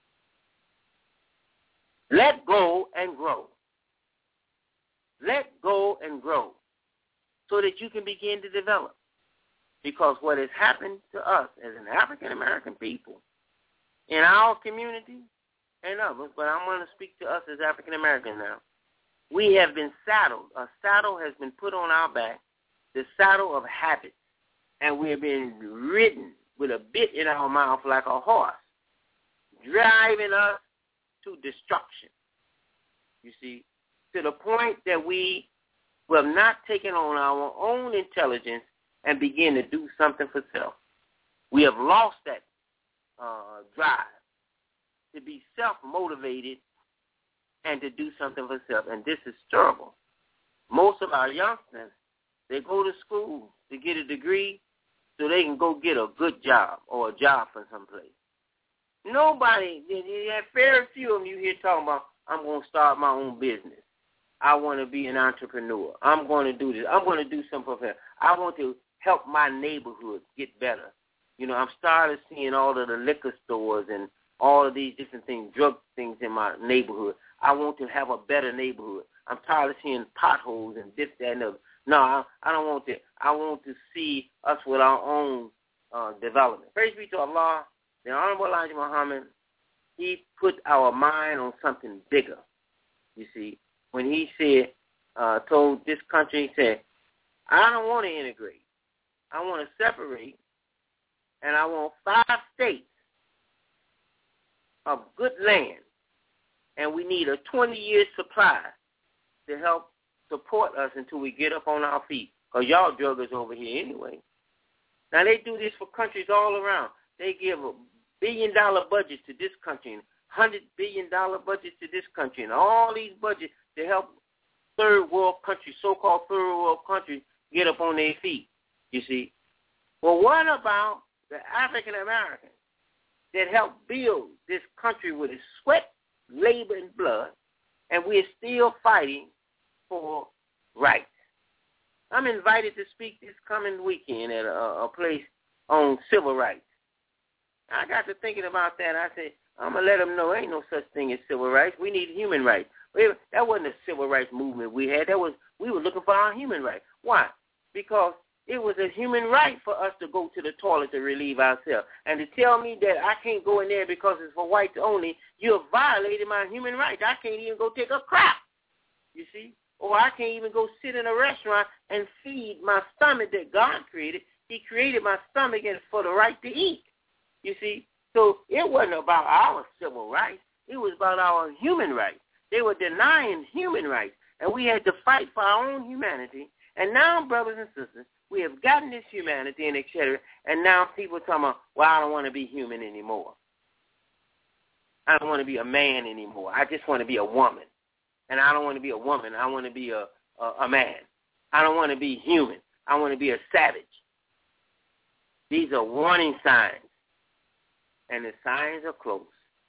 let go and grow. Let go and grow so that you can begin to develop. Because what has happened to us as an African-American people in our community and others, but I'm going to speak to us as African-Americans now, we have been saddled. A saddle has been put on our back, the saddle of habits, and we have been ridden with a bit in our mouth like a horse, driving us to destruction, you see, to the point that we have not taken on our own intelligence and begin to do something for self. We have lost that uh, drive to be self-motivated and to do something for self, and this is terrible. Most of our youngsters, they go to school to get a degree so they can go get a good job or a job from someplace. Nobody, there are very few of you here talking about, I'm going to start my own business. I want to be an entrepreneur. I'm going to do this. I'm going to do something for them. I want to help my neighborhood get better. You know, I'm starting seeing all of the liquor stores and all of these different things, drug things in my neighborhood. I want to have a better neighborhood. I'm tired of seeing potholes and this, that, and other. No, I, I don't want that. I want to see us with our own uh, development. Praise be to Allah. The Honorable Elijah Muhammad, he put our mind on something bigger, you see. When he said, uh, told this country, he said, I don't want to integrate. I want to separate, and I want five states of good land, and we need a twenty-year supply to help support us until we get up on our feet, because y'all drug us over here anyway. Now, they do this for countries all around. They give a billion-dollar budget to this country and one hundred billion dollars budget to this country, and all these budgets to help third world countries, so-called third world countries, get up on their feet, you see. Well, what about the African Americans that helped build this country with its sweat, labor, and blood, and we're still fighting for rights? I'm invited to speak this coming weekend at a, a place on civil rights. I got to thinking about that. I said, I'm going to let them know ain't no such thing as civil rights. We need human rights. That wasn't a civil rights movement we had. That was we were looking for our human rights. Why? Because it was a human right for us to go to the toilet to relieve ourselves. And to tell me that I can't go in there because it's for whites only, you have violated my human rights. I can't even go take a crap, you see? Or I can't even go sit in a restaurant and feed my stomach that God created. He created my stomach and for the right to eat, you see? So it wasn't about our civil rights. It was about our human rights. They were denying human rights, and we had to fight for our own humanity. And now, brothers and sisters, we have gotten this humanity and et cetera, and now people are talking about, well, I don't want to be human anymore. I don't want to be a man anymore. I just want to be a woman. And I don't want to be a woman. I want to be a, a, a man. I don't want to be human. I want to be a savage. These are warning signs, and the signs are close.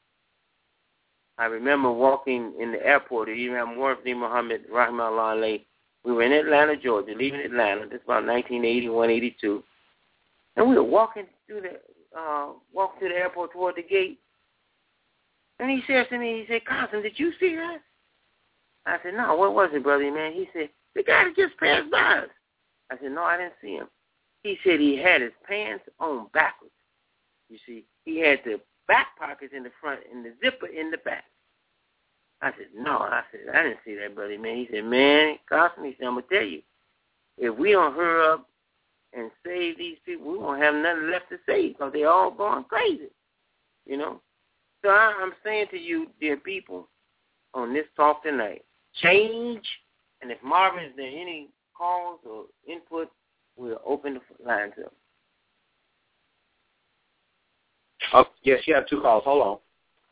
I remember walking in the airport at Imam Warfi Muhammad, rahimahullah alayhi. We were in Atlanta, Georgia, leaving Atlanta. This is about nineteen eighty-one, eighty-two. And we were walking through the, uh, walking to the airport toward the gate. And he says to me, he said, Cousin, did you see that? I said, no, what was it, brother, man? He said, the guy that just passed by us. I said, no, I didn't see him. He said he had his pants on backwards. You see, he had the back pockets in the front and the zipper in the back. I said, no. I said, I didn't see that, brother, man. He said, man, Cousin, he said, I'm going to tell you, if we don't hurry up and save these people, we won't have nothing left to save because they're all going crazy, you know. So I, I'm saying to you, dear people, on this talk tonight, change, and if Marvin, is there any calls or input, we'll open the lines up. Oh, yes, you have two calls. Hold on.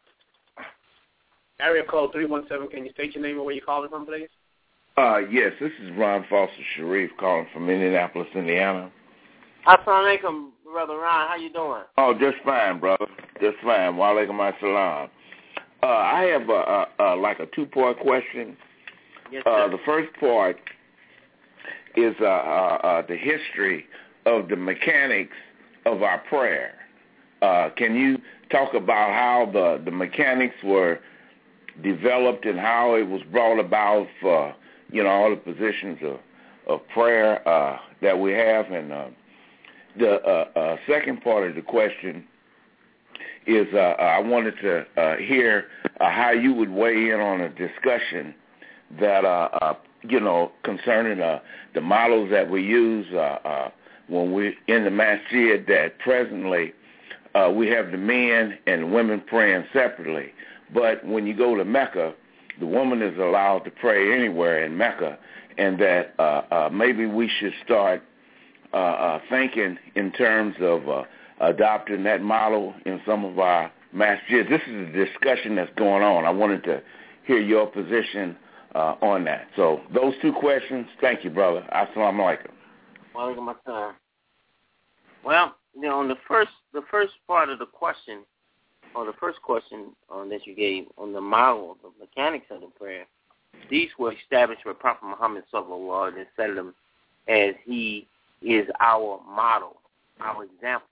Area code three one seven, can you state your name and where you're calling from, please? Uh, yes, this is Ron Foster Sharif calling from Indianapolis, Indiana. Assalamu alaikum, Brother Ron. How you doing? Oh, just fine, brother. Just fine. Wa alaikum assalam. Uh, I have a, a, a, like a two-part question. Yes, uh, sir. The first part is uh, uh, uh, the history of the mechanics of our prayer. Uh, can you talk about how the, the mechanics were developed and how it was brought about for, you know, all the positions of, of prayer uh, that we have? And uh, the uh, uh, second part of the question is uh, I wanted to uh, hear uh, how you would weigh in on a discussion that, uh, uh, you know, concerning uh, the models that we use uh, uh, when we're in the masjid, that presently uh, we have the men and women praying separately. But when you go to Mecca, the woman is allowed to pray anywhere in Mecca, and that uh, uh, maybe we should start uh, uh, thinking in terms of uh, adopting that model in some of our masjids. This is a discussion that's going on. I wanted to hear your position uh, on that. So those two questions. Thank you, brother. Assalamu alaikum. Wa alaikum assalam. Well, you know, on the first, the first part of the question, or the first question um, that you gave on the model, the mechanics of the prayer, these were established by Prophet Muhammad sallallahu alaihi wasallam as he is our model, our example.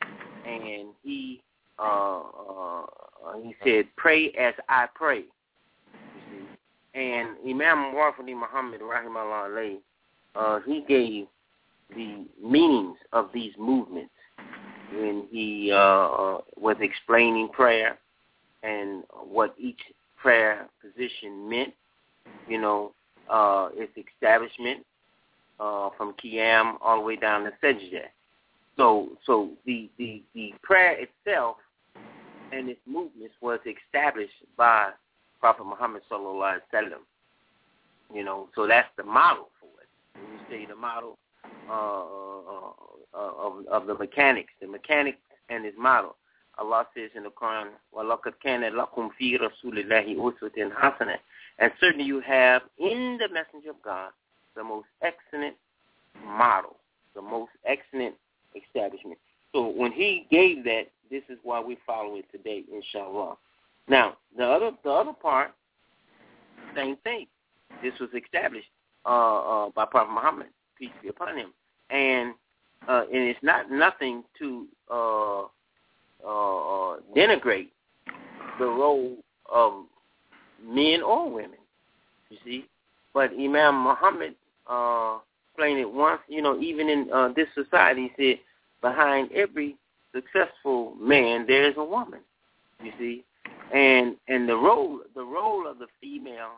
And he uh, uh, he said, pray as I pray. You see? And Imam Wafdi Muhammad rahimahullah alayhi, uh, he gave the meanings of these movements when he uh, was explaining prayer and what each prayer position meant, you know, uh, its establishment uh, from Qiyam all the way down to Sajdah. So so the, the, the prayer itself and its movements was established by Prophet Muhammad sallallahu alaihi wasallam. You know, so that's the model for it. When you say the model uh, uh, uh, of, of the mechanics, the mechanics and its model, Allah says in the Quran, وَلَقَدْ كَانَ لَكُمْ فِي رَسُولِ اللَّهِ أُسْوَةٌ حَسَنَةٌ. And certainly you have in the Messenger of God the most excellent model, the most excellent establishment. So when he gave that, this is why we follow it today, inshallah. Now, the other the other part, same thing. This was established uh, uh, by Prophet Muhammad, peace be upon him. And uh, and it's not nothing to uh, uh, denigrate the role of men or women, you see. But Imam Muhammad uh, explained it once, you know, even in uh, this society, he said, behind every successful man, there is a woman, you see. And and the role the role of the female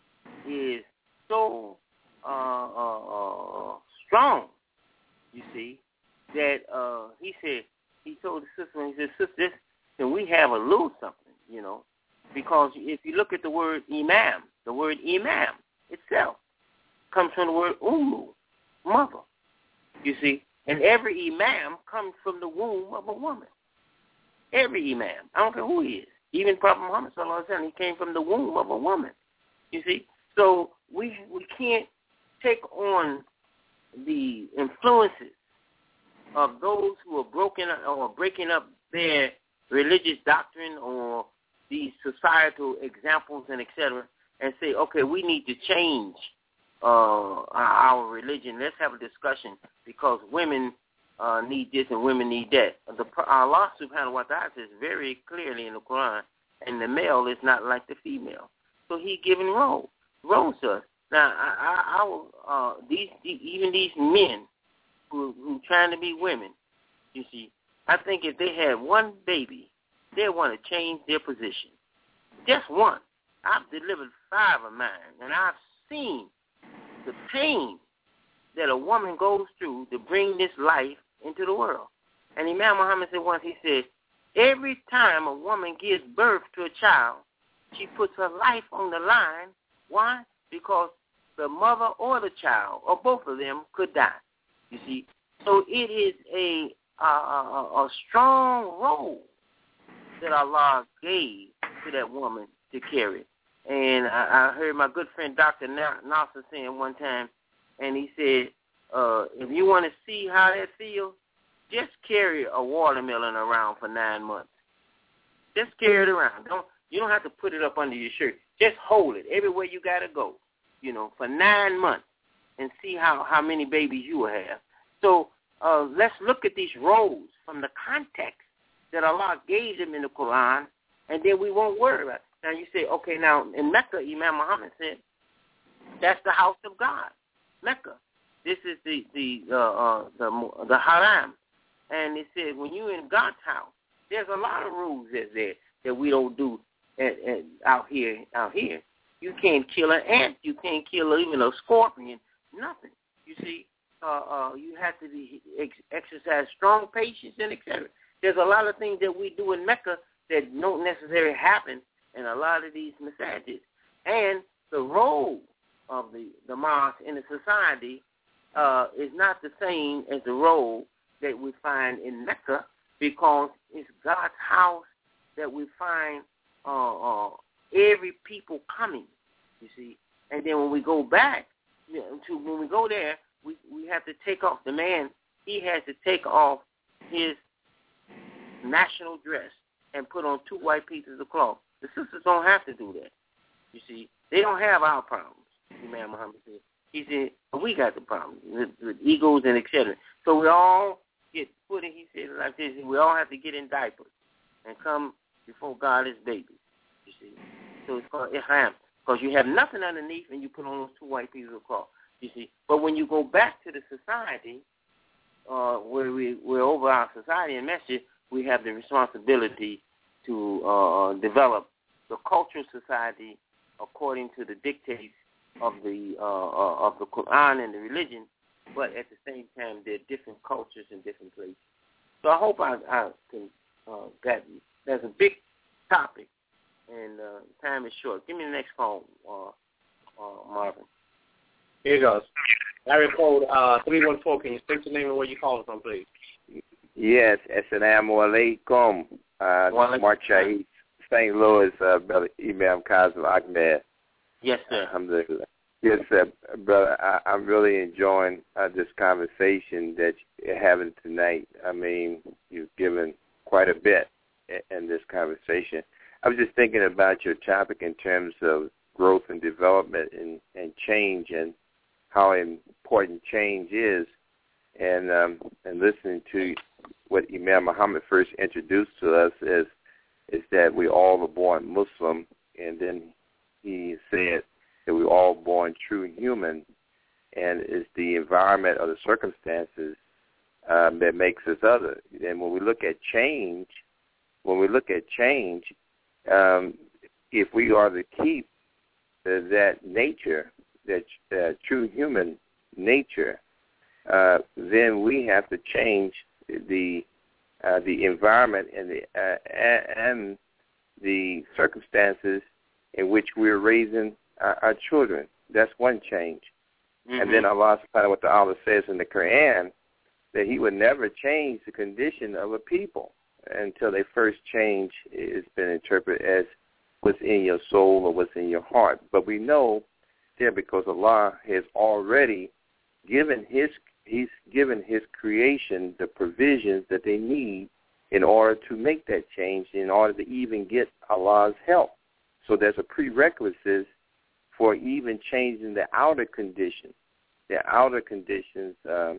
is so uh, uh, uh, strong, you see, that uh, he said, he told the sister, he said, sister, can we have a little something, you know? Because if you look at the word imam, the word imam itself comes from the word ummu, mother, you see. And every imam comes from the womb of a woman. Every imam. I don't care who he is. Even Prophet Muhammad sallallahu alaihi wasallam, he came from the womb of a woman. You see? So we we can't take on the influences of those who are broken or breaking up their religious doctrine or these societal examples and et cetera, and say, okay, we need to change uh, our religion. Let's have a discussion because women uh, need this and women need that. The Allah subhanahu wa ta'ala says very clearly in the Quran, and the male is not like the female. So he giving roles, roles to us. Now, I, I, I will, uh, these, even these men who who trying to be women, you see, I think if they had one baby, they want to change their position. Just one. I've delivered five of mine, and I've seen the pain that a woman goes through to bring this life into the world. And Imam Muhammad said once, he said, every time a woman gives birth to a child, she puts her life on the line. Why? Because the mother or the child, or both of them, could die. You see? So it is a, a, a, a strong role that Allah gave to that woman to carry. And I, I heard my good friend Doctor Nasser saying one time, and he said, uh, if you want to see how that feels, just carry a watermelon around for nine months. Just carry it around. Don't you don't have to put it up under your shirt. Just hold it everywhere you got to go, you know, for nine months and see how, how many babies you will have. So uh, let's look at these roles from the context that Allah gave them in the Quran, and then we won't worry about it. Now you say, okay, now in Mecca, Imam Muhammad said, that's the house of God, Mecca. This is the the uh, uh, the the haram, and it said when you in God's house, there's a lot of rules that's there that we don't do at, at, out here. Out here, you can't kill an ant, you can't kill even a scorpion, nothing. You see, uh, uh, you have to be ex- exercise strong patience and et cetera. There's a lot of things that we do in Mecca that don't necessarily happen in a lot of these masajids. And the role of the, the mosque in the society uh, is not the same as the role that we find in Mecca, because it's God's house that we find uh, uh, every people coming, you see. And then when we go back, you know, to when we go there, we, we have to take off, the man, he has to take off his national dress and put on two white pieces of cloth. The sisters don't have to do that. You see, they don't have our problems, Imam Muhammad said. He said, we got the problem with, with egos and et cetera. So we all get put in, he said like this, we all have to get in diapers and come before God as babies, you see. So it's called ihram, because you have nothing underneath and you put on those two white pieces of cloth, you see. But when you go back to the society, uh, where we, we're over our society and message, we have the responsibility to uh, develop the cultural society according to the dictates of the uh, uh, of the Quran and the religion, but at the same time, there are different cultures in different places. So I hope I, I can uh, that that's a big topic, and uh, time is short. Give me the next phone, uh, uh, Marvin. Here it goes. Area code uh, three one four. Can you state your name and where you calling from, please? Yes, Assalamu alaikum. Uh, Mark Shahid, Saint Louis, uh, Brother Imam Kazim Ahmed. Yes, sir. Alhamdulillah. Yes, sir, brother. I, I'm really enjoying uh, this conversation that you're having tonight. I mean, you've given quite a bit in, in this conversation. I was just thinking about your topic in terms of growth and development and, and change, and how important change is, and um, and listening to what Imam Muhammad first introduced to us is is that we all were born Muslim, and then he said that we were all born true human, and it's the environment or the circumstances um, that makes us other. And when we look at change, when we look at change, um, if we are to keep uh, that nature, that uh, true human nature, uh, then we have to change the uh, the environment and the uh, and the circumstances in which we're raising our, our children. That's one change. Mm-hmm. And then Allah subhanahu wa ta'ala says in the Quran that he would never change the condition of a people until they first change. It's been interpreted as what's in your soul or what's in your heart. But we know there, because Allah has already given his He's given his creation the provisions that they need in order to make that change, in order to even get Allah's help. So there's a prerequisite for even changing the outer conditions. The outer conditions um,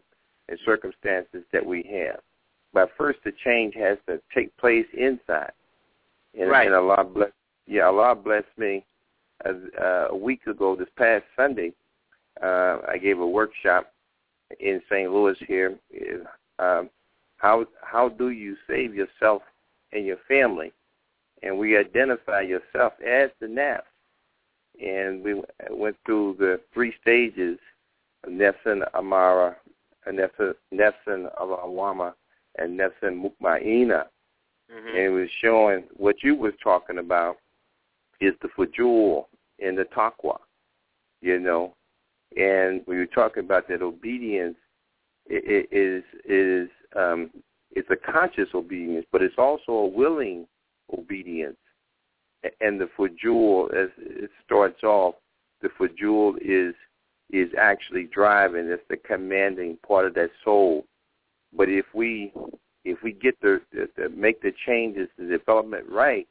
and circumstances that we have. But first, the change has to take place inside. And, right. and Allah bless, yeah, Allah blessed me uh, uh, a week ago. This past Sunday, uh, I gave a workshop in Saint Louis here. Um, how how do you save yourself and your family? And we identify yourself as the nafs. And we went through the three stages of Nefsan Amara, Nefsan Al-Awama, and Nefsan Mutmainna. Mm-hmm. And it was showing what you was talking about is the fujur and the taqwa, you know. And when you're talking about that obedience, it, it is is um, it's a conscious obedience, but it's also a willing obedience. And the fujur, as it starts off, the fujur is is actually driving. It's the commanding part of that soul. But if we if we get the, the, the make the changes, the development right,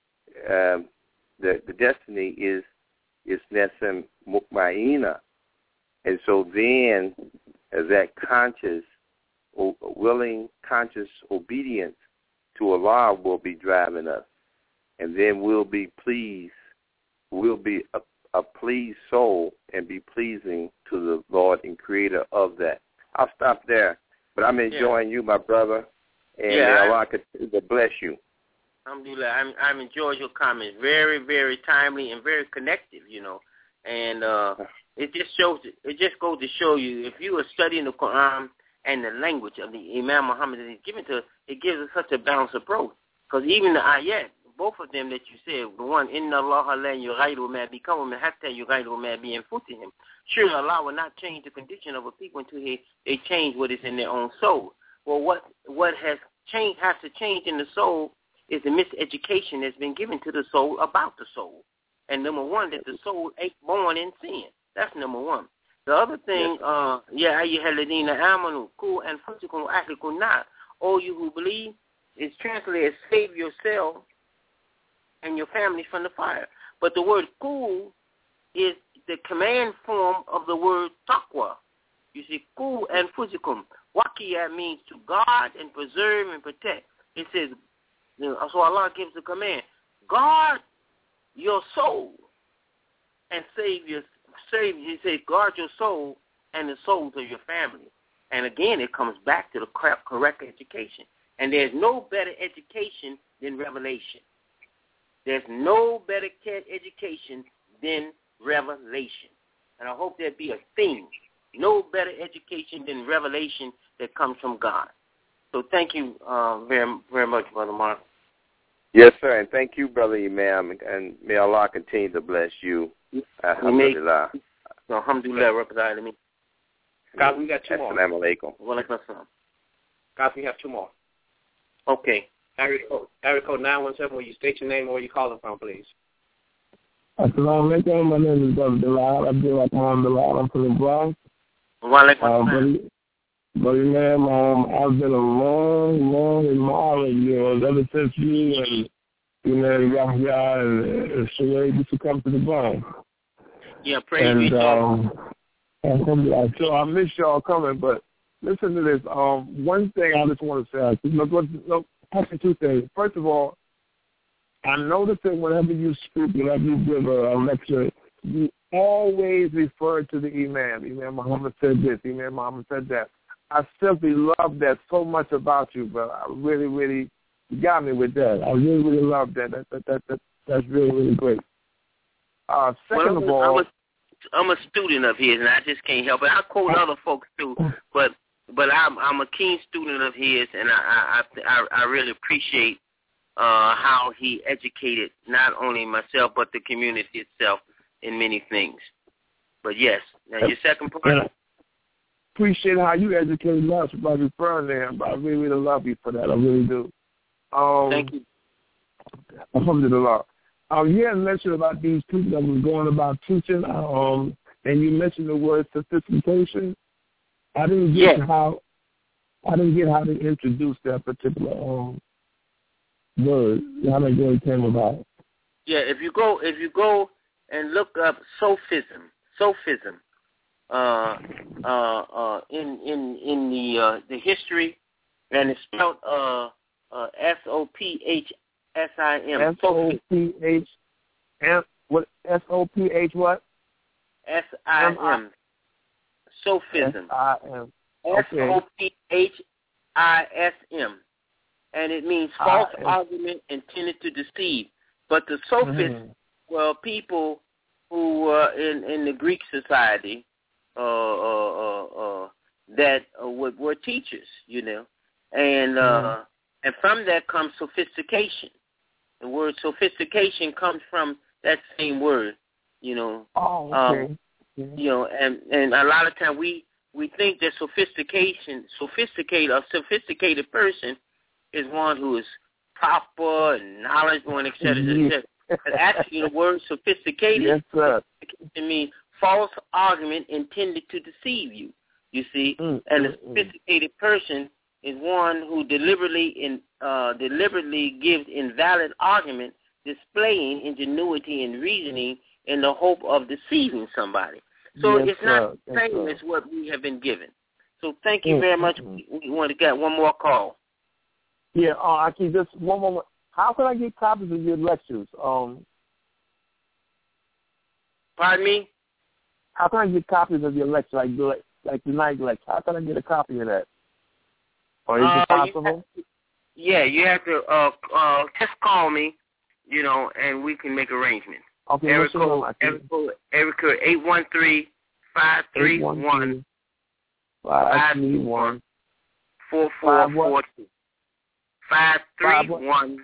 um, the the destiny is is Nefsan Mutmainna. And so then, as that conscious, willing, conscious obedience to Allah will be driving us. And then we'll be pleased, we'll be a, a pleased soul and be pleasing to the Lord and Creator of that. I'll stop there. But I'm enjoying yeah. you, my brother, and yeah, may Allah continue to bless you. Alhamdulillah, I'm I'm enjoying your comments. Very, very timely and very connective, you know. And uh, it just shows, it just goes to show you, if you are studying the Quran and the language of the Imam Muhammad that he's given to us, it gives us such a balanced approach. Because even the ayat, both of them that you said, the one, Inna Allah la yughayru ma bi qawmin hatta yughayru ma bi anfusihim. Surely Allah will not change the condition of a people until he, they change what is in their own soul. Well, what what has changed, has to change in the soul is the miseducation that's been given to the soul about the soul. And number one, that the soul ain't born in sin. That's number one. The other thing, uh, yeah, ayyuhalladhina amanu ku anfusakum wa ahlikum nar. All you who believe is translated as save yourself and your family from the fire. But the word ku is the command form of the word taqwa. You see, ku anfusakum. Waqiya means to guard and preserve and protect. It says, you know, so Allah gives the command, guard your soul and save your save. He said, guard your soul and the souls of your family. And again, it comes back to the correct education. And there's no better education than revelation. There's no better education than revelation. And I hope there be a theme. No better education than revelation that comes from God. So thank you uh, very, very much, Brother Mark. Yes, sir, and thank you, Brother Imam, and may Allah continue to bless you. Alhamdulillah. Alhamdulillah, Rabbil Alamin. Guys, we got two more. Assalamu alaikum. Wa alaikum assalam. Guys, we have two more. Okay. Area code, area code nine one seven, will you state your name and where you're calling from, please? Assalamu alaikum. My name is Brother Bilal. Abdul Rahman Bilal. I'm from the Bronx. Wa alaikum assalam. But, man, um, I've been a long, long admirer, you know, ever since you and, you know, Yahya and, and Sheree used to come to the Bronx. Yeah, praise and, be um, and so I miss y'all coming, but listen to this. Um, one thing I just want to say, look, look, look, actually two things. First of all, I notice that whenever you speak, whenever you give a, a lecture, you always refer to the Imam. Imam Muhammad said this, Imam Muhammad said that. I simply love that so much about you, but I really, really you got me with that. I really, really love that. That, that, that, that that's really, really great. Uh, second well, of all, I'm a, I'm a student of his, and I just can't help it. I quote other folks too, but but I'm I'm a keen student of his, and I I I, I really appreciate uh, how he educated not only myself but the community itself in many things. But yes, now your second part. Yeah. Appreciate how you educated us by referring to him. But I really, really love you for that. I really do. Um, Thank you. Alhamdulillah. Um, you had mentioned about these people that was going about teaching, um, and you mentioned the word sophistication. I didn't get yeah. how I didn't get how they introduced that particular um, word. How that word came about. Yeah, if you go if you go and look up sophism, sophism. uh, uh, uh, in in in the uh, the history, and it's spelled uh, uh, S O P H S I M. S O P H M. What? S O P H what? S I M. Sophism. S I M. S O P H I S M. And it means false argument intended to deceive. But the sophists mm-hmm. were people who were in, in the Greek society uh, uh, uh, uh, that uh, were, were teachers, you know. And uh, mm-hmm. and from that comes sophistication. The word sophistication comes from that same word, you know. Oh, okay. Um, you know, and, and a lot of times we, we think that sophistication, sophisticated, a sophisticated person is one who is proper and knowledgeable, et cetera, et cetera. But actually, the word sophisticated yes, sir. means false argument intended to deceive you, you see. Mm, and a sophisticated mm. person is one who deliberately in, uh, deliberately gives invalid argument, displaying ingenuity and reasoning in the hope of deceiving somebody. So yes, it's not the same as what we have been given. So thank you mm, very much. Mm, we, we want to get one more call. Yeah, uh, I can just one more. How can I get copies of your lectures? Um, Pardon me? How can I get copies of your lecture, like the like the night lecture? How can I get a copy of that? Or is uh, it possible? You to, yeah, you have to uh, uh, just call me, you know, and we can make arrangements. Okay, Eric code, Eric code, Eric code eight one three five three one five three one four four four two. Five three one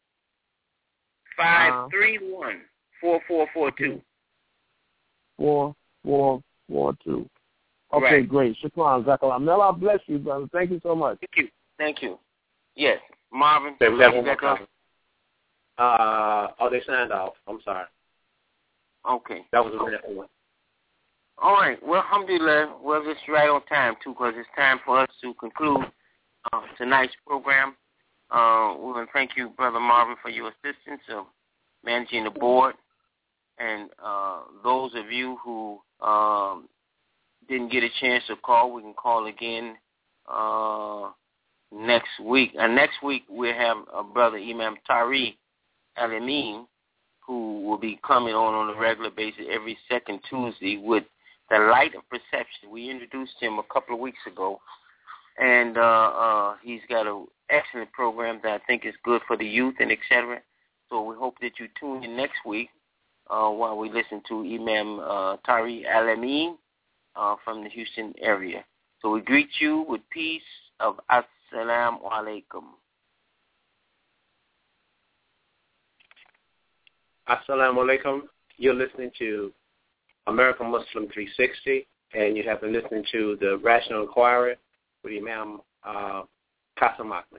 five three one four four four two. Four four four two. Okay, right. Great. Shukran, Zakalam. Mel, I bless you, brother. Thank you so much. Thank you. Thank you. Yes, Marvin. Okay, we got one more comment. Uh, oh, they signed off. I'm sorry. Okay. That was a different one. All right. Well, alhamdulillah, well, it's right on time, too, because it's time for us to conclude uh, tonight's program. Uh, we want to thank you, Brother Marvin, for your assistance of managing the board. And uh, those of you who um, didn't get a chance to call, we can call again uh, next week. And next week we'll have uh, Brother Imam Tariq Al-Amin, who will be coming on on a regular basis every second Tuesday with the Light of Perception. We introduced him a couple of weeks ago, and uh, uh, he's got an excellent program that I think is good for the youth and et cetera. So we hope that you tune in next week uh, while we listen to Imam uh, Tariq Al-Amin uh, from the Houston area. So we greet you with peace of Assalamu alaikum. Assalamu alaikum. You're listening to American Muslim three sixty, and you have been listening to the Rational Inquirer with Imam uh, Qasim Ahmed.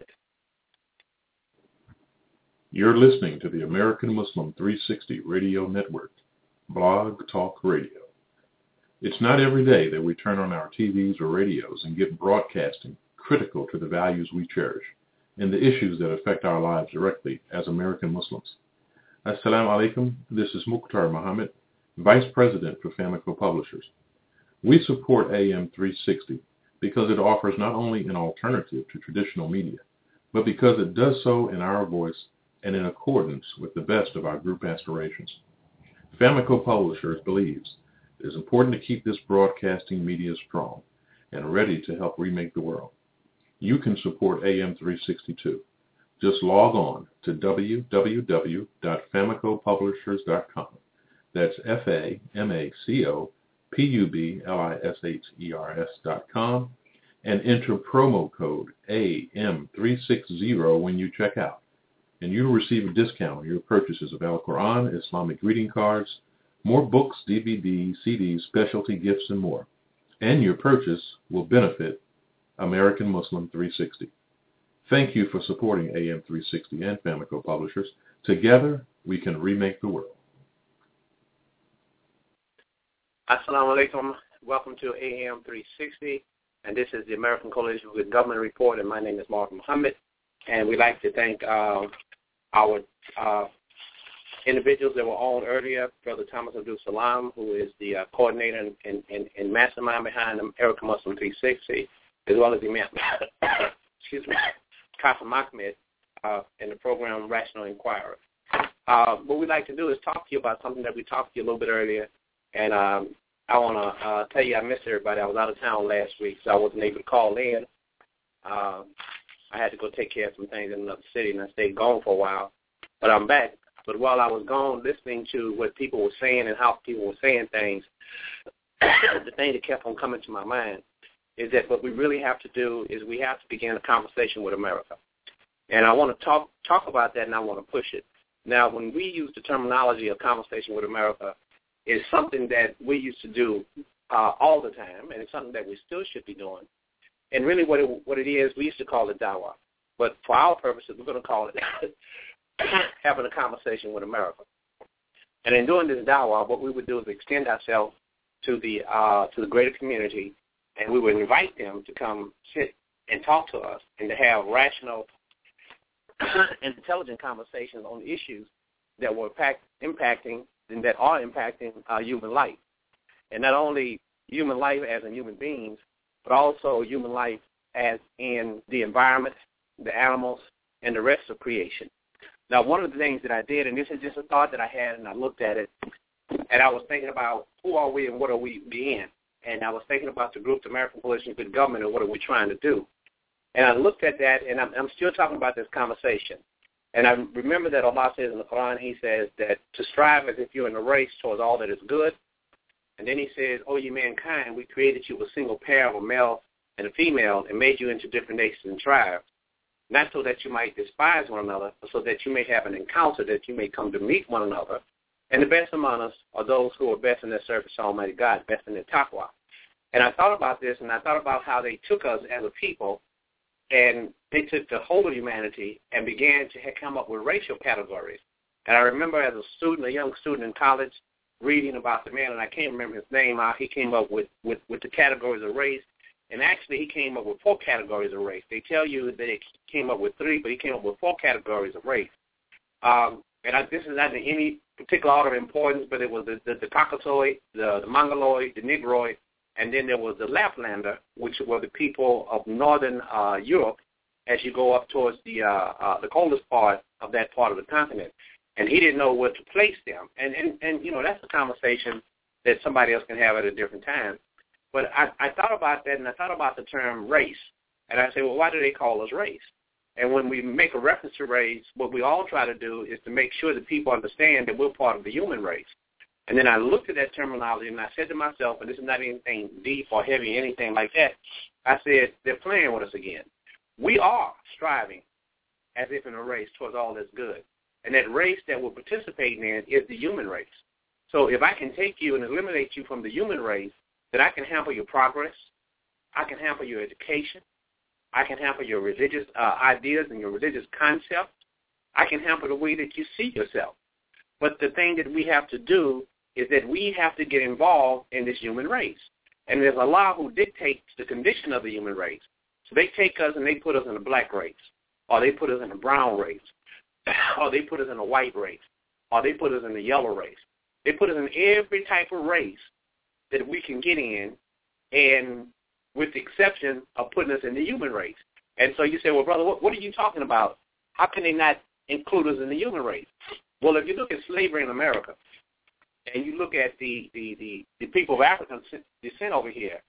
You're listening to the American Muslim three sixty Radio Network, Blog Talk Radio. It's not every day that we turn on our T Vs or radios and get broadcasting critical to the values we cherish and the issues that affect our lives directly as American Muslims. Assalamu alaikum. This is Mukhtar Muhammad, Vice President for Famico Publishers. We support A M three sixty because it offers not only an alternative to traditional media, but because it does so in our voice and in accordance with the best of our group aspirations. Famico Publishers believes it is important to keep this broadcasting media strong and ready to help remake the world. You can support A M three sixty too. Just log on to w w w dot famico publishers dot com. That's F A M A C O P U B L I S H E R S dot com and enter promo code A M three sixty when you check out. And you'll receive a discount on your purchases of Al-Quran, Islamic greeting cards, more books, D V Ds, C Ds, specialty gifts, and more. And your purchase will benefit American Muslim three sixty. Thank you for supporting A M three sixty and Famico Publishers. Together, we can remake the world. Assalamu alaikum. Welcome to A M three sixty, and this is the American Coalition for Good Government Report, and my name is Mark Muhammad. And we'd like to thank uh, our uh, individuals that were on earlier, Brother Thomas Abdul Salam, who is the uh, coordinator and, and, and, and mastermind behind American Muslim three sixty, as well as the man, excuse me, Qasim Ahmed, uh, in the program Rational Inquirer. Uh, what we'd like to do is talk to you about something that we talked to you a little bit earlier, and um, I want to uh, tell you I missed everybody. I was out of town last week, so I wasn't able to call in. Uh, I had to go take care of some things in another city, and I stayed gone for a while, but I'm back. But while I was gone listening to what people were saying and how people were saying things, the thing that kept on coming to my mind is that what we really have to do is we have to begin a conversation with America. And I want to talk talk about that, and I want to push it. Now, when we use the terminology of conversation with America, it's something that we used to do uh, all the time, and it's something that we still should be doing. And really what it, what it is, we used to call it dawah. But for our purposes, we're going to call it having a conversation with America. And in doing this dawah, what we would do is extend ourselves to the uh, to the greater community, and we would invite them to come sit and talk to us and to have rational and intelligent conversations on issues that were impact, impacting and that are impacting uh, human life. And not only human life as in human beings, but also human life as in the environment, the animals, and the rest of creation. Now, one of the things that I did, and this is just a thought that I had, and I looked at it, and I was thinking about who are we and what are we being. And I was thinking about the group, the American Coalition for Good Government, and what are we trying to do. And I looked at that, and I'm, I'm still talking about this conversation. And I remember that Allah says in the Quran, he says that to strive as if you're in a race towards all that is good. And then he says, oh, ye mankind, we created you a single pair of a male and a female and made you into different nations and tribes, not so that you might despise one another, but so that you may have an encounter, that you may come to meet one another. And the best among us are those who are best in their service to Almighty God, best in their taqwa. And I thought about this, and I thought about how they took us as a people, and they took the whole of humanity and began to come up with racial categories. And I remember as a student, a young student in college, reading about the man, and I can't remember his name, how he came up with, with, with the categories of race. And actually, he came up with four categories of race. They tell you that he came up with three, but he came up with four categories of race. Um, and I, this is not in any particular order of importance, but it was the, the, the Caucasoid, the, the Mongoloid, the Negroid, and then there was the Laplander, which were the people of northern uh, Europe as you go up towards the uh, uh, the coldest part of that part of the continent. And he didn't know where to place them. And, and, and you know, that's a conversation that somebody else can have at a different time. But I, I thought about that, and I thought about the term race. And I said, well, why do they call us race? And when we make a reference to race, what we all try to do is to make sure that people understand that we're part of the human race. And then I looked at that terminology, and I said to myself, and this is not anything deep or heavy, anything like that, I said, they're playing with us again. We are striving as if in a race towards all that's good. And that race that we're participating in is the human race. So if I can take you and eliminate you from the human race, then I can hamper your progress, I can hamper your education, I can hamper your religious uh, ideas and your religious concepts, I can hamper the way that you see yourself. But the thing that we have to do is that we have to get involved in this human race. And there's Allah who dictates the condition of the human race. So they take us and they put us in a black race, or they put us in a brown race, or they put us in a white race, or they put us in a yellow race. They put us in every type of race that we can get in, and with the exception of putting us in the human race. And so you say, well, brother, what, what are you talking about? How can they not include us in the human race? Well, if you look at slavery in America, and you look at the, the, the, the people of African descent over here,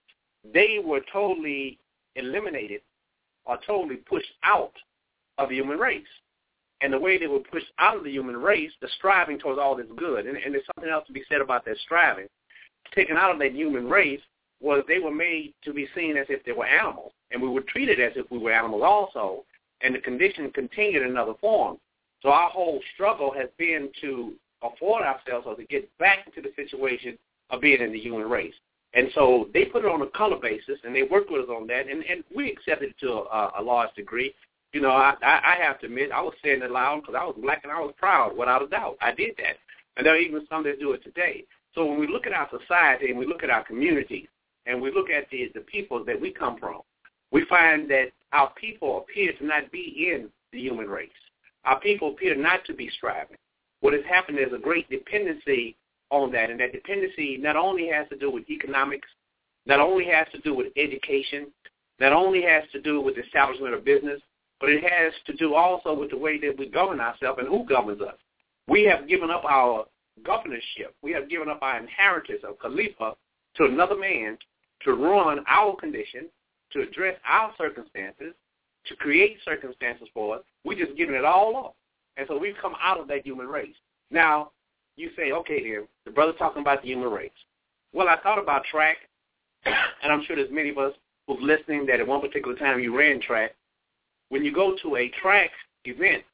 they were totally eliminated or totally pushed out of the human race. And the way they were pushed out of the human race, the striving towards all that's good, and, and there's something else to be said about that striving, taken out of that human race, was they were made to be seen as if they were animals, and we were treated as if we were animals also, and the condition continued in another form. So our whole struggle has been to afford ourselves or to get back into the situation of being in the human race. And so they put it on a color basis, and they worked with us on that, and, and we accepted it to a, a large degree. You know, I, I have to admit, I was saying it loud because I was black and I was proud, without a doubt. I did that. And there are even some that do it today. So when we look at our society and we look at our communities and we look at the, the people that we come from, we find that our people appear to not be in the human race. Our people appear not to be striving. what has happened is a great dependency on that, and that dependency not only has to do with economics, not only has to do with education, not only has to do with the establishment of business, but it has to do also with the way that we govern ourselves and who governs us. We have given up our governorship. We have given up our inheritance of Khalifa to another man to run our condition, to address our circumstances, to create circumstances for us. We're just giving it all up. And so we've come out of that human race. Now, you say, okay, then, the brother's talking about the human race. Well, I thought about track, and I'm sure there's many of us who's listening that at one particular time you ran track. When you go to a track event,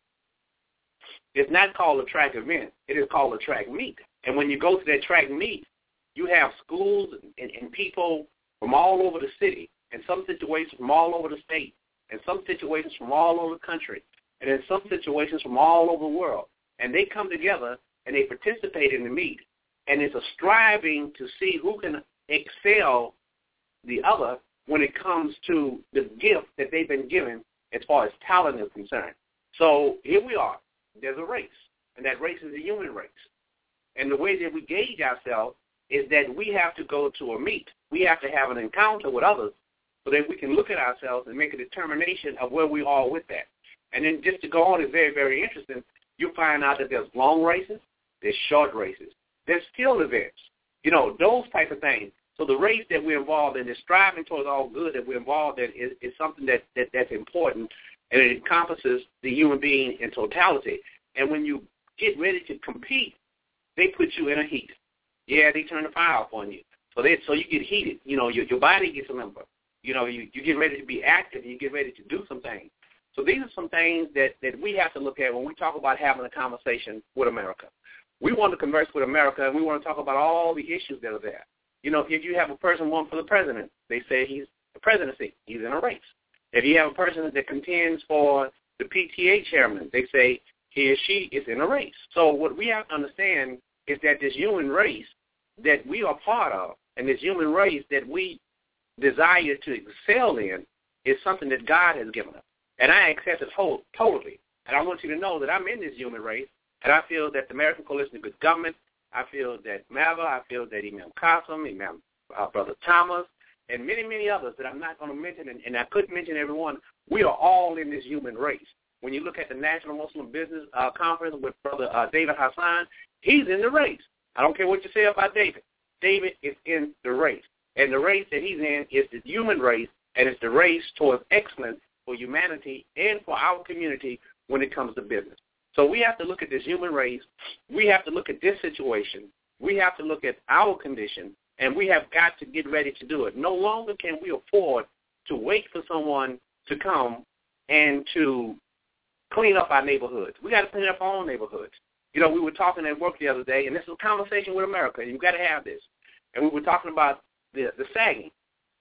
it's not called a track event. It is called a track meet. And when you go to that track meet, you have schools and, and people from all over the city, and some situations from all over the state, and some situations from all over the country, and in some situations from all over the world. And they come together and they participate in the meet. And it's a striving to see who can excel the other when it comes to the gift that they've been given as far as talent is concerned. So here we are. There's a race, and that race is a human race. And the way that we gauge ourselves is that we have to go to a meet. We have to have an encounter with others so that we can look at ourselves and make a determination of where we are with that. And then just to go on is very, very interesting. You'll find out that there's long races, there's short races, there's field events, you know, those type of things. So the race that we're involved in, the striving towards all good that we're involved in is, is something that, that that's important, and it encompasses the human being in totality. And when you get ready to compete, they put you in a heat. Yeah, they turn the fire off on you. So they, so you get heated. You know, your, your body gets limber. You know, you, you get ready to be active, and you get ready to do some things. So these are some things that, that we have to look at when we talk about having a conversation with America. We want to converse with America, and we want to talk about all the issues that are there. You know, if you have a person run for the president, they say he's the presidency. He's in a race. If you have a person that contends for the P T A chairman, they say he or she is in a race. So what we have to understand is that this human race that we are part of, and this human race that we desire to excel in, is something that God has given us. And I accept it whole, totally. And I want you to know that I'm in this human race, and I feel that the American Coalition of Good Government, I feel that Mava, I feel that Imam Qasim, Imam uh, Brother Thomas, and many, many others that I'm not going to mention, and, and I couldn't mention everyone, we are all in this human race. When you look at the National Muslim Business uh, Conference with Brother uh, David Hassan, he's in the race. I don't care what you say about David. David is in the race. And the race that he's in is the human race, and it's the race towards excellence for humanity and for our community when it comes to business. So we have to look at this human race. We have to look at this situation. We have to look at our condition, and we have got to get ready to do it. No longer can we afford to wait for someone to come and to clean up our neighborhoods. We got to clean up our own neighborhoods. You know, we were talking at work the other day, and this is a conversation with America, and you've got to have this. And we were talking about the, the sagging,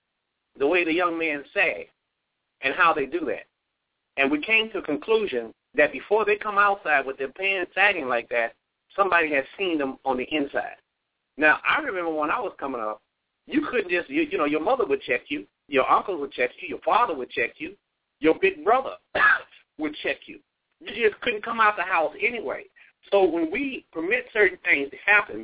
the way the young men sag, and how they do that. And we came to a conclusion that before they come outside with their pants sagging like that, somebody has seen them on the inside. Now, I remember when I was coming up, you couldn't just, you, you know, your mother would check you, your uncle would check you, your father would check you, your big brother would check you. You just couldn't come out the house anyway. So when we permit certain things to happen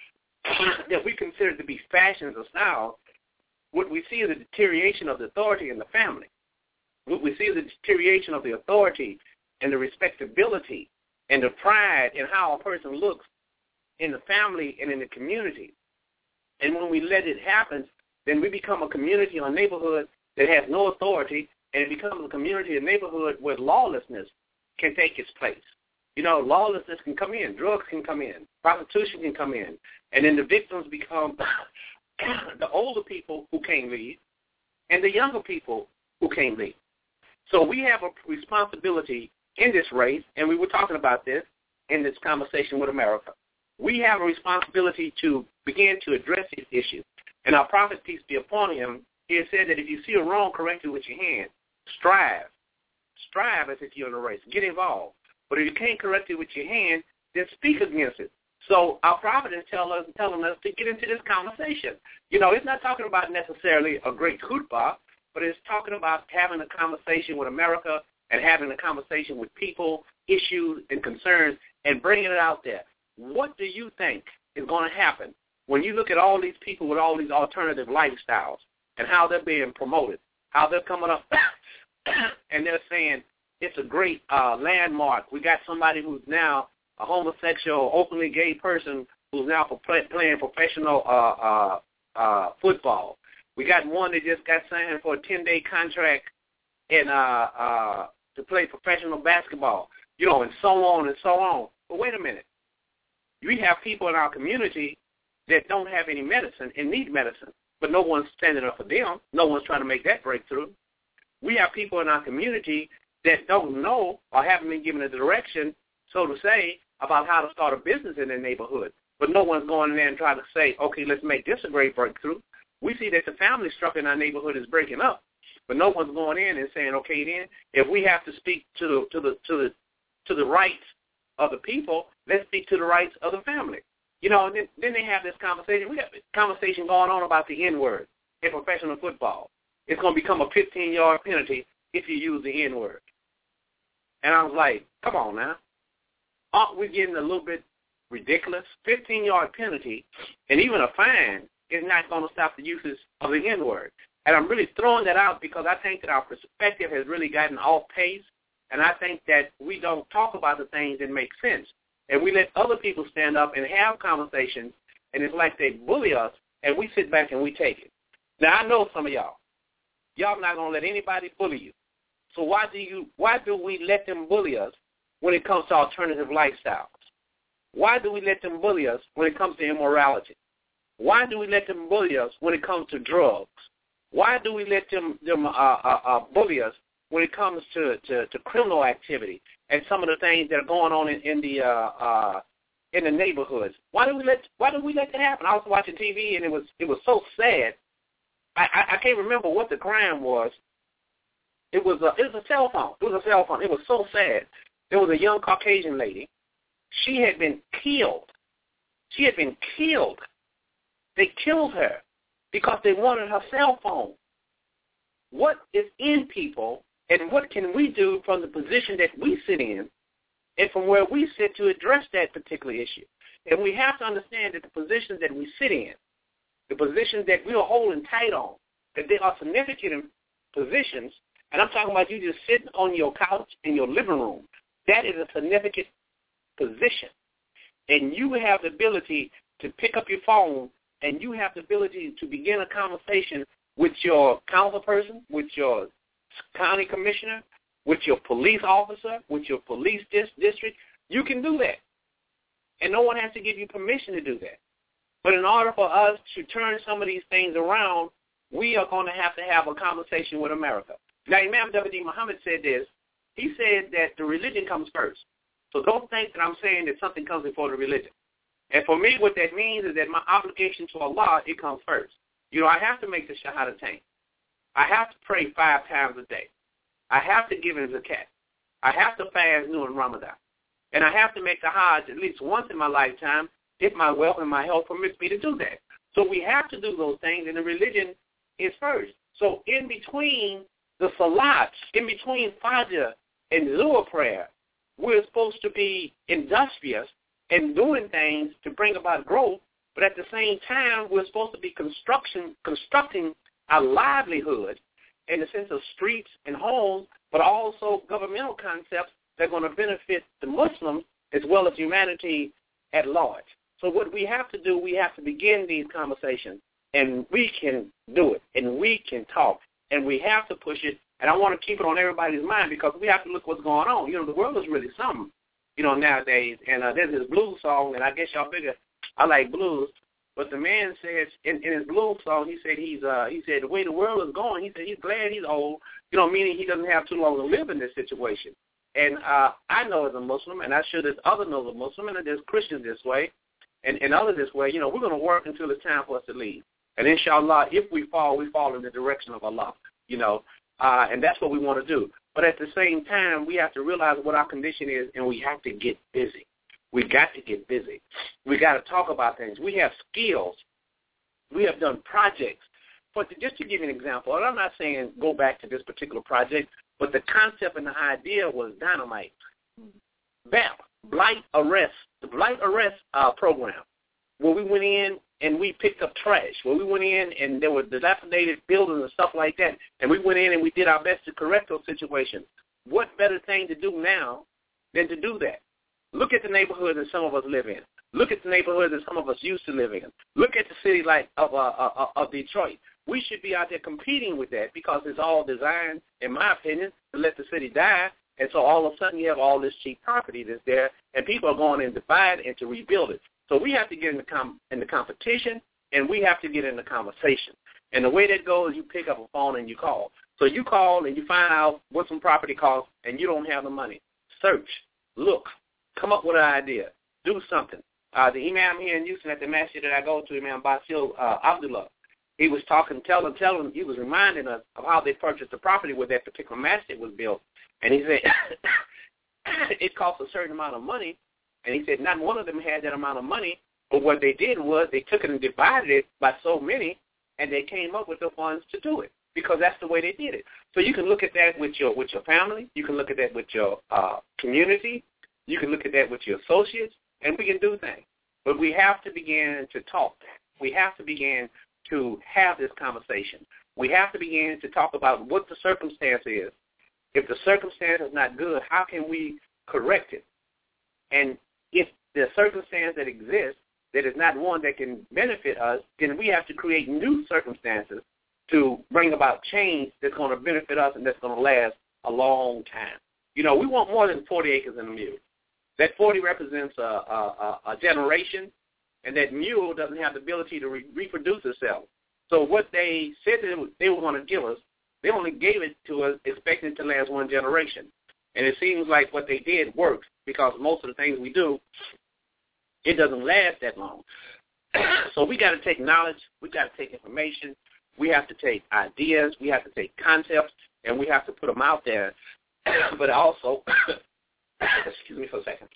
that we consider to be fashions or styles, what we see is a deterioration of the authority in the family. What we see is a deterioration of the authority and the respectability and the pride in how a person looks in the family and in the community. And when we let it happen, then we become a community or neighborhood that has no authority, and it becomes a community or neighborhood where lawlessness can take its place. You know, lawlessness can come in, drugs can come in, prostitution can come in, and then the victims become the older people who can't lead and the younger people who can't lead. So we have a responsibility in this race, and we were talking about this in this conversation with America. We have a responsibility to begin to address these issues. And our prophet, peace be upon him, he has said that if you see a wrong, correct it with your hand. Strive. Strive as if you're in a race. Get involved. But if you can't correct it with your hand, then speak against it. So our prophet is tell us, telling us to get into this conversation. You know, it's not talking about necessarily a great khutbah, but it's talking about having a conversation with America and having a conversation with people, issues, and concerns, and bringing it out there. What do you think is going to happen when you look at all these people with all these alternative lifestyles and how they're being promoted, how they're coming up and they're saying it's a great uh, landmark. We got somebody who's now a homosexual, openly gay person who's now for play, playing professional uh, uh, uh, football. We got one that just got signed for a ten-day contract in, uh, uh, to play professional basketball, you know, and so on and so on. But wait a minute. We have people in our community that don't have any medicine and need medicine, but no one's standing up for them. No one's trying to make that breakthrough. We have people in our community that don't know or haven't been given a direction, so to say, about how to start a business in their neighborhood. But no one's going in there and trying to say, okay, let's make this a great breakthrough. We see that the family structure in our neighborhood is breaking up, but no one's going in and saying, okay, then if we have to speak to the to the to the to the rights of the people, let's speak to the rights of the family. You know, and then, then they have this conversation. We got this conversation going on about the N-word in professional football. It's going to become a fifteen-yard penalty if you use the N-word. And I was like, come on now. Aren't we getting a little bit ridiculous? fifteen-yard penalty and even a fine is not going to stop the uses of the N-word. And I'm really throwing that out because I think that our perspective has really gotten off pace, and I think that we don't talk about the things that make sense. And we let other people stand up and have conversations, and it's like they bully us, and we sit back and we take it. Now, I know some of y'all. Y'all not going to let anybody bully you. So why do you? Why do we let them bully us when it comes to alternative lifestyles? Why do we let them bully us when it comes to immorality? Why do we let them bully us when it comes to drugs? Why do we let them them uh, uh, uh, bully us when it comes to, to, to criminal activity and some of the things that are going on in, in the uh, uh, in the neighborhoods? Why do we let Why do we let that happen? I was watching T V and it was it was so sad. I, I, I can't remember what the crime was. It was a it was a cell phone. It was a cell phone. It was so sad. There was a young Caucasian lady. She had been killed. She had been killed. They killed her because they wanted her cell phone. What is in people, and what can we do from the position that we sit in and from where we sit to address that particular issue? And we have to understand that the positions that we sit in, the positions that we are holding tight on, that they are significant positions, and I'm talking about you just sitting on your couch in your living room. That is a significant position. And you have the ability to pick up your phone, and you have the ability to begin a conversation with your council person, with your county commissioner, with your police officer, with your police dis- district. You can do that. And no one has to give you permission to do that. But in order for us to turn some of these things around, we are going to have to have a conversation with America. Now, Imam W D Muhammad said this. He said that the religion comes first. So don't think that I'm saying that something comes before the religion. And for me, what that means is that my obligation to Allah, it comes first. You know, I have to make the Shahadatain. I have to pray five times a day. I have to give in zakat. I have to fast during Ramadan. And I have to make the Hajj at least once in my lifetime if my wealth and my health permits me to do that. So we have to do those things, and the religion is first. So in between the Salats, in between Fajr and Zuhr prayer, we're supposed to be industrious and doing things to bring about growth, but at the same time, we're supposed to be construction, constructing our livelihood in the sense of streets and homes, but also governmental concepts that are going to benefit the Muslims as well as humanity at large. So what we have to do, we have to begin these conversations, and we can do it, and we can talk, and we have to push it, and I want to keep it on everybody's mind because we have to look what's going on. You know, the world is really something, you know, nowadays, and uh, there's this blues song, and I guess y'all figure I like blues, but the man says in, in his blues song, he said he's uh, he said the way the world is going, he said he's glad he's old, you know, meaning he doesn't have too long to live in this situation. And uh, I know as a Muslim, and I'm sure there's other know as a Muslim, and there's Christians this way, and, and others this way, you know, we're going to work until it's time for us to leave. And inshallah, if we fall, we fall in the direction of Allah, you know, uh, and that's what we want to do. But at the same time, we have to realize what our condition is, and we have to get busy. We got to get busy. We got to talk about things. We have skills. We have done projects. But to, just to give you an example, and I'm not saying go back to this particular project, but the concept and the idea was dynamite. B A P, Blight Arrest, the Blight Arrest uh, program, where we went in and we picked up trash, where we went in and there were dilapidated buildings and stuff like that, and we went in and we did our best to correct those situations. What better thing to do now than to do that? Look at the neighborhood that some of us live in. Look at the neighborhood that some of us used to live in. Look at the city like of, uh, uh, of Detroit. We should be out there competing with that because it's all designed, in my opinion, to let the city die. And so all of a sudden you have all this cheap property that's there, and people are going in to buy it and to rebuild it. So we have to get in the, com- in the competition, and we have to get in the conversation. And the way that goes, you pick up a phone and you call. So you call and you find out what some property costs, and you don't have the money. Search, look, come up with an idea, do something. Uh, the imam here in Houston at the masjid that I go to, Imam Basil uh, Abdullah, he was talking, telling, telling, he was reminding us of how they purchased the property where that particular masjid was built. And he said it cost a certain amount of money, and he said not one of them had that amount of money, but what they did was they took it and divided it by so many, and they came up with the funds to do it because that's the way they did it. So you can look at that with your with your family. You can look at that with your uh, community. You can look at that with your associates, and we can do things. But we have to begin to talk. We have to begin to have this conversation. We have to begin to talk about what the circumstance is. If the circumstance is not good, how can we correct it? And if the circumstance that exists that is not one that can benefit us, then we have to create new circumstances to bring about change that's going to benefit us and that's going to last a long time. You know, we want more than forty acres in a mule. That forty represents a, a, a generation, and that mule doesn't have the ability to re- reproduce itself. So what they said that they were going to give us, they only gave it to us expecting it to last one generation. And it seems like what they did works because most of the things we do, it doesn't last that long. So we got to take knowledge. We got to take information. We have to take ideas. We have to take concepts, and we have to put them out there. But also, excuse me for a second.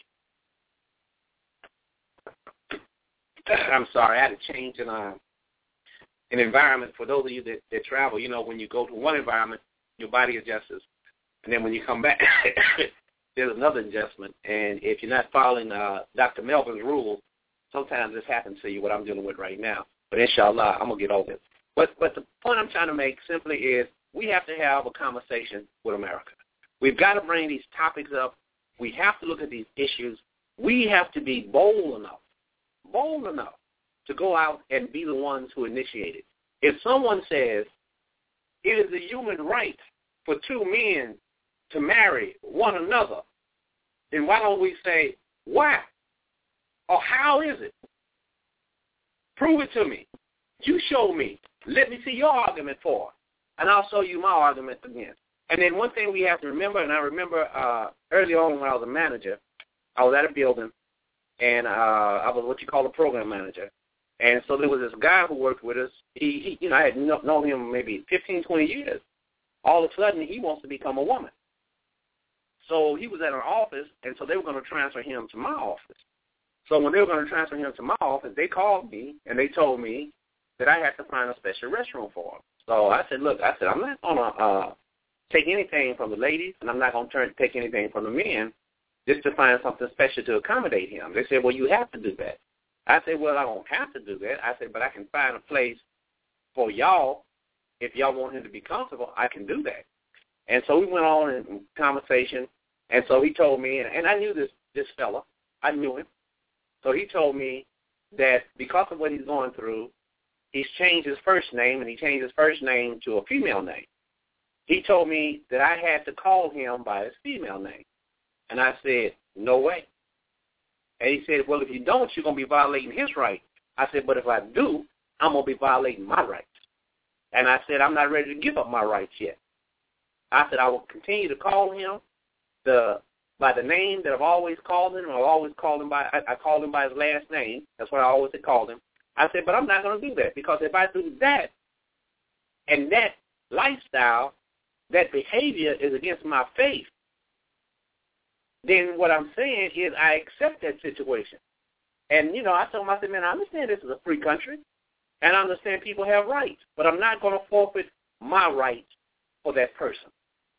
I'm sorry, I had to change in uh, an environment. For those of you that, that travel, you know, when you go to one environment, your body adjusts. And then when you come back, there's another adjustment. And if you're not following uh, Doctor Melvin's rules, sometimes this happens to you, what I'm dealing with right now. But inshallah, I'm going to get over it. But, but the point I'm trying to make simply is we have to have a conversation with America. We've got to bring these topics up. We have to look at these issues. We have to be bold enough, bold enough to go out and be the ones who initiate it. If someone says it is a human right for two men to marry one another, then why don't we say, why? Or how is it? Prove it to me. You show me. Let me see your argument for it, and I'll show you my argument against. And then one thing we have to remember, and I remember uh, early on when I was a manager, I was at a building, and uh, I was what you call a program manager. And so there was this guy who worked with us. He, he you know, I had known him maybe fifteen, twenty years. All of a sudden, he wants to become a woman. So he was at an office, and so they were going to transfer him to my office. So when they were going to transfer him to my office, they called me, and they told me that I had to find a special restroom for him. So I said, look, I said, I'm not going to uh, take anything from the ladies, and I'm not going to turn take anything from the men just to find something special to accommodate him. They said, well, you have to do that. I said, well, I don't have to do that. I said, but I can find a place for y'all. If y'all want him to be comfortable, I can do that. And so we went on in conversation, and so he told me, and, and I knew this, this fella. I knew him. So he told me that because of what he's going through, he's changed his first name, and he changed his first name to a female name. He told me that I had to call him by his female name. And I said, no way. And he said, well, if you don't, you're going to be violating his right. I said, but if I do, I'm going to be violating my rights. And I said, I'm not ready to give up my rights yet. I said, I will continue to call him the by the name that I've always called him. I've always called him by, I, I called him by his last name. That's what I always had called him. I said, but I'm not going to do that, because if I do that, and that lifestyle, that behavior is against my faith, then what I'm saying is I accept that situation. And, you know, I told him, I said, man, I understand this is a free country, and I understand people have rights, but I'm not going to forfeit my rights for that person.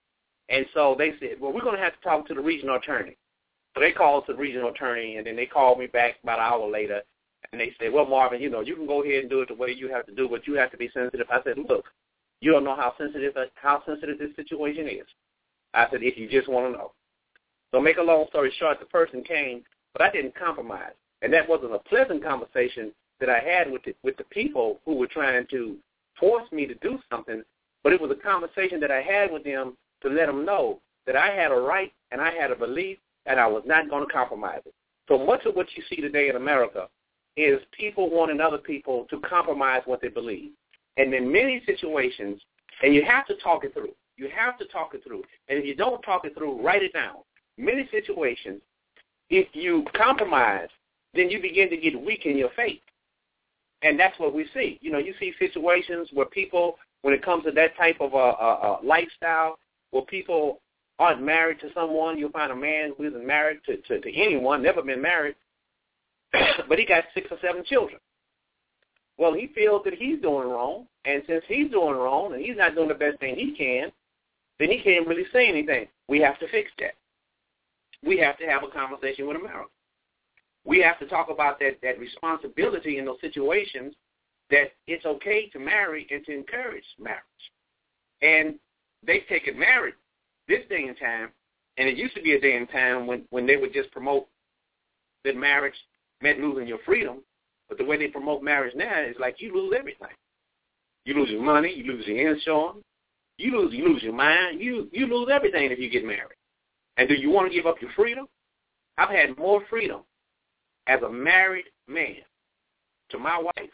And so they said, well, we're going to have to talk to the regional attorney. So they called the regional attorney, and then they called me back about an hour later, and they said, well, Marvin, you know, you can go ahead and do it the way you have to do, but you have to be sensitive. I said, look, you don't know how sensitive how sensitive this situation is. I said, if you just want to know. So make a long story short, the person came, but I didn't compromise. And that wasn't a pleasant conversation that I had with the, with the people who were trying to force me to do something, but it was a conversation that I had with them to let them know that I had a right and I had a belief and I was not going to compromise it. So much of what you see today in America is people wanting other people to compromise what they believe. And in many situations, and you have to talk it through. You have to talk it through. And if you don't talk it through, write it down. Many situations, if you compromise, then you begin to get weak in your faith. And that's what we see. You know, you see situations where people, when it comes to that type of a, a, a lifestyle, where people aren't married to someone, you'll find a man who isn't married to, to, to anyone, never been married, but he got six or seven children. Well, he feels that he's doing wrong, and since he's doing wrong and he's not doing the best thing he can, then he can't really say anything. We have to fix that. We have to have a conversation with America. We have to talk about that, that responsibility in those situations, that it's okay to marry and to encourage marriage. And they've taken marriage this day and time, and it used to be a day and time when, when they would just promote that marriage meant losing your freedom, but the way they promote marriage now is like you lose everything. You lose your money, you lose your insurance, you lose you lose your mind, you you lose everything if you get married. And do you want to give up your freedom? I've had more freedom as a married man to my wife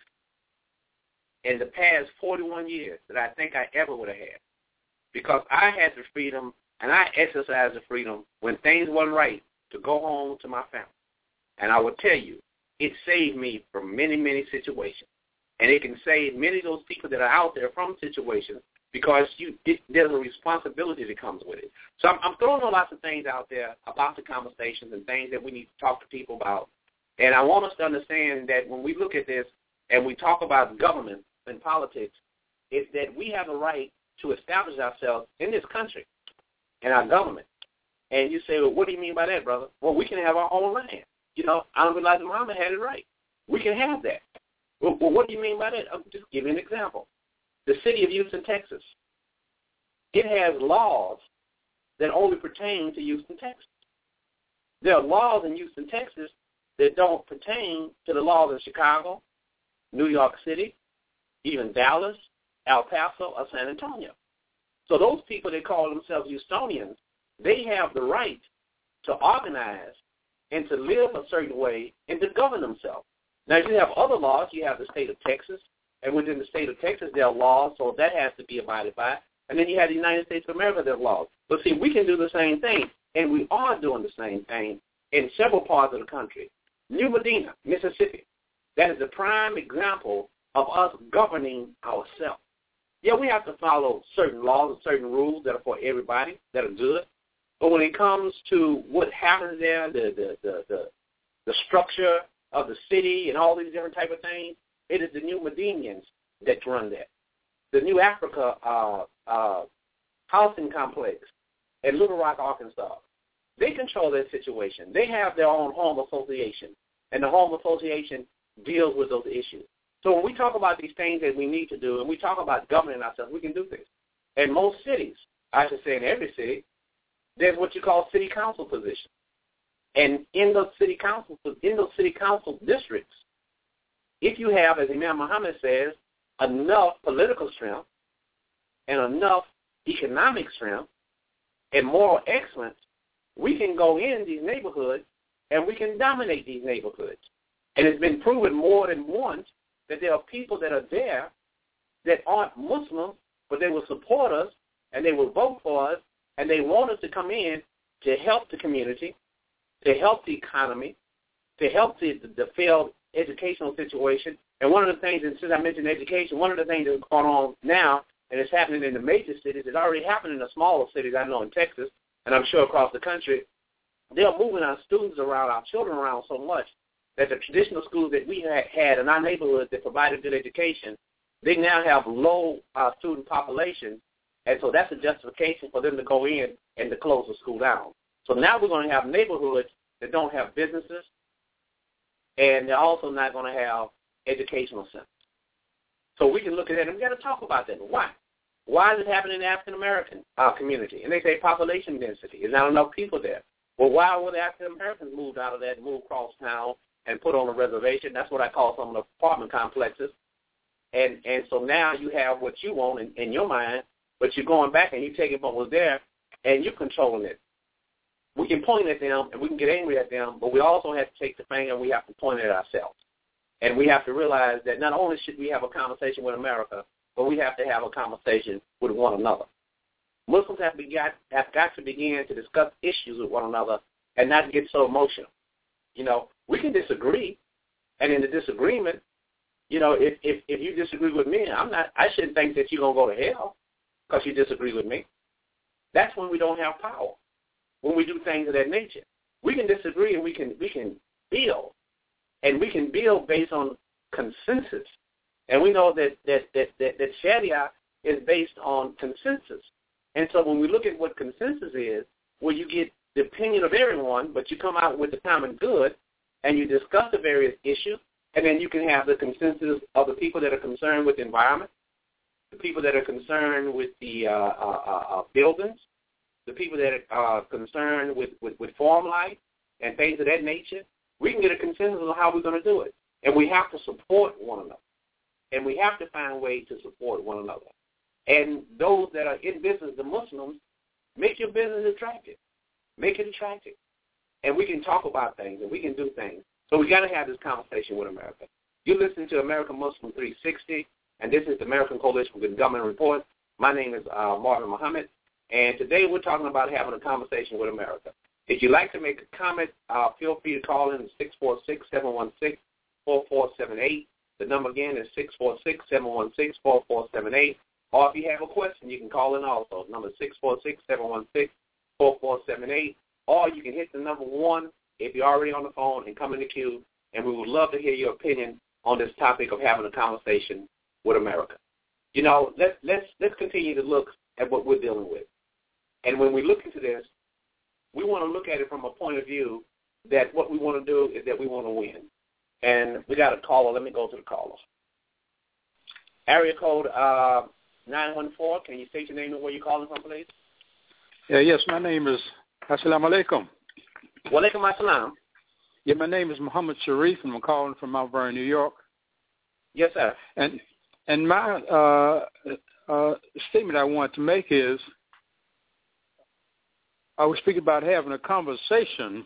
in the past forty-one years that I think I ever would have had, because I had the freedom and I exercised the freedom when things weren't right to go home to my family. And I will tell you, it saved me from many, many situations. And it can save many of those people that are out there from situations, because you, it, there's a responsibility that comes with it. So I'm, I'm throwing lots of things out there about the conversations and things that we need to talk to people about. And I want us to understand that when we look at this and we talk about government and politics, it's that we have a right to establish ourselves in this country and our government. And you say, well, what do you mean by that, brother? Well, we can have our own land. You know, I don't realize Muhammad had it right. We can have that. Well, well, what do you mean by that? I'll just give you an example. The city of Houston, Texas, it has laws that only pertain to Houston, Texas. There are laws in Houston, Texas that don't pertain to the laws of Chicago, New York City, even Dallas, El Paso, or San Antonio. So those people that call themselves Houstonians, they have the right to organize and to live a certain way and to govern themselves. Now, you have other laws. You have the state of Texas, and within the state of Texas, there are laws, so that has to be abided by. And then you have the United States of America, there are laws. But see, we can do the same thing, and we are doing the same thing in several parts of the country. New Medina, Mississippi, that is a prime example of us governing ourselves. Yeah, we have to follow certain laws and certain rules that are for everybody, that are good. But when it comes to what happens there, the the, the, the, the structure of the city and all these different type of things, it is the New Medinians that run that. The New Africa uh, uh, housing complex in Little Rock, Arkansas, they control that situation. They have their own home association, and the home association deals with those issues. So when we talk about these things that we need to do, and we talk about governing ourselves, we can do this. In most cities, I should say in every city, there's what you call city council positions. And in those city council, in those city council districts, if you have, as Imam Muhammad says, enough political strength and enough economic strength and moral excellence, we can go in these neighborhoods and we can dominate these neighborhoods. And it's been proven more than once that there are people that are there that aren't Muslims, but they will support us and they will vote for us, and they want us to come in to help the community, to help the economy, to help the, the failed educational situation. And one of the things, and since I mentioned education, one of the things that's going on now, and it's happening in the major cities, it's already happening in the smaller cities, I know in Texas, and I'm sure across the country, they're moving our students around, our children around so much that the traditional schools that we had in our neighborhoods that provided good education, they now have low uh, student populations, and so that's a justification for them to go in and to close the school down. So now we're going to have neighborhoods that don't have businesses, and they're also not going to have educational centers. So we can look at that, and we've got to talk about that. Why? Why is it happening in the African-American uh, community? And they say population density. There's not enough people there. Well, why were the African-Americans moved out of that and moved across town and put on a reservation? That's what I call some of the apartment complexes. And and so now you have what you want in, in your mind, but you're going back and you're taking what was there and you're controlling it. We can point at them and we can get angry at them, but we also have to take the finger and we have to point at ourselves. And we have to realize that not only should we have a conversation with America, but we have to have a conversation with one another. Muslims have, begot, have got to begin to discuss issues with one another and not get so emotional. You know, we can disagree, and in the disagreement, you know, if, if, if you disagree with me, I'm not. I shouldn't think that you're going to go to hell because you disagree with me. That's when we don't have power, when we do things of that nature. We can disagree and we can we can build, and we can build based on consensus. And we know that that, that, that, that Sharia is based on consensus. And so when we look at what consensus is, where you get the opinion of everyone, but you come out with the common good, and you discuss the various issues, and then you can have the consensus of the people that are concerned with the environment, the people that are concerned with the uh, uh, uh, buildings, the people that are uh, concerned with, with, with farm life and things of that nature. We can get a consensus on how we're going to do it. And we have to support one another. And we have to find ways to support one another. And those that are in business, the Muslims, make your business attractive. Make it attractive. And we can talk about things and we can do things. So we got to have this conversation with America. You're listening to American Muslim three sixty, and this is the American Coalition for Good Government Report. My name is uh, Marvin Muhammad, and today we're talking about having a conversation with America. If you'd like to make a comment, uh, feel free to call in six four six, seven one six, four four seven eight. The number again is six four six, seven one six, four four seven eight. Or if you have a question, you can call in also. Number six four six, seven one six, four four seven eight. Or you can hit the number one if you're already on the phone and come in the queue, and we would love to hear your opinion on this topic of having a conversation with America. You know, let's let's let's continue to look at what we're dealing with. And when we look into this, we want to look at it from a point of view that what we want to do is that we want to win. And we got a caller. Let me go to the caller. Area code uh, nine one four. Can you state your name and where you're calling from, please? Yeah, yes, my name is Assalamu alaikum. Wa alaikum assalam. Yeah, my name is Muhammad Sharif, and I'm calling from Mount Vernon, New York. Yes, sir. And and my uh, uh, statement I want to make is, I was speaking about having a conversation.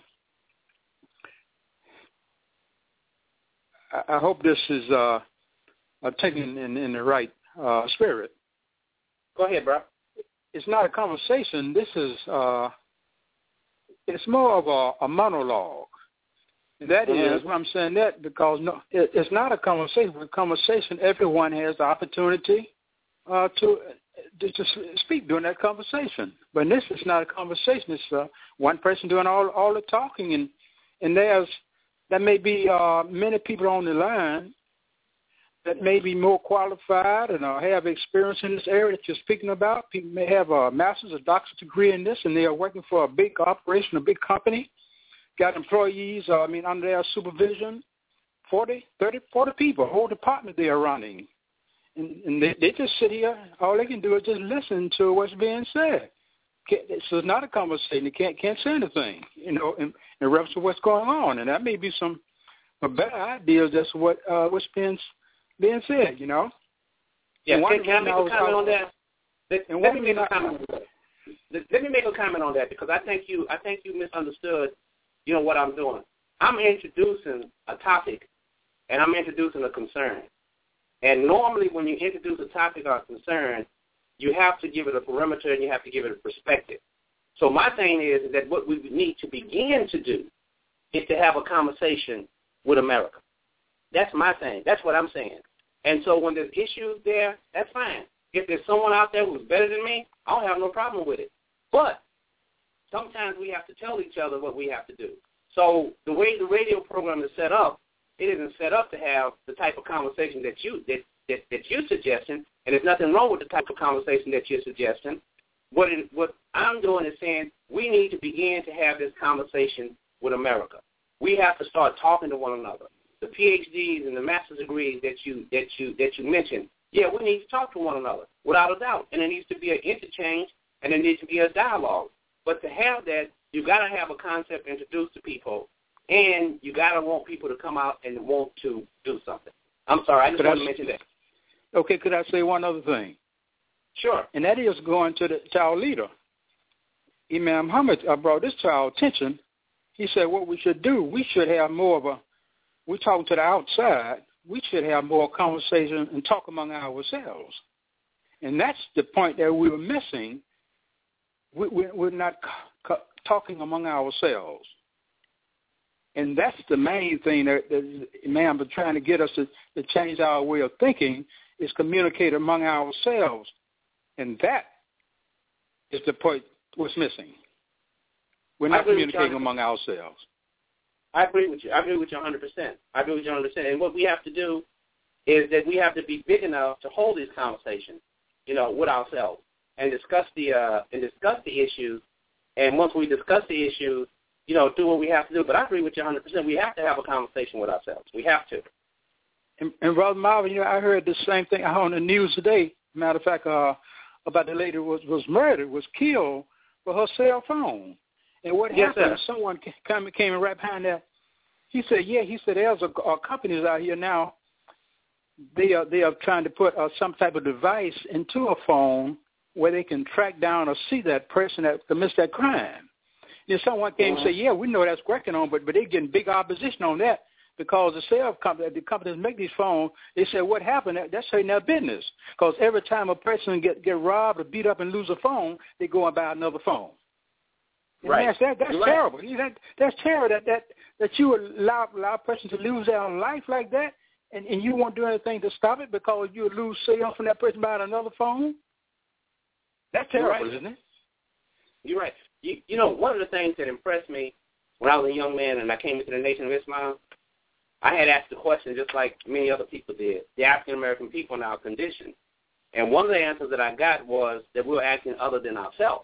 I, I hope this is uh, taken in, in the right uh, spirit. Go ahead, bro. It's not a conversation. This is uh, it's more of a, a monologue. And that mm-hmm. is why I'm saying that, because no, it, it's not a conversation. With conversation, everyone has the opportunity uh, to, to to speak during that conversation. But in this, it's not a conversation. It's uh, one person doing all all the talking, and and there's there may be uh, many people on the line that may be more qualified and uh, have experience in this area that you're speaking about. People may have a master's or doctorate degree in this, and they are working for a big operation, a big company, got employees, uh, I mean, under their supervision, forty, thirty, forty people, a whole department they are running. And, and they, they just sit here. All they can do is just listen to what's being said. Can't, so it's not a conversation. They can't, can't say anything, you know, in, in reference to what's going on. And that may be some a better ideas as to what, uh, what's being being said, you know. Yeah, can, can I make a comment on that? Let, let me make a comment on that. Let, let me make a comment on that because I think you I think you misunderstood, you know, what I'm doing. I'm introducing a topic, and I'm introducing a concern. And normally when you introduce a topic or a concern, you have to give it a perimeter and you have to give it a perspective. So my thing is that what we need to begin to do is to have a conversation with America. That's my thing. That's what I'm saying. And so when there's issues there, that's fine. If there's someone out there who's better than me, I don't have no problem with it. But sometimes we have to tell each other what we have to do. So the way the radio program is set up, it isn't set up to have the type of conversation that, you, that, that, that you're suggesting, and there's nothing wrong with the type of conversation that you're suggesting. what it, what I'm doing is saying we need to begin to have this conversation with America. We have to start talking to one another. The P H Ds and the master's degrees that you that you that you mentioned, yeah, we need to talk to one another without a doubt, and there needs to be an interchange and there needs to be a dialogue. But to have that, you got to have a concept introduced to people, and you got to want people to come out and want to do something. I'm sorry, I just want to mention that. Okay, could I say one other thing? Sure. And that is going to the to our leader. Imam Muhammad uh, brought this to our attention. He said what we should do, we should have more of a, we're talking to the outside, we should have more conversation and talk among ourselves. And that's the point that we were missing. We, we, we're not c- c- talking among ourselves. And that's the main thing that, that Imam was trying to get us to, to change our way of thinking, is communicate among ourselves. And that is the point what's missing. We're not communicating among ourselves. I agree with you. I agree with you one hundred percent. I agree with you one hundred percent. And what we have to do is that we have to be big enough to hold these conversations, you know, with ourselves and discuss the uh, and discuss the issues. And once we discuss the issues, you know, do what we have to do. But I agree with you one hundred percent. We have to have a conversation with ourselves. We have to. And, and Brother Marvin, you know, I heard the same thing on the news today. Matter of fact, uh, about the lady was was murdered, was killed for her cell phone. And what yes, happened? Sir. Someone came came and right behind that. He said, "Yeah." He said, "There's a, a companies out here now. They are they are trying to put uh, some type of device into a phone where they can track down or see that person that commits that crime." Then someone came mm-hmm. and said, "Yeah, we know that's working on, but but they're getting big opposition on that because the cell company, the companies make these phones. They said what happened? That's hurting their business because every time a person get get robbed or beat up and lose a phone, they go and buy another phone." Right. That's, that, that's right. terrible. That, that's terrible that, that, that you allow, allow a person to lose their life like that, and, and you won't do anything to stop it because you lose sales from that person buying another phone? That's terrible, right. isn't it? You're right. You, you know, one of the things that impressed me when I was a young man and I came into the Nation of Islam, I had asked the question just like many other people did, the African-American people in our condition. And one of the answers that I got was that we were acting other than ourselves.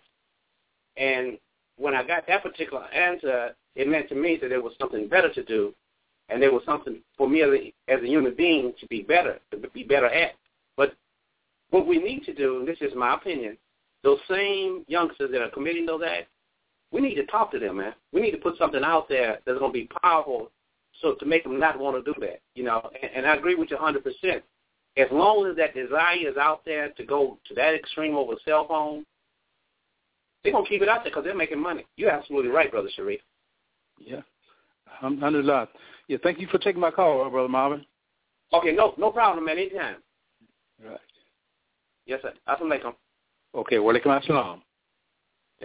And when I got that particular answer, it meant to me that there was something better to do, and there was something for me as a, as a human being to be better, to be better at. But what we need to do, and this is my opinion, those same youngsters that are committing those acts, we need to talk to them, man. We need to put something out there that's going to be powerful so to make them not want to do that, you know. And, and I agree with you one hundred percent. As long as that desire is out there to go to that extreme over a cell phone, they're going to keep it out there because they're making money. You're absolutely right, Brother Sharif. Yeah. Alhamdulillah. Yeah, thank you for taking my call, Brother Marvin. Okay, no no problem, man. Anytime. Right. Yes, sir. Assalamu alaikum. Okay, wa alaikum assalam. Yeah.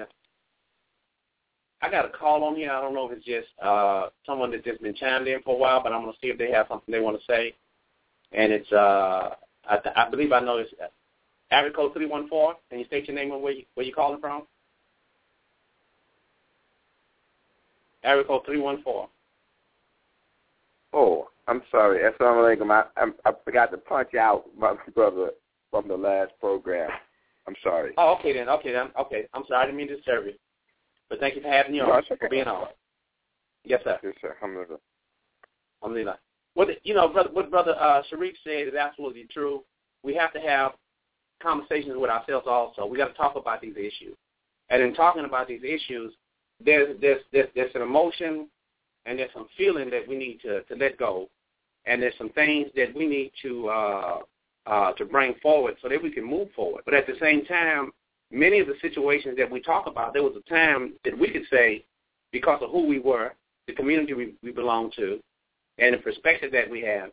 I got a call on here. I don't know if it's just uh, someone that's just been chimed in for a while, but I'm going to see if they have something they want to say. And it's, uh, I, th- I believe I know it's uh, area code three one four. Can you state your name and where, you, where you're calling from? Area code three one four. Oh, I'm sorry. Assalamu alaikum. I, I, I forgot to punch out my brother from the last program. I'm sorry. Oh, okay then. Okay then. Okay. I'm sorry. I didn't mean to disturb you. But thank you for having me on, no, okay. for being on. Yes, sir. Yes, sir. Alhamdulillah. Alhamdulillah. What, you know, brother, what Brother uh, Sharif said is absolutely true. We have to have conversations with ourselves also. We got to talk about these issues. And in talking about these issues, there's there's there's, there's an emotion and there's some feeling that we need to, to let go, and there's some things that we need to uh, uh, to bring forward so that we can move forward. But at the same time, many of the situations that we talk about, there was a time that we could say, because of who we were, the community we, we belong to, and the perspective that we have,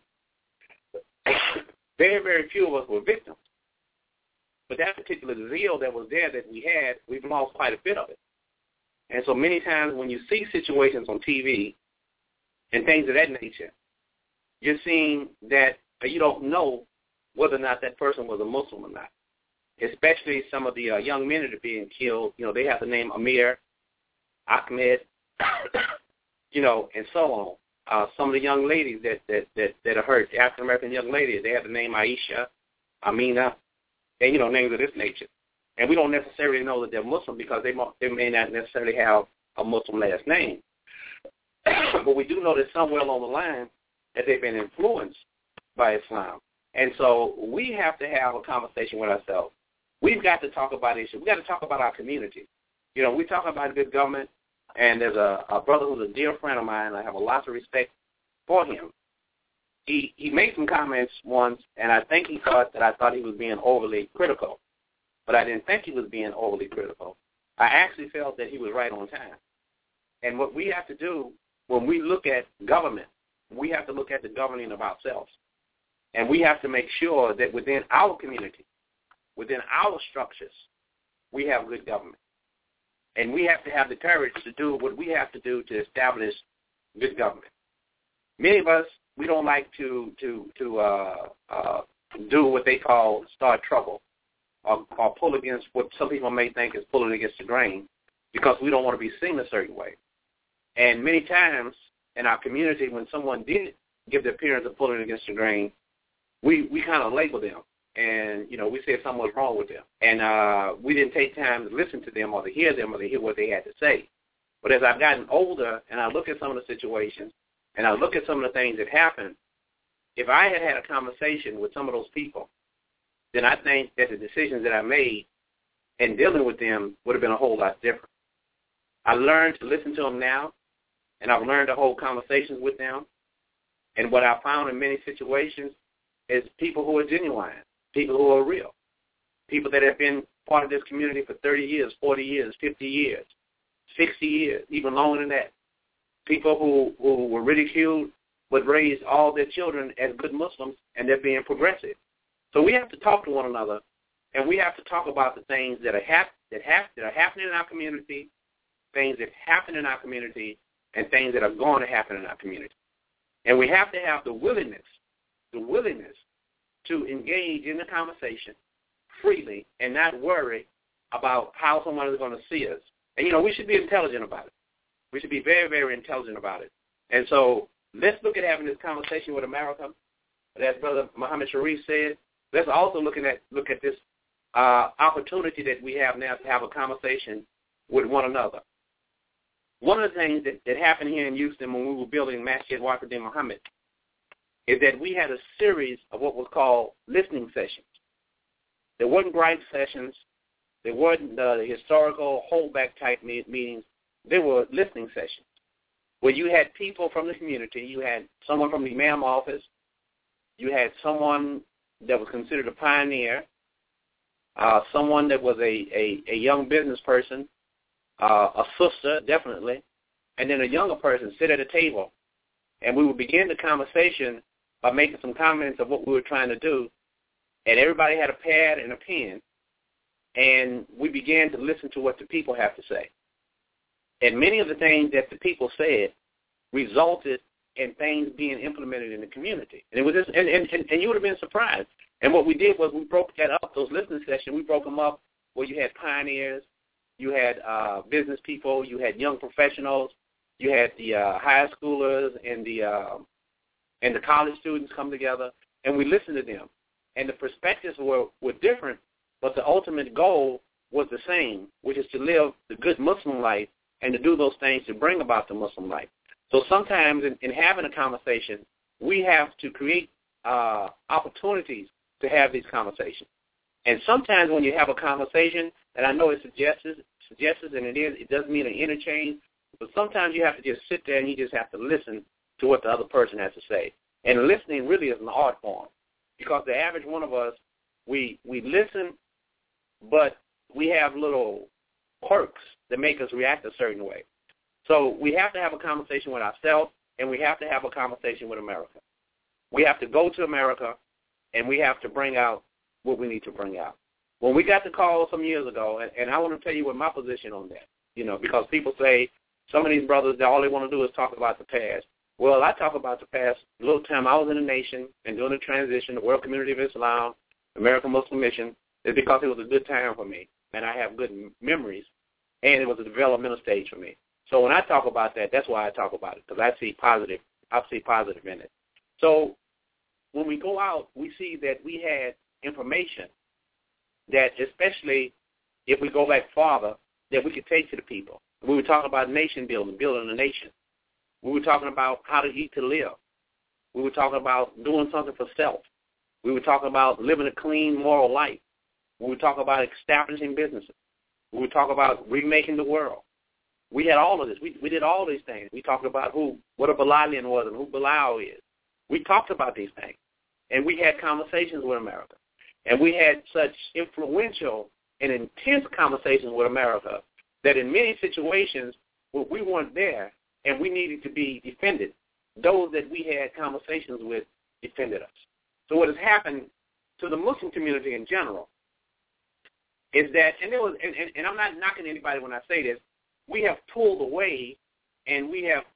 very, very few of us were victims. But that particular zeal that was there that we had, we've lost quite a bit of it. And so many times when you see situations on T V and things of that nature, you're seeing that you don't know whether or not that person was a Muslim or not. Especially some of the uh, young men that are being killed, you know, they have the name Amir, Ahmed, you know, and so on. Uh, some of the young ladies that, that, that, that are hurt, African-American young ladies, they have the name Aisha, Amina, and, you know, names of this nature. And we don't necessarily know that they're Muslim because they, they may not necessarily have a Muslim last name. But we do know that somewhere along the line that they've been influenced by Islam. And so we have to have a conversation with ourselves. We've got to talk about issues. We've got to talk about our community. You know, we talk about good government, and there's a, a brother who's a dear friend of mine. I have a lot of respect for him. He he made some comments once, and I think he thought that I thought he was being overly critical. But I didn't think he was being overly critical. I actually felt that he was right on time. And what we have to do when we look at government, we have to look at the governing of ourselves. And we have to make sure that within our community, within our structures, we have good government. And we have to have the courage to do what we have to do to establish good government. Many of us, we don't like to to to uh, uh, do what they call start trouble or, or pull against what some people may think is pulling against the grain because we don't want to be seen a certain way. And many times in our community, when someone did give the appearance of pulling against the grain, we, we kind of label them. And, you know, we said something was wrong with them. And uh, we didn't take time to listen to them or to hear them or to hear what they had to say. But as I've gotten older and I look at some of the situations and I look at some of the things that happened, if I had had a conversation with some of those people, then I think that the decisions that I made in dealing with them would have been a whole lot different. I learned to listen to them now, and I've learned to hold conversations with them. And what I found in many situations is people who are genuine, people who are real, people that have been part of this community for thirty years, forty years, fifty years, sixty years, even longer than that. People who, who were ridiculed but raised all their children as good Muslims, and they're being progressive. So we have to talk to one another, and we have to talk about the things that are, hap- that, hap- that are happening in our community, things that happen in our community, and things that are going to happen in our community. And we have to have the willingness, the willingness to engage in the conversation freely and not worry about how someone is going to see us. And, you know, we should be intelligent about it. We should be very, very intelligent about it. And so let's look at having this conversation with America. As Brother Muhammad Sharif said, let's also look at, look at this uh, opportunity that we have now to have a conversation with one another. One of the things that, that happened here in Houston when we were building Masjid Wafiddin Muhammad is that we had a series of what was called listening sessions. There weren't gripe sessions. There weren't uh, the historical holdback type meetings. There were listening sessions where you had people from the community. You had someone from the imam office. You had someone that was considered a pioneer, uh, someone that was a, a, a young business person, uh, a sister, definitely, and then a younger person sit at a table. And we would begin the conversation by making some comments of what we were trying to do, and everybody had a pad and a pen, and we began to listen to what the people have to say. And many of the things that the people said resulted in things being implemented in the community. And it was just, and, and, and you would have been surprised. And what we did was we broke that up, those listening sessions, we broke them up where you had pioneers, you had uh, business people, you had young professionals, you had the uh, high schoolers and the uh, and the college students come together, and we listened to them. And the perspectives were, were different, but the ultimate goal was the same, which is to live the good Muslim life and to do those things to bring about the Muslim life. So sometimes in, in having a conversation, we have to create uh, opportunities to have these conversations. And sometimes when you have a conversation, and I know it suggests, suggests and it is, it doesn't mean an interchange, but sometimes you have to just sit there and you just have to listen to what the other person has to say. And listening really is an art form because the average one of us, we we listen, but we have little quirks that make us react a certain way. So we have to have a conversation with ourselves, and we have to have a conversation with America. We have to go to America, and we have to bring out what we need to bring out. When we got the call some years ago, and, and I want to tell you what my position on that, you know, because people say some of these brothers, all they want to do is talk about the past. Well, I talk about the past. A little time I was in the nation and doing the transition, the World Community of Islam, American Muslim Mission, is because it was a good time for me, and I have good memories, and it was a developmental stage for me. So when I talk about that, that's why I talk about it, because I see positive. I see positive in it. So when we go out, we see that we had information that especially if we go back farther, that we could take to the people. We were talking about nation building, building a nation. We were talking about how to eat to live. We were talking about doing something for self. We were talking about living a clean, moral life. We were talking about establishing businesses. We were talking about remaking the world. We had all of this. We we did all these things. We talked about who, what a Bilalian was and who Bilal is. We talked about these things. And we had conversations with America. And we had such influential and intense conversations with America that in many situations where we weren't there and we needed to be defended, those that we had conversations with defended us. So what has happened to the Muslim community in general is that, and, there was, and, and, and I'm not knocking anybody when I say this, we have pulled away and we have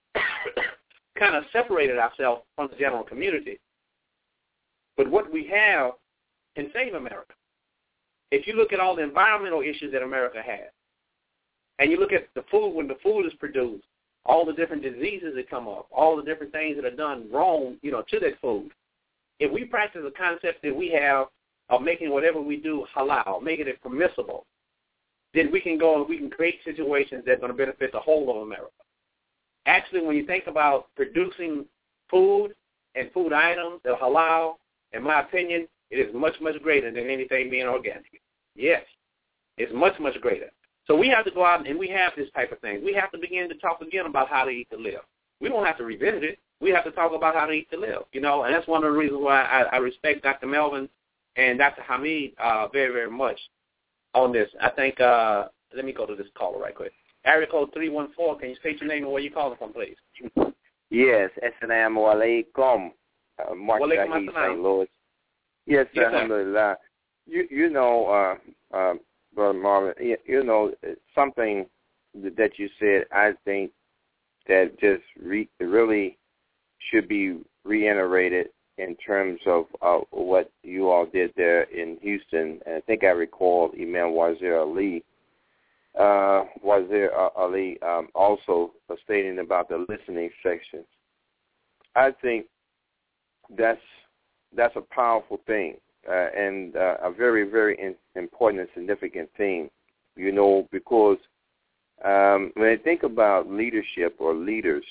kind of separated ourselves from the general community. But what we have can save America. If you look at all the environmental issues that America has, and you look at the food, when the food is produced, all the different diseases that come up, all the different things that are done wrong, you know, to that food. If we practice the concept that we have of making whatever we do halal, making it permissible, then we can go and we can create situations that are going to benefit the whole of America. Actually, when you think about producing food and food items that are halal, in my opinion, it is much, much greater than anything being organic. Yes, it's much, much greater. So we have to go out and we have this type of thing. We have to begin to talk again about how to eat to live. We don't have to revisit it. We have to talk about how to eat to live, you know, and that's one of the reasons why I, I respect Doctor Melvin and Doctor Hamid uh, very, very much on this. I think, uh, let me go to this caller right quick. Area code three one four, can you state your name and where you're calling from, please? Yes, Assalamu alaikum. Uh, Mark Shahid, Saint Louis. Yes, yes alhamdulillah. You, you know, uh, uh, Brother Marvin, you, you know, something that you said, I think that just re- really should be reiterated in terms of uh, what you all did there in Houston. And I think I recall Imam Wazir Ali, uh, Wazir Ali um, also stating about the listening section. I think that's that's a powerful thing uh, and uh, a very, very in, important and significant thing, you know, because um, when I think about leadership or leaders,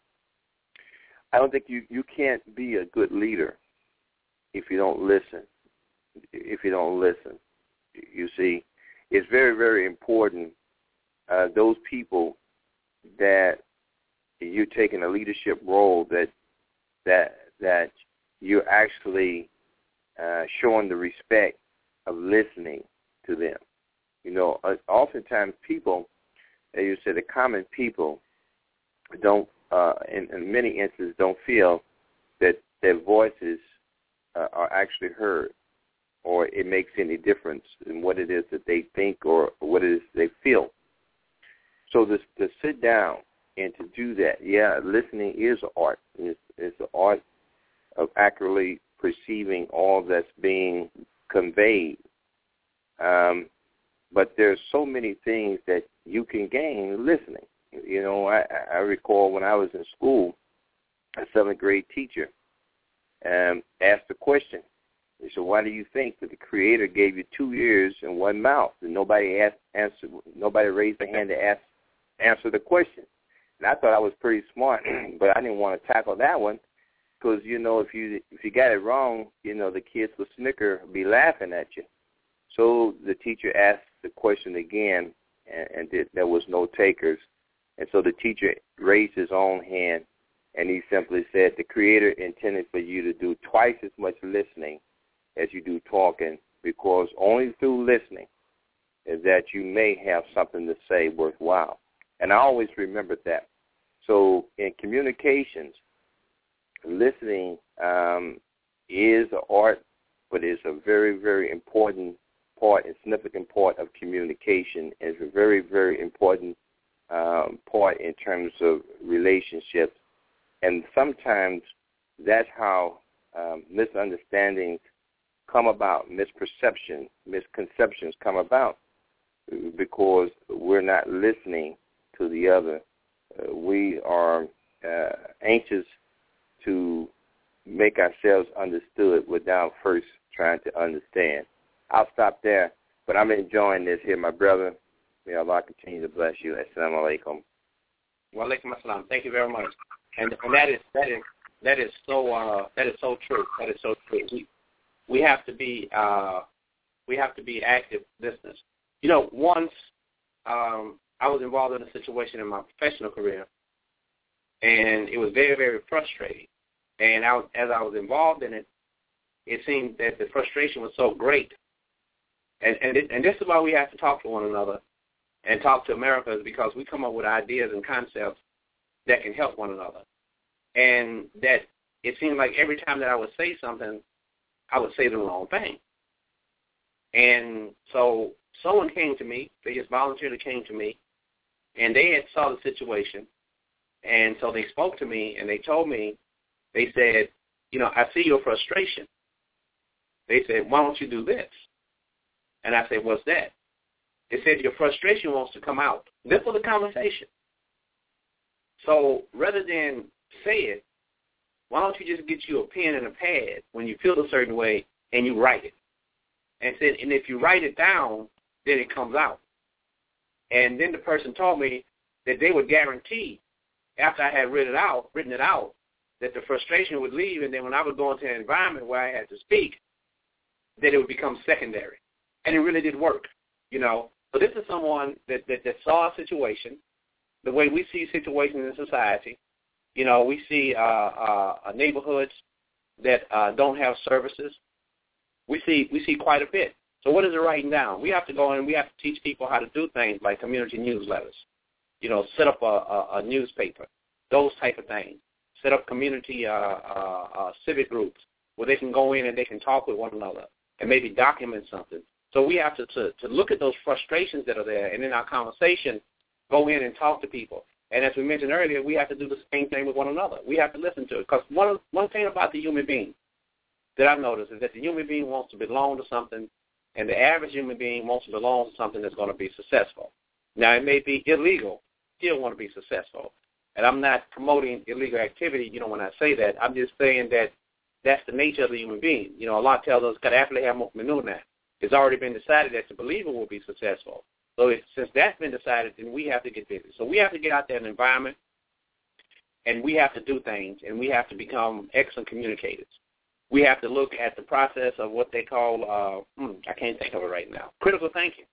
I don't think you, you can't be a good leader if you don't listen, if you don't listen. You see, it's very, very important, uh, those people that you're taking a leadership role, that that that you're actually uh, showing the respect of listening to them. You know, uh, oftentimes people, as you said, the common people don't, uh, in, in many instances, don't feel that their voices uh, are actually heard, or it makes any difference in what it is that they think or what it is they feel. So this, to sit down and to do that, yeah, listening is an art. It's, it's an art of accurately perceiving all that's being conveyed. Um, but there's so many things that you can gain listening. You know, I, I recall when I was in school, a seventh grade teacher um, asked a question. He said, "Why do you think that the Creator gave you two ears and one mouth?" And nobody asked, answered, nobody raised their hand to ask, answer the question. And I thought I was pretty smart, but I didn't want to tackle that one because, you know, if you if you got it wrong, you know, the kids will snicker, be laughing at you. So the teacher asked the question again, and, and did, there was no takers. And so the teacher raised his own hand, and he simply said, "The Creator intended for you to do twice as much listening as you do talking, because only through listening is that you may have something to say worthwhile." And I always remembered that. So in communications, listening um, is an art, but it's a very, very important part and significant part of communication. It's a very, very important um, part in terms of relationships. And sometimes that's how um, misunderstandings come about, misperception, misconceptions come about, because we're not listening to the other. Uh, we are uh, anxious to make ourselves understood without first trying to understand. I'll stop there. But I'm enjoying this here, my brother. May Allah continue to bless you. Assalamu alaikum. Wa alaikum assalam. Thank you very much. And, and that is that is that is so uh, that is so true. That is so true. We we have to be uh, we have to be active listeners. You know, once um, I was involved in a situation in my professional career, and it was very, very frustrating. And I was, as I was involved in it, it seemed that the frustration was so great. And and, it, and this is why we have to talk to one another and talk to Americans, because we come up with ideas and concepts that can help one another. And that it seemed like every time that I would say something, I would say the wrong thing. And so someone came to me, they just voluntarily came to me, and they had saw the situation. And so they spoke to me, and they told me, they said, you know, I see your frustration. They said, why don't you do this? And I said, what's that? They said, your frustration wants to come out. This was a conversation. So rather than say it, why don't you just get you a pen and a pad when you feel a certain way and you write it? And said, and if you write it down, then it comes out. And then the person told me that they would guarantee, after I had written it out, written it out, that the frustration would leave, and then when I would go into an environment where I had to speak, that it would become secondary. And it really did work, you know. So this is someone that, that, that saw a situation, the way we see situations in society. You know, we see uh, uh, neighborhoods that uh, don't have services. We see we see quite a bit. So what is it writing down? We have to go and we have to teach people how to do things like community newsletters, you know, set up a, a, a newspaper, those type of things. Set up community uh, uh, uh, civic groups where they can go in and they can talk with one another and maybe document something. So we have to, to, to look at those frustrations that are there, and in our conversation, go in and talk to people. And as we mentioned earlier, we have to do the same thing with one another. We have to listen to it. Because one, one thing about the human being that I've noticed is that the human being wants to belong to something, and the average human being wants to belong to something that's going to be successful. Now, it may be illegal, still want to be successful. And I'm not promoting illegal activity, you know, when I say that. I'm just saying that that's the nature of the human being. You know, Allah tells us, it's already been decided that the believer will be successful. So if, since that's been decided, then we have to get busy. So we have to get out there in the environment, and we have to do things, and we have to become excellent communicators. We have to look at the process of what they call, uh, hmm, I can't think of it right now, critical thinking,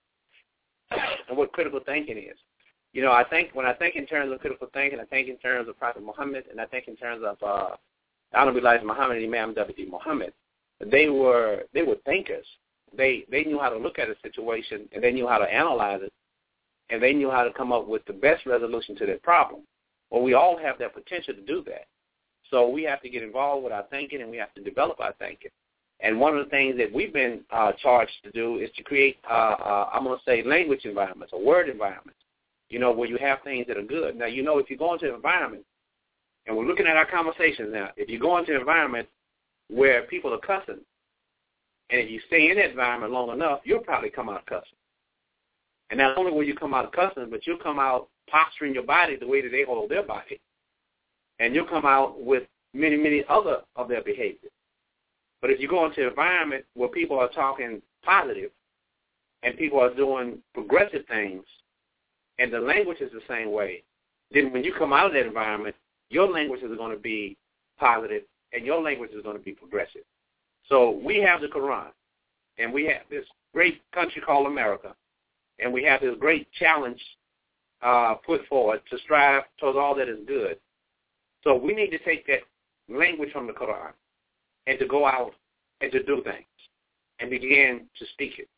and what critical thinking is. You know, I think when I think in terms of critical thinking, I think in terms of Prophet Muhammad, and I think in terms of uh, Honorable Elijah Muhammad and Imam W D Muhammad. They were they were thinkers. They they knew how to look at a situation, and they knew how to analyze it, and they knew how to come up with the best resolution to that problem. Well, we all have that potential to do that. So we have to get involved with our thinking, and we have to develop our thinking. And one of the things that we've been uh, charged to do is to create, uh, uh, I'm going to say, language environments or word environments, you know, where you have things that are good. Now, you know, if you go into an environment, and we're looking at our conversations now, if you go into an environment where people are cussing, and if you stay in that environment long enough, you'll probably come out cussing. And not only will you come out cussing, but you'll come out posturing your body the way that they hold their body. And you'll come out with many, many other of their behaviors. But if you go into an environment where people are talking positive and people are doing progressive things and the language is the same way, then when you come out of that environment, your language is going to be positive and your language is going to be progressive. So we have the Quran, and we have this great country called America, and we have this great challenge uh, put forward to strive towards all that is good. So we need to take that language from the Quran and to go out and to do things and begin to speak it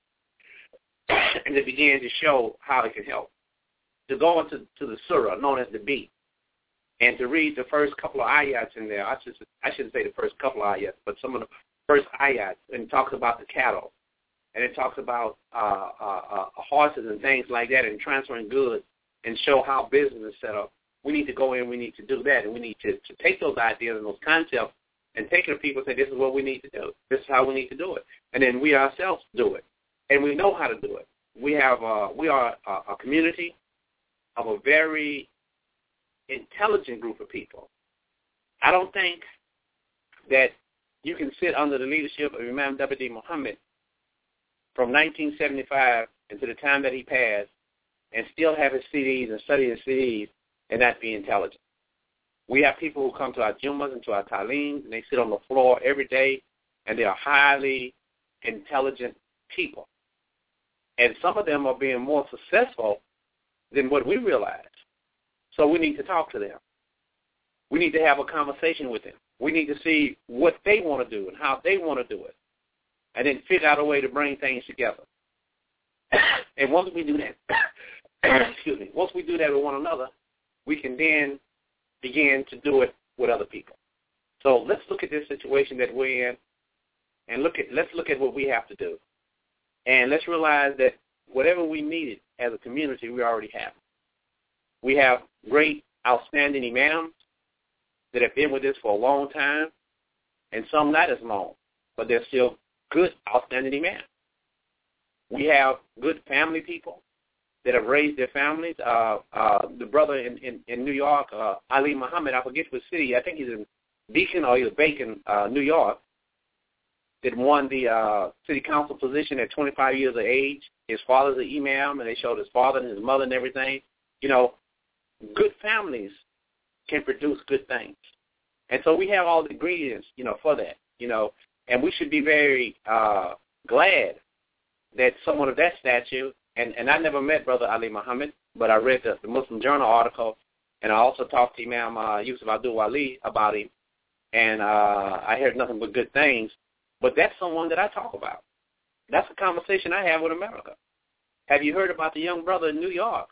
and to begin to show how it can help. To go into to the surah known as the Beat and to read the first couple of ayats in there. I, should, I shouldn't say the first couple of ayats, but some of the first ayats, and it talks about the cattle, and it talks about uh, uh, uh, horses and things like that and transferring goods and show how business is set up. We need to go in, we need to do that, and we need to, to take those ideas and those concepts and take it to people and say, this is what we need to do. This is how we need to do it. And then we ourselves do it. And we know how to do it. We have uh, we are a, a community of a very intelligent group of people. I don't think that you can sit under the leadership of Imam W D Muhammad from nineteen seventy-five until the time that he passed and still have his C Ds and study his C Ds and not be intelligent. We have people who come to our Jummahs and to our Taleems, and they sit on the floor every day, and they are highly intelligent people. And some of them are being more successful than what we realize. So we need to talk to them. We need to have a conversation with them. We need to see what they want to do and how they want to do it, and then figure out a way to bring things together. And once we do that, excuse me, once we do that with one another, we can then begin to do it with other people. So let's look at this situation that we're in, and look at let's look at what we have to do, and let's realize that whatever we needed as a community, we already have. We have great, outstanding imams that have been with us for a long time, and some not as long, but they're still good, outstanding imams. We have good family people that have raised their families. Uh, uh, the brother in, in, in New York, uh, Ali Muhammad, I forget what city, I think he's in Beacon or he's Bacon, uh, New York, that won the uh, city council position at twenty-five years of age. His father's an imam, and they showed his father and his mother and everything. You know, good families can produce good things. And so we have all the ingredients, you know, for that, you know, and we should be very uh, glad that someone of that stature, and, and I never met Brother Ali Muhammad, but I read the, the Muslim Journal article, and I also talked to Imam uh, Yusuf Abdul Wali about him, and uh, I heard nothing but good things. But that's someone that I talk about. That's a conversation I have with America. Have you heard about the young brother in New York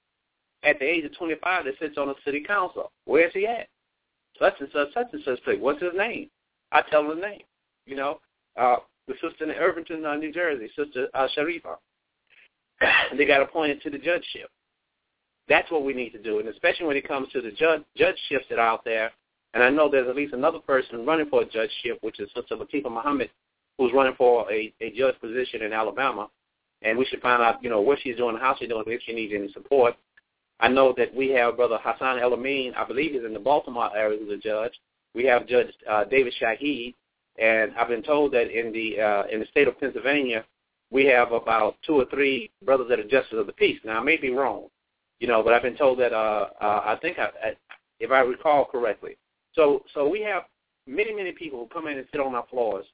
at the age of twenty-five that sits on the city council? Where's he at? Such and such, such and such place. What's his name? I tell him the name. You know, uh, the sister in Irvington, uh, New Jersey, Sister uh, Sharifa. They got appointed to the judgeship. That's what we need to do, and especially when it comes to the judge judgeships that are out there. And I know there's at least another person running for a judgeship, which is Sister Latifah Muhammad, who's running for a, a judge position in Alabama. And we should find out, you know, what she's doing, how she's doing, if she needs any support. I know that we have Brother Hassan El-Amin, I believe he's in the Baltimore area, who's a judge. We have Judge uh, David Shaheed, and I've been told that in the uh, in the state of Pennsylvania, we have about two or three brothers that are justices of the peace. Now, I may be wrong, you know, but I've been told that uh, uh, I think, I, I, if I recall correctly. So so we have many, many people who come in and sit on our floors,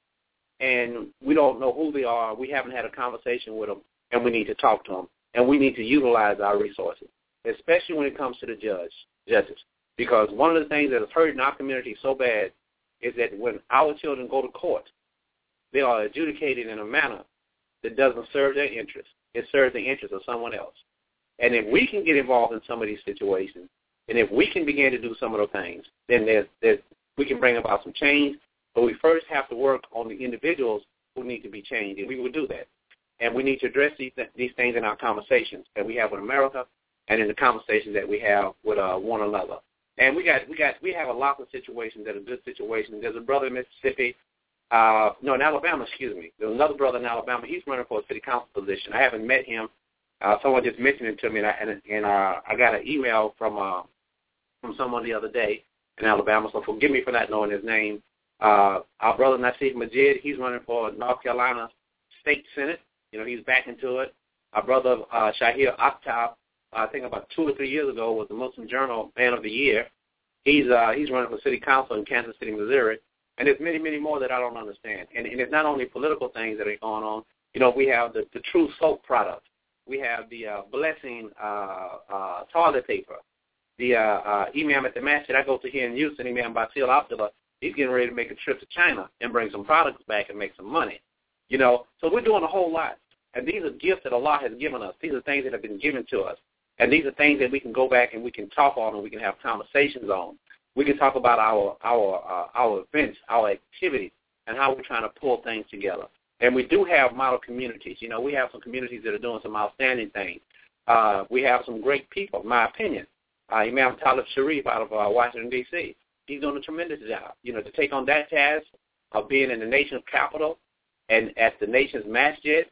and we don't know who they are. We haven't had a conversation with them, and we need to talk to them, and we need to utilize our resources, especially when it comes to the judge judges. Because one of the things that is hurting our community so bad is that when our children go to court, they are adjudicated in a manner that doesn't serve their interests. It serves the interests of someone else. And if we can get involved in some of these situations, and if we can begin to do some of those things, then there's, there's, we can bring about some change. But we first have to work on the individuals who need to be changed, and we will do that. And we need to address these, these things in our conversations that we have with America and in the conversations that we have with uh, one another. And we got we got we have a lot of situations that are good situations. There's a brother in Mississippi, uh, no, in Alabama, excuse me. There's another brother in Alabama. He's running for a city council position. I haven't met him. Uh, someone just mentioned it to me, and I, and, and uh, I got an email from uh, from someone the other day in Alabama. So forgive me for not knowing his name. Uh, our brother Nasif Majid, he's running for North Carolina State Senate. You know, he's back into it. Our brother uh, Shahir Akhtar, I think about two or three years ago, was the Muslim Journal Man of the Year. He's uh, he's running for city council in Kansas City, Missouri. And there's many, many more that I don't understand. And, and it's not only political things that are going on. You know, we have the, the True Soap product. We have the uh, Blessing uh, uh, toilet paper. The uh, uh, Imam at the masjid I go to here in Houston, Imam Basil Abdullah, he's getting ready to make a trip to China and bring some products back and make some money. You know, so we're doing a whole lot. And these are gifts that Allah has given us. These are things that have been given to us. And these are things that we can go back and we can talk on and we can have conversations on. We can talk about our our uh, our events, our activities, and how we're trying to pull things together. And we do have model communities. You know, we have some communities that are doing some outstanding things. Uh, we have some great people, in my opinion. Uh, Imam Talib Sharif out of uh, Washington, D C, he's doing a tremendous job. You know, to take on that task of being in the nation's capital and at the nation's masjid,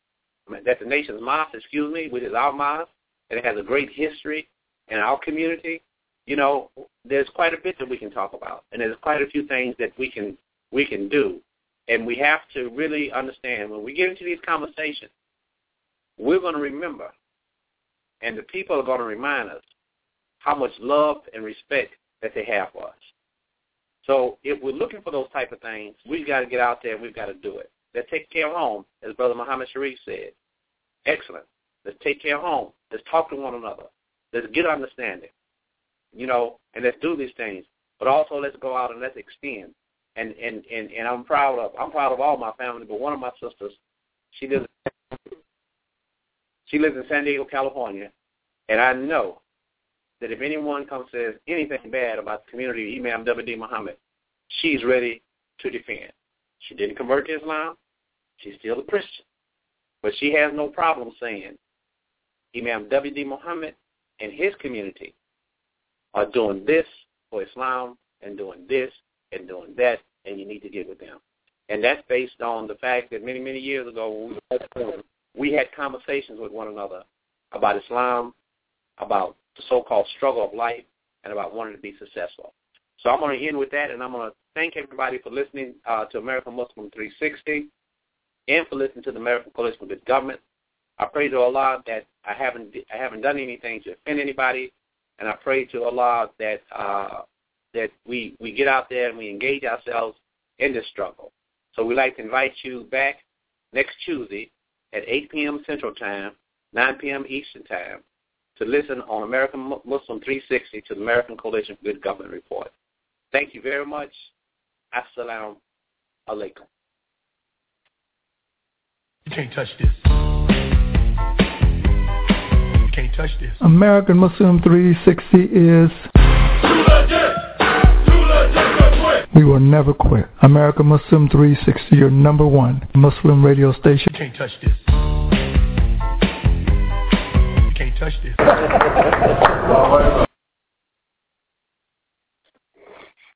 at the nation's mosque, excuse me, which is our mosque, and it has a great history in our community. You know, there's quite a bit that we can talk about, and there's quite a few things that we can we can do And we have to really understand, when we get into these conversations, we're going to remember, and the people are going to remind us how much love and respect that they have for us. So if we're looking for those type of things, we've got to get out there and we've got to do it. Let's take care of home, as Brother Muhammad Sharif said. Excellent. Let's take care of home. Let's talk to one another. Let's get understanding, you know, and let's do these things. But also let's go out and let's extend. And, and, and, and I'm proud of I'm proud of all my family, but one of my sisters, she lives she lives in San Diego, California, and I know that if anyone comes and says anything bad about the community of Imam W D Muhammad, she's ready to defend. She didn't convert to Islam. She's still a Christian. But she has no problem saying Imam W D Muhammad and his community are doing this for Islam and doing this and doing that, and you need to get with them. And that's based on the fact that many, many years ago, we, we had conversations with one another about Islam, about the so-called struggle of life, and about wanting to be successful. So I'm going to end with that, and I'm going to thank everybody for listening uh, to American Muslim three sixty and for listening to the American Coalition for Good Government. I pray to Allah that I haven't I haven't done anything to offend anybody, and I pray to Allah that uh, that we, we get out there and we engage ourselves in this struggle. So we'd like to invite you back next Tuesday at eight p.m. Central Time, nine p.m. Eastern Time, to listen on American Muslim three sixty to the American Coalition for Good Government Report. Thank you very much. Assalamu alaikum. You can't touch this. You can't touch this. American Muslim three sixty is... We will never quit. American Muslim three sixty, your number one Muslim radio station. You can't touch this. You can't touch this.